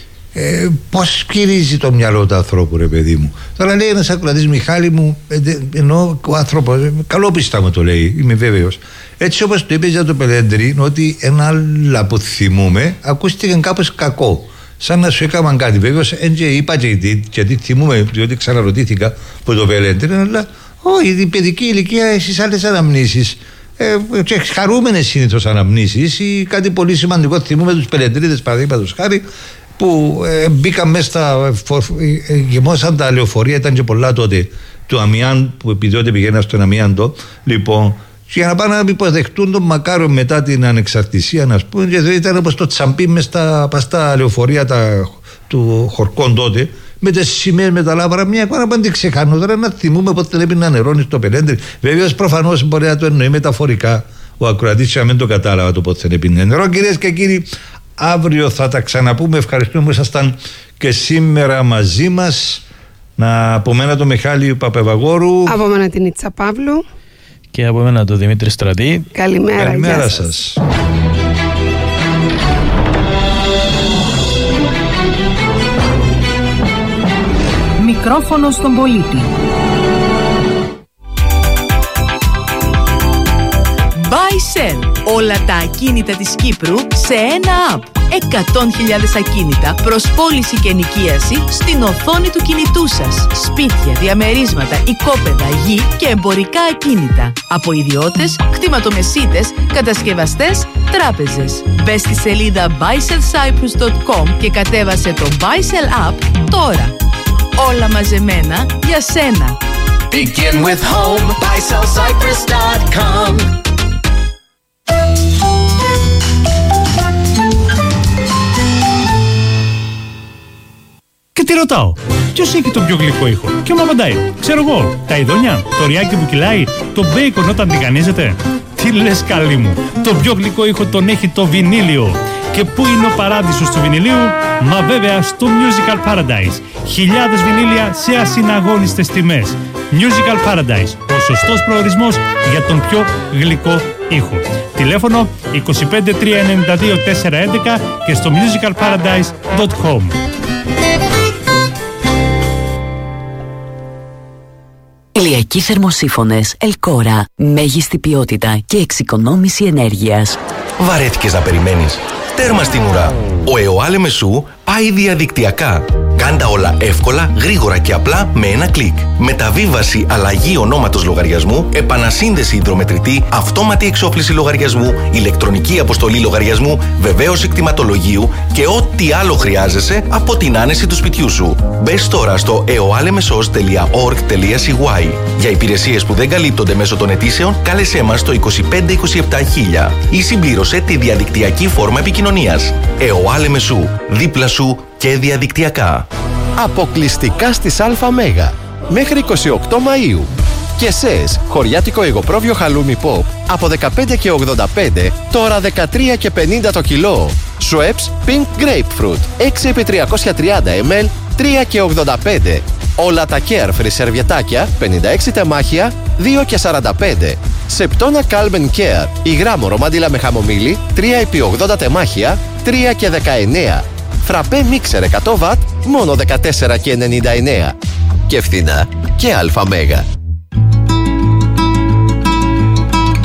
πώς γυρίζει το μυαλό του ανθρώπου, ρε παιδί μου. Τώρα λέει ένας ακροατής, Μιχάλη μου, ενώ ο άνθρωπος, καλόπιστα μου το λέει, είμαι βέβαιος. Έτσι όπως το είπε για το Πελέντρι, ότι ένα άλλο που θυμούμε ακούστηκε κάπως κακό. Σαν να σου έκαναν κάτι. Βέβαιος, είπα γιατί θυμούμε, διότι ξαναρωτήθηκα που το Πελέντρι, αλλά όχι, η παιδική ηλικία στις άλλες αναμνήσεις. Και χαρούμενες συνήθως αναμνήσεις ή κάτι πολύ σημαντικό. Θυμούμε τους Πελεντρίδες, παραδείγματος χάρη, που μπήκαν μέσα στα. Γεμώσαν τα λεωφορεία, ήταν και πολλά τότε του Αμιάν, που επειδή τότε πηγαίνα στον Αμιάντο, λοιπόν, για να πάνε να υποδεχτούν τον Μακάρο μετά την ανεξαρτησία, να πούμε, και ήταν όπως το τσαμπί μέσα στα λεωφορεία του Χορκών τότε, με τις σημαίες, με τα λάβαρα, μια εικόνα που δεν την ξεχάνω. Τώρα να θυμούμε πότε πρέπει να νερώνει το Πελέντρι. Βεβαίως προφανώς μπορεί να το εννοεί μεταφορικά ο ακροατής, να μην το κατάλαβα το πότε θα πίνει νερό. Κυρίες και κύριοι, αύριο θα τα ξαναπούμε. Ευχαριστούμε που ήσασταν και σήμερα μαζί μας. Από μένα το Μιχάλη Παπεβαγόρου. Από μένα την Ιτσα Παύλου. Και από μένα το Δημήτρη Στρατή. Καλημέρα σας. Μικρόφωνο στον πολίτη. Buy Sell. Όλα τα ακίνητα της Κύπρου σε ένα app. 100.000 ακίνητα προς πώληση και ενοικίαση στην οθόνη του κινητού σας. Σπίτια, διαμερίσματα, οικόπεδα, γη και εμπορικά ακίνητα. Από ιδιώτες, κτηματομεσίτες, κατασκευαστές, τράπεζες. Μπες στη σελίδα buysellcyprus.com και κατέβασε το Buy Sell app τώρα. Όλα μαζεμένα για σένα. Begin with home, buysellcyprus.com. Και τι ρωτάω, ποιος έχει τον πιο γλυκό ήχο? Και μου απαντάει, ξέρω εγώ, τα ειδόνια, το ριάκι που κυλάει, το μπέικον όταν τηγανίζεται. Τι λες καλή μου, το πιο γλυκό ήχο τον έχει το βινίλιο. Και πού είναι ο παράδεισος του βινιλίου? Μα βέβαια στο Musical Paradise. Χιλιάδες βινίλια σε ασυναγώνιστες τιμές. Musical Paradise, ο σωστός προορισμός για τον πιο γλυκό ήχο. Τηλέφωνο 25 392 411 και στο musicalparadise.com. Ηλιακοί θερμοσύφωνες Ελκόρα. Μέγιστη ποιότητα και εξοικονόμηση ενέργειας. Βαρέθηκες να περιμένεις? Τέρμα στην ουρά. Ο ΕΟΑ Λεμεσού πάει διαδικτυακά. Κάντα όλα εύκολα, γρήγορα και απλά με ένα κλικ. Μεταβίβαση αλλαγή ονόματος λογαριασμού, επανασύνδεση υδρομετρητή, αυτόματη εξόφληση λογαριασμού, ηλεκτρονική αποστολή λογαριασμού, βεβαίωση κτηματολογίου και ό,τι άλλο χρειάζεσαι από την άνεση του σπιτιού σου. Μπες τώρα στο eoalemesos.org.cy. Για υπηρεσίες που δεν καλύπτονται μέσω των αιτήσεων, κάλεσέ μας στο 2527 ή συμπλήρωσε τη διαδικτυακή φόρμα επικοινωνίας. ΕΟΑ Λεμεσού, δίπλα σου και διαδικτυακά. Αποκλειστικά στις ΑΜΕΓΑ μέχρι 28 Μαΐου. Και ΣΕΣ, χωριάτικο υγοπρόβιο χαλούμι pop από 15,85 τώρα 13,50 το κιλό. Schweppes Pink Grapefruit 6x330 ml 3,85. Όλα τα Carefree σερβιετάκια 56 τεμάχια 2,45. Σεπτόνα Calben Care υγρά μωρομάντιλα με χαμομήλι 3x80 τεμάχια 3,19. Φραπέ μίξερ 100 βατ μόνο 14,99. Και φθηνά και ΑΜΕΓΑ.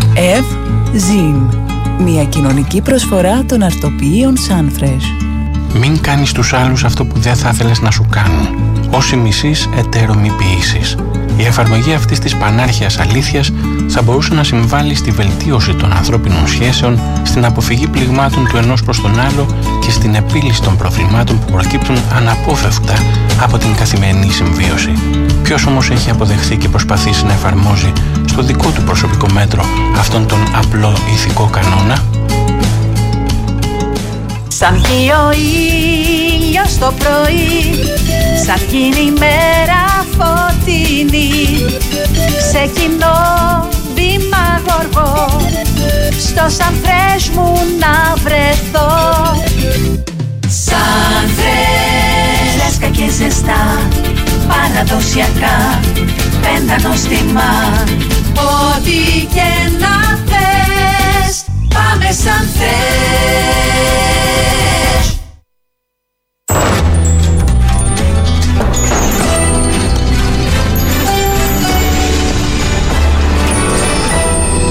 Ζιν. Μια κοινωνική προσφορά των αρτοποιείων Sunfresh. Μην κάνεις τους άλλους αυτό που δεν θα ήθελες να σου κάνουν. Όσοι μισείς, εταίρο μη ποιήσεις. Η εφαρμογή αυτής της πανάρχαιας αλήθειας θα μπορούσε να συμβάλλει στη βελτίωση των ανθρώπινων σχέσεων, στην αποφυγή πληγμάτων του ενός προς τον άλλο και στην επίλυση των προβλημάτων που προκύπτουν αναπόφευκτα από την καθημερινή συμβίωση. Ποιος όμως έχει αποδεχθεί και προσπαθήσει να εφαρμόζει στο δικό του προσωπικό μέτρο αυτόν τον απλό ηθικό κανόνα? Σαν βγει ο ήλιος το πρωί, σαν γίνει η μέρα φωτεινή, ξεκινώ βήμα γοργό, στο σαν φρέσ μου να βρεθώ. Σαν φρέσκα και ζεστά, παραδοσιακά, πέντα νοστιμά, ό,τι και να θες, πάμε σαν φρέσκα.